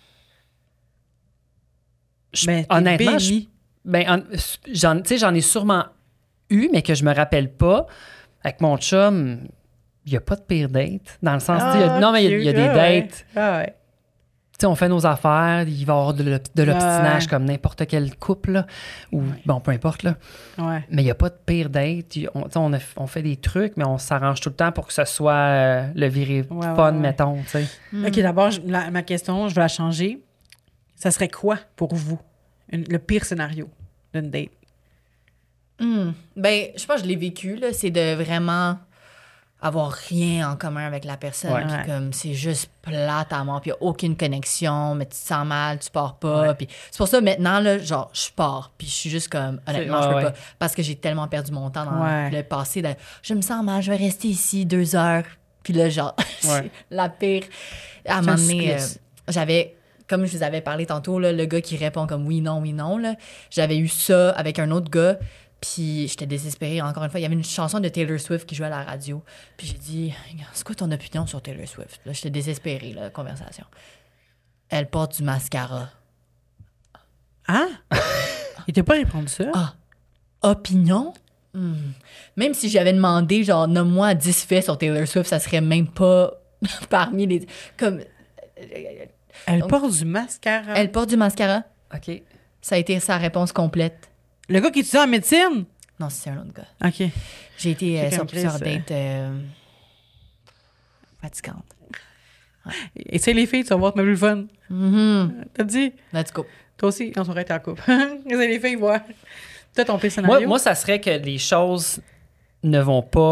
Je- Ben, t'es honnêtement, je- béni. ben, en- j'en, tu sais, j'en ai sûrement eu, mais que je me rappelle pas. Avec mon chum, il y a pas de pire date. Dans le sens, tu sais, il y a- non, mais il y a, il y a cute. des Ah ouais. dates. Ah ouais. Tu sais, on fait nos affaires, il va y avoir de, l'op- de l'obstinage Ouais. comme n'importe quel couple, là, ou bon, peu importe, là. Ouais. Mais il n'y a pas de pire date. Il- On, tu sais, on, a- on fait des trucs, mais on s'arrange tout le temps pour que ce soit euh, le viré Ouais, ouais, fun, ouais. mettons, tu sais. OK, d'abord, je- la- ma question, je vais la changer. Ça serait quoi pour vous, une- le pire scénario d'une date? Hmm. Ben, je pense que je l'ai vécu, là. C'est de vraiment avoir rien en commun avec la personne. Ouais. Puis Ouais. comme, c'est juste plate à mort, puis il n'y a aucune connexion, mais tu te sens mal, tu pars pas. Puis c'est pour ça, maintenant, là, genre, je pars, puis je suis juste comme, honnêtement, C'est- je peux ouais, pas. ouais. Parce que j'ai tellement perdu mon temps dans Ouais. le passé. de, je me sens mal, je vais rester ici deux heures. Puis là, genre, Ouais. c'est la pire. À un C'est un moment donné, euh, supplice. j'avais... Comme je vous avais parlé tantôt, là, le gars qui répond comme oui, non, oui, non, là, j'avais eu ça avec un autre gars, puis j'étais désespérée. Encore une fois, il y avait une chanson de Taylor Swift qui jouait à la radio. Puis j'ai dit, c'est quoi ton opinion sur Taylor Swift? Là, j'étais désespérée, là, la conversation. Elle porte du mascara. Hein? Il t'a pas répondu ça? Ah, opinion? Hmm. Même si j'avais demandé, genre, nomme-moi dix faits sur Taylor Swift, ça serait même pas parmi les... Comme... Elle donc- porte du mascara. Elle porte du mascara? OK. Ça a été sa réponse complète. Le gars qui étudie en médecine? Non, c'est un autre gars. OK. J'ai été euh, C'est sur comme plusieurs Chris, euh. dates euh, fatigantes. Essaye les filles, tu vas voir, tu m'as vu le fun. Mhm. T'as dit? Let's go. Toi aussi, on s'aurait été en couple. Essaye les filles, voir. Toi, ton pire Moi, scénario? moi, ça serait que les choses ne vont pas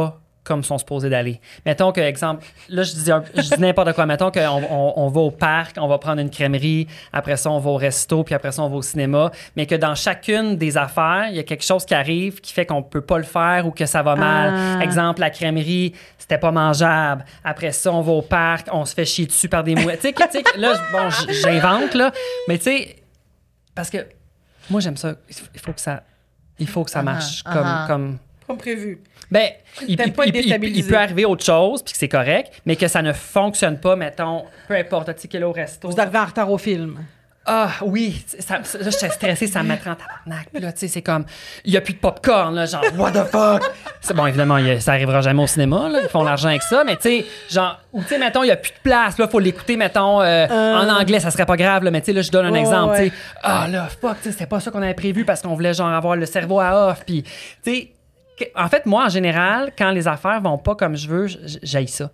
comme sont supposés d'aller. Mettons que, exemple, là, je dis, un- je dis n'importe quoi. Mettons qu'on on, on va au parc, on va prendre une crèmerie, après ça, on va au resto, puis après ça, on va au cinéma. Mais que dans chacune des affaires, il y a quelque chose qui arrive qui fait qu'on peut pas le faire ou que ça va mal. Ah. Exemple, la crèmerie, c'était pas mangeable. Après ça, on va au parc, on se fait chier dessus par des mouettes. Tu sais, que- tu sais, que là, bon, j- j'invente, là. Mais tu sais, parce que moi, j'aime ça. Il faut que ça, il faut que ça marche Ah, comme... ah. comme Comme prévu. ben, il, T'aimes il- pas être il- il- déstabilisé. il peut arriver autre chose, puis que c'est correct, mais que ça ne fonctionne pas, mettons, peu importe, tu sais, qu'il est au resto. Vous arrivez en retard au film. Ah oui, ça, ça- là, j'étais stressée, ça me mettrait en tabarnak. Puis là, tu sais, c'est comme, il n'y a plus de popcorn, là, genre, what the fuck? C'est bon, évidemment, il y a- ça arrivera jamais au cinéma, là, ils font l'argent avec ça, mais tu sais, genre, ou tu sais, mettons, il n'y a plus de place, là, il faut l'écouter, mettons, euh, en anglais, ça serait pas grave, là, mais tu sais, là, je donne un Ouais, exemple, ouais. tu sais, ah là, fuck, tu sais, c'était pas ça qu'on avait prévu parce qu'on voulait, genre, avoir le cerveau à off, puis, tu sais, que- en fait, moi, en général, quand les affaires vont pas comme je veux, j- j'haïs ça.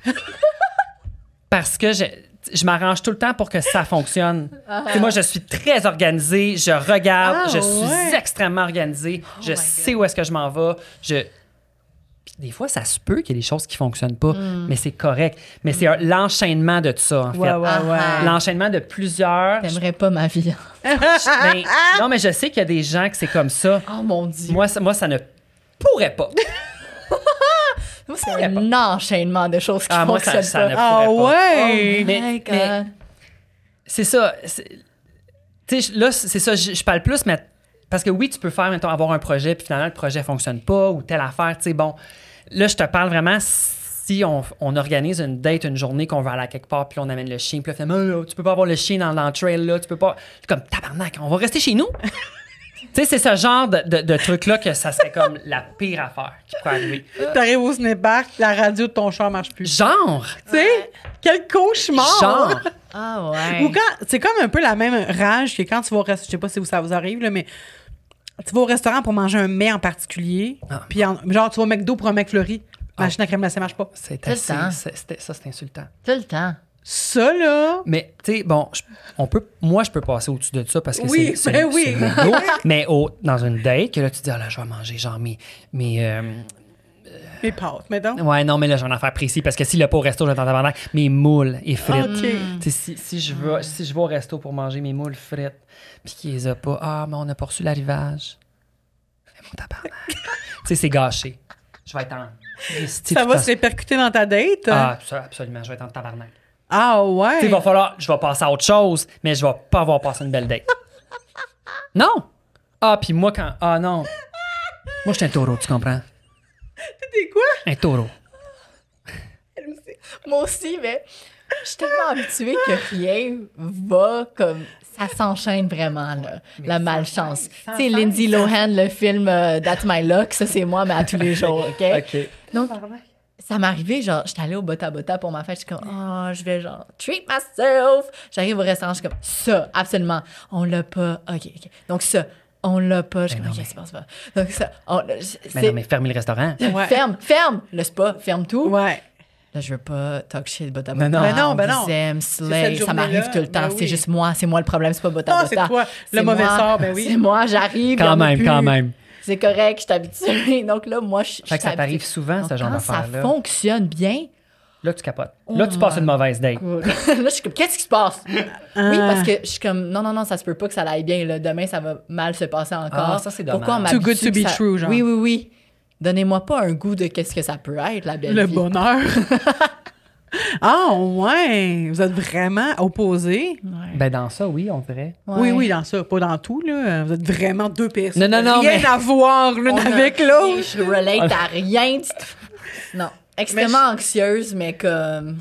Parce que je, je m'arrange tout le temps pour que ça fonctionne. Tu sais, moi, je suis très organisée, je regarde, Ah, je suis ouais. extrêmement organisée, je sais où est-ce que je m'en vais. Je... Puis des fois, ça se peut qu'il y ait des choses qui fonctionnent pas, mais c'est correct. Mais c'est un- l'enchaînement de tout ça, en fait. Ouais, ouais, ouais. Ah. L'enchaînement de plusieurs. T'aimerais pas ma vie. Ben, non, mais je sais qu'il y a des gens que c'est comme ça. Oh mon Dieu. Moi, ça, moi, ça ne pourrait pas. Moi, c'est un enchaînement de choses qui Ah, moi, ça, fonctionnent ça pas. ne Ah pourrait pas. ouais! Oh Mais- my God. mais- C'est ça. c'est- Tu sais, là, c'est ça, je, je parle plus, mais parce que oui, tu peux faire, mettons, avoir un projet, puis finalement, le projet fonctionne pas, ou telle affaire, tu sais, bon. Là, je te parle vraiment si on, on organise une date, une journée, qu'on va aller à quelque part, puis on amène le chien, puis là, finalement, oh, tu peux pas avoir le chien dans, dans le trail, là, tu peux pas. C'est comme, tabarnak, on va rester chez nous. Tu sais, c'est ce genre de, de, de truc-là que ça serait comme la pire affaire qui pourrait arriver. T'arrives au ciné-parc, la radio de ton char marche plus. Genre! Tu sais, quel cauchemar! Genre! Ah ouais. Ou quand, c'est comme un peu la même rage que quand tu vas au restaurant, je sais pas si ça vous arrive, là, mais tu vas au restaurant pour manger un mets en particulier, Ah. puis en- genre tu vas au McDo pour un McFlurry, Ah. machine à crème glacée marche pas. Tout C'est le assez. temps. c'est- c'était- Ça, c'est insultant. Tout le temps. Ça, là, Mais, tu sais, bon, je- on peut, moi, je peux passer au-dessus de ça parce que Oui, c'est, c'est, ben oui. c'est le McDo. Mais au, dans une date, que là, tu dis, ah là, je vais manger genre mes. mes euh, mes pâtes, mettons. ouais, non, mais là, j'ai une affaire précis parce que s'il n'est pas au resto, j'attends tabarnak, mes moules et frites. OK. Tu sais, si, si, je vais, si je vais au resto pour manger mes moules frites, puis qu'ils les a pas, ah, mais on a pas reçu l'arrivage. Mais mon tabarnak. Tu sais, c'est gâché. Je vais être en. Christy, Ça tout va à- se répercuter dans ta date? Ah, ça, absolument, je vais être en tabarnak. Ah ouais? Tu sais, il va falloir, je vais passer à autre chose, mais je vais pas avoir passé une belle date. Non! Ah, puis moi, quand. Ah, non. Moi, je suis un taureau, tu comprends? T'es quoi? Un taureau. Moi aussi, mais je suis tellement habituée que rien va comme. Ça s'enchaîne vraiment, là. La malchance. Tu sais, Lindsay Lohan, le film euh, That's My Luck, ça, c'est moi, mais à tous les jours, OK? OK. Donc, ça m'est arrivé, genre, j'étais allée au Bota Bota pour ma fête, je suis comme, oh, je vais, genre, treat myself. J'arrive au restaurant, je suis comme, ça, absolument. On l'a pas. OK, OK. Donc, ça, on l'a pas. Je suis Mais comme, non, OK, c'est pas, c'est pas. Donc, ça, on, c'est- Mais non, mais fermez le restaurant. Ouais. Ferme, ferme le spa, ferme tout. Ouais. Là, je veux pas talk shit Bota Non, Bota. non. Ben non, On ben vous non. aime, slay. cette Ça m'arrive journée-là, tout le temps. ben C'est oui. juste moi. C'est moi le problème. C'est pas Bota Ah, Bota. c'est toi, le C'est mauvais moi. sort, ben oui. C'est moi, j'arrive. Quand il y en a même, plus. quand même. C'est correct, je suis habituée. Donc là, moi, je je Fait que ça suis t'arrive habituée. souvent, Donc, ce genre quand ça d'affaires-là. fonctionne bien, Là, tu capotes. Là, tu passes une mauvaise date. cool. Là, je suis comme, qu'est-ce qui se passe? Oui, parce que je suis comme, non, non, non, ça se peut pas que ça aille bien. Là. Demain, ça va mal se passer encore. Ah, ça, c'est Pourquoi on dommage. Too m'habitue good to be que ça- true, genre. Oui, oui, oui. Donnez-moi pas un goût de qu'est-ce que ça peut être, la belle Le vie. bonheur. Ah ouais, vous êtes vraiment opposés. Ouais. Ben, dans ça, oui, on dirait. Oui, Ouais. oui, dans ça, pas dans tout, là. Vous êtes vraiment deux personnes. Non, non, non, Rien mais- à voir l'une On a- avec l'autre. Je relate à rien. du tout. Non. Extrêmement anxieuse, mais comme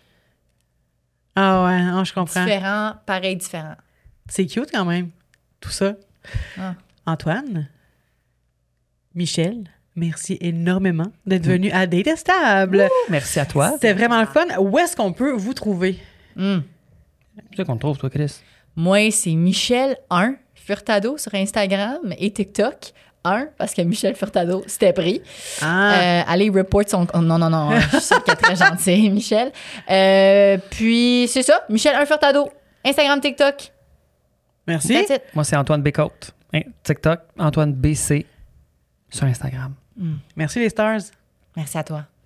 Ah ouais, ah, je comprends. différent, pareil, différent. C'est cute quand même, tout ça. Ah. Antoine, Michel, merci énormément d'être venu à Détestable. Merci à toi. C'était vraiment le fun. Où est-ce qu'on peut vous trouver? Hmm. C'est ça qu'on te trouve, toi, Chris. Moi, c'est Michel un Furtado sur Instagram et TikTok. un, parce que Michel Furtado, c'était pris. Ah, Euh, allez, report son... oh, non, non, non, je suis sûre qu'elle est très gentille, Michel. Euh, puis, c'est ça, Michel un Furtado. Instagram, TikTok. merci. That's it. Moi, c'est Antoine Bécote. Hein, TikTok, Antoine B C sur Instagram. Merci les stars. Merci à toi.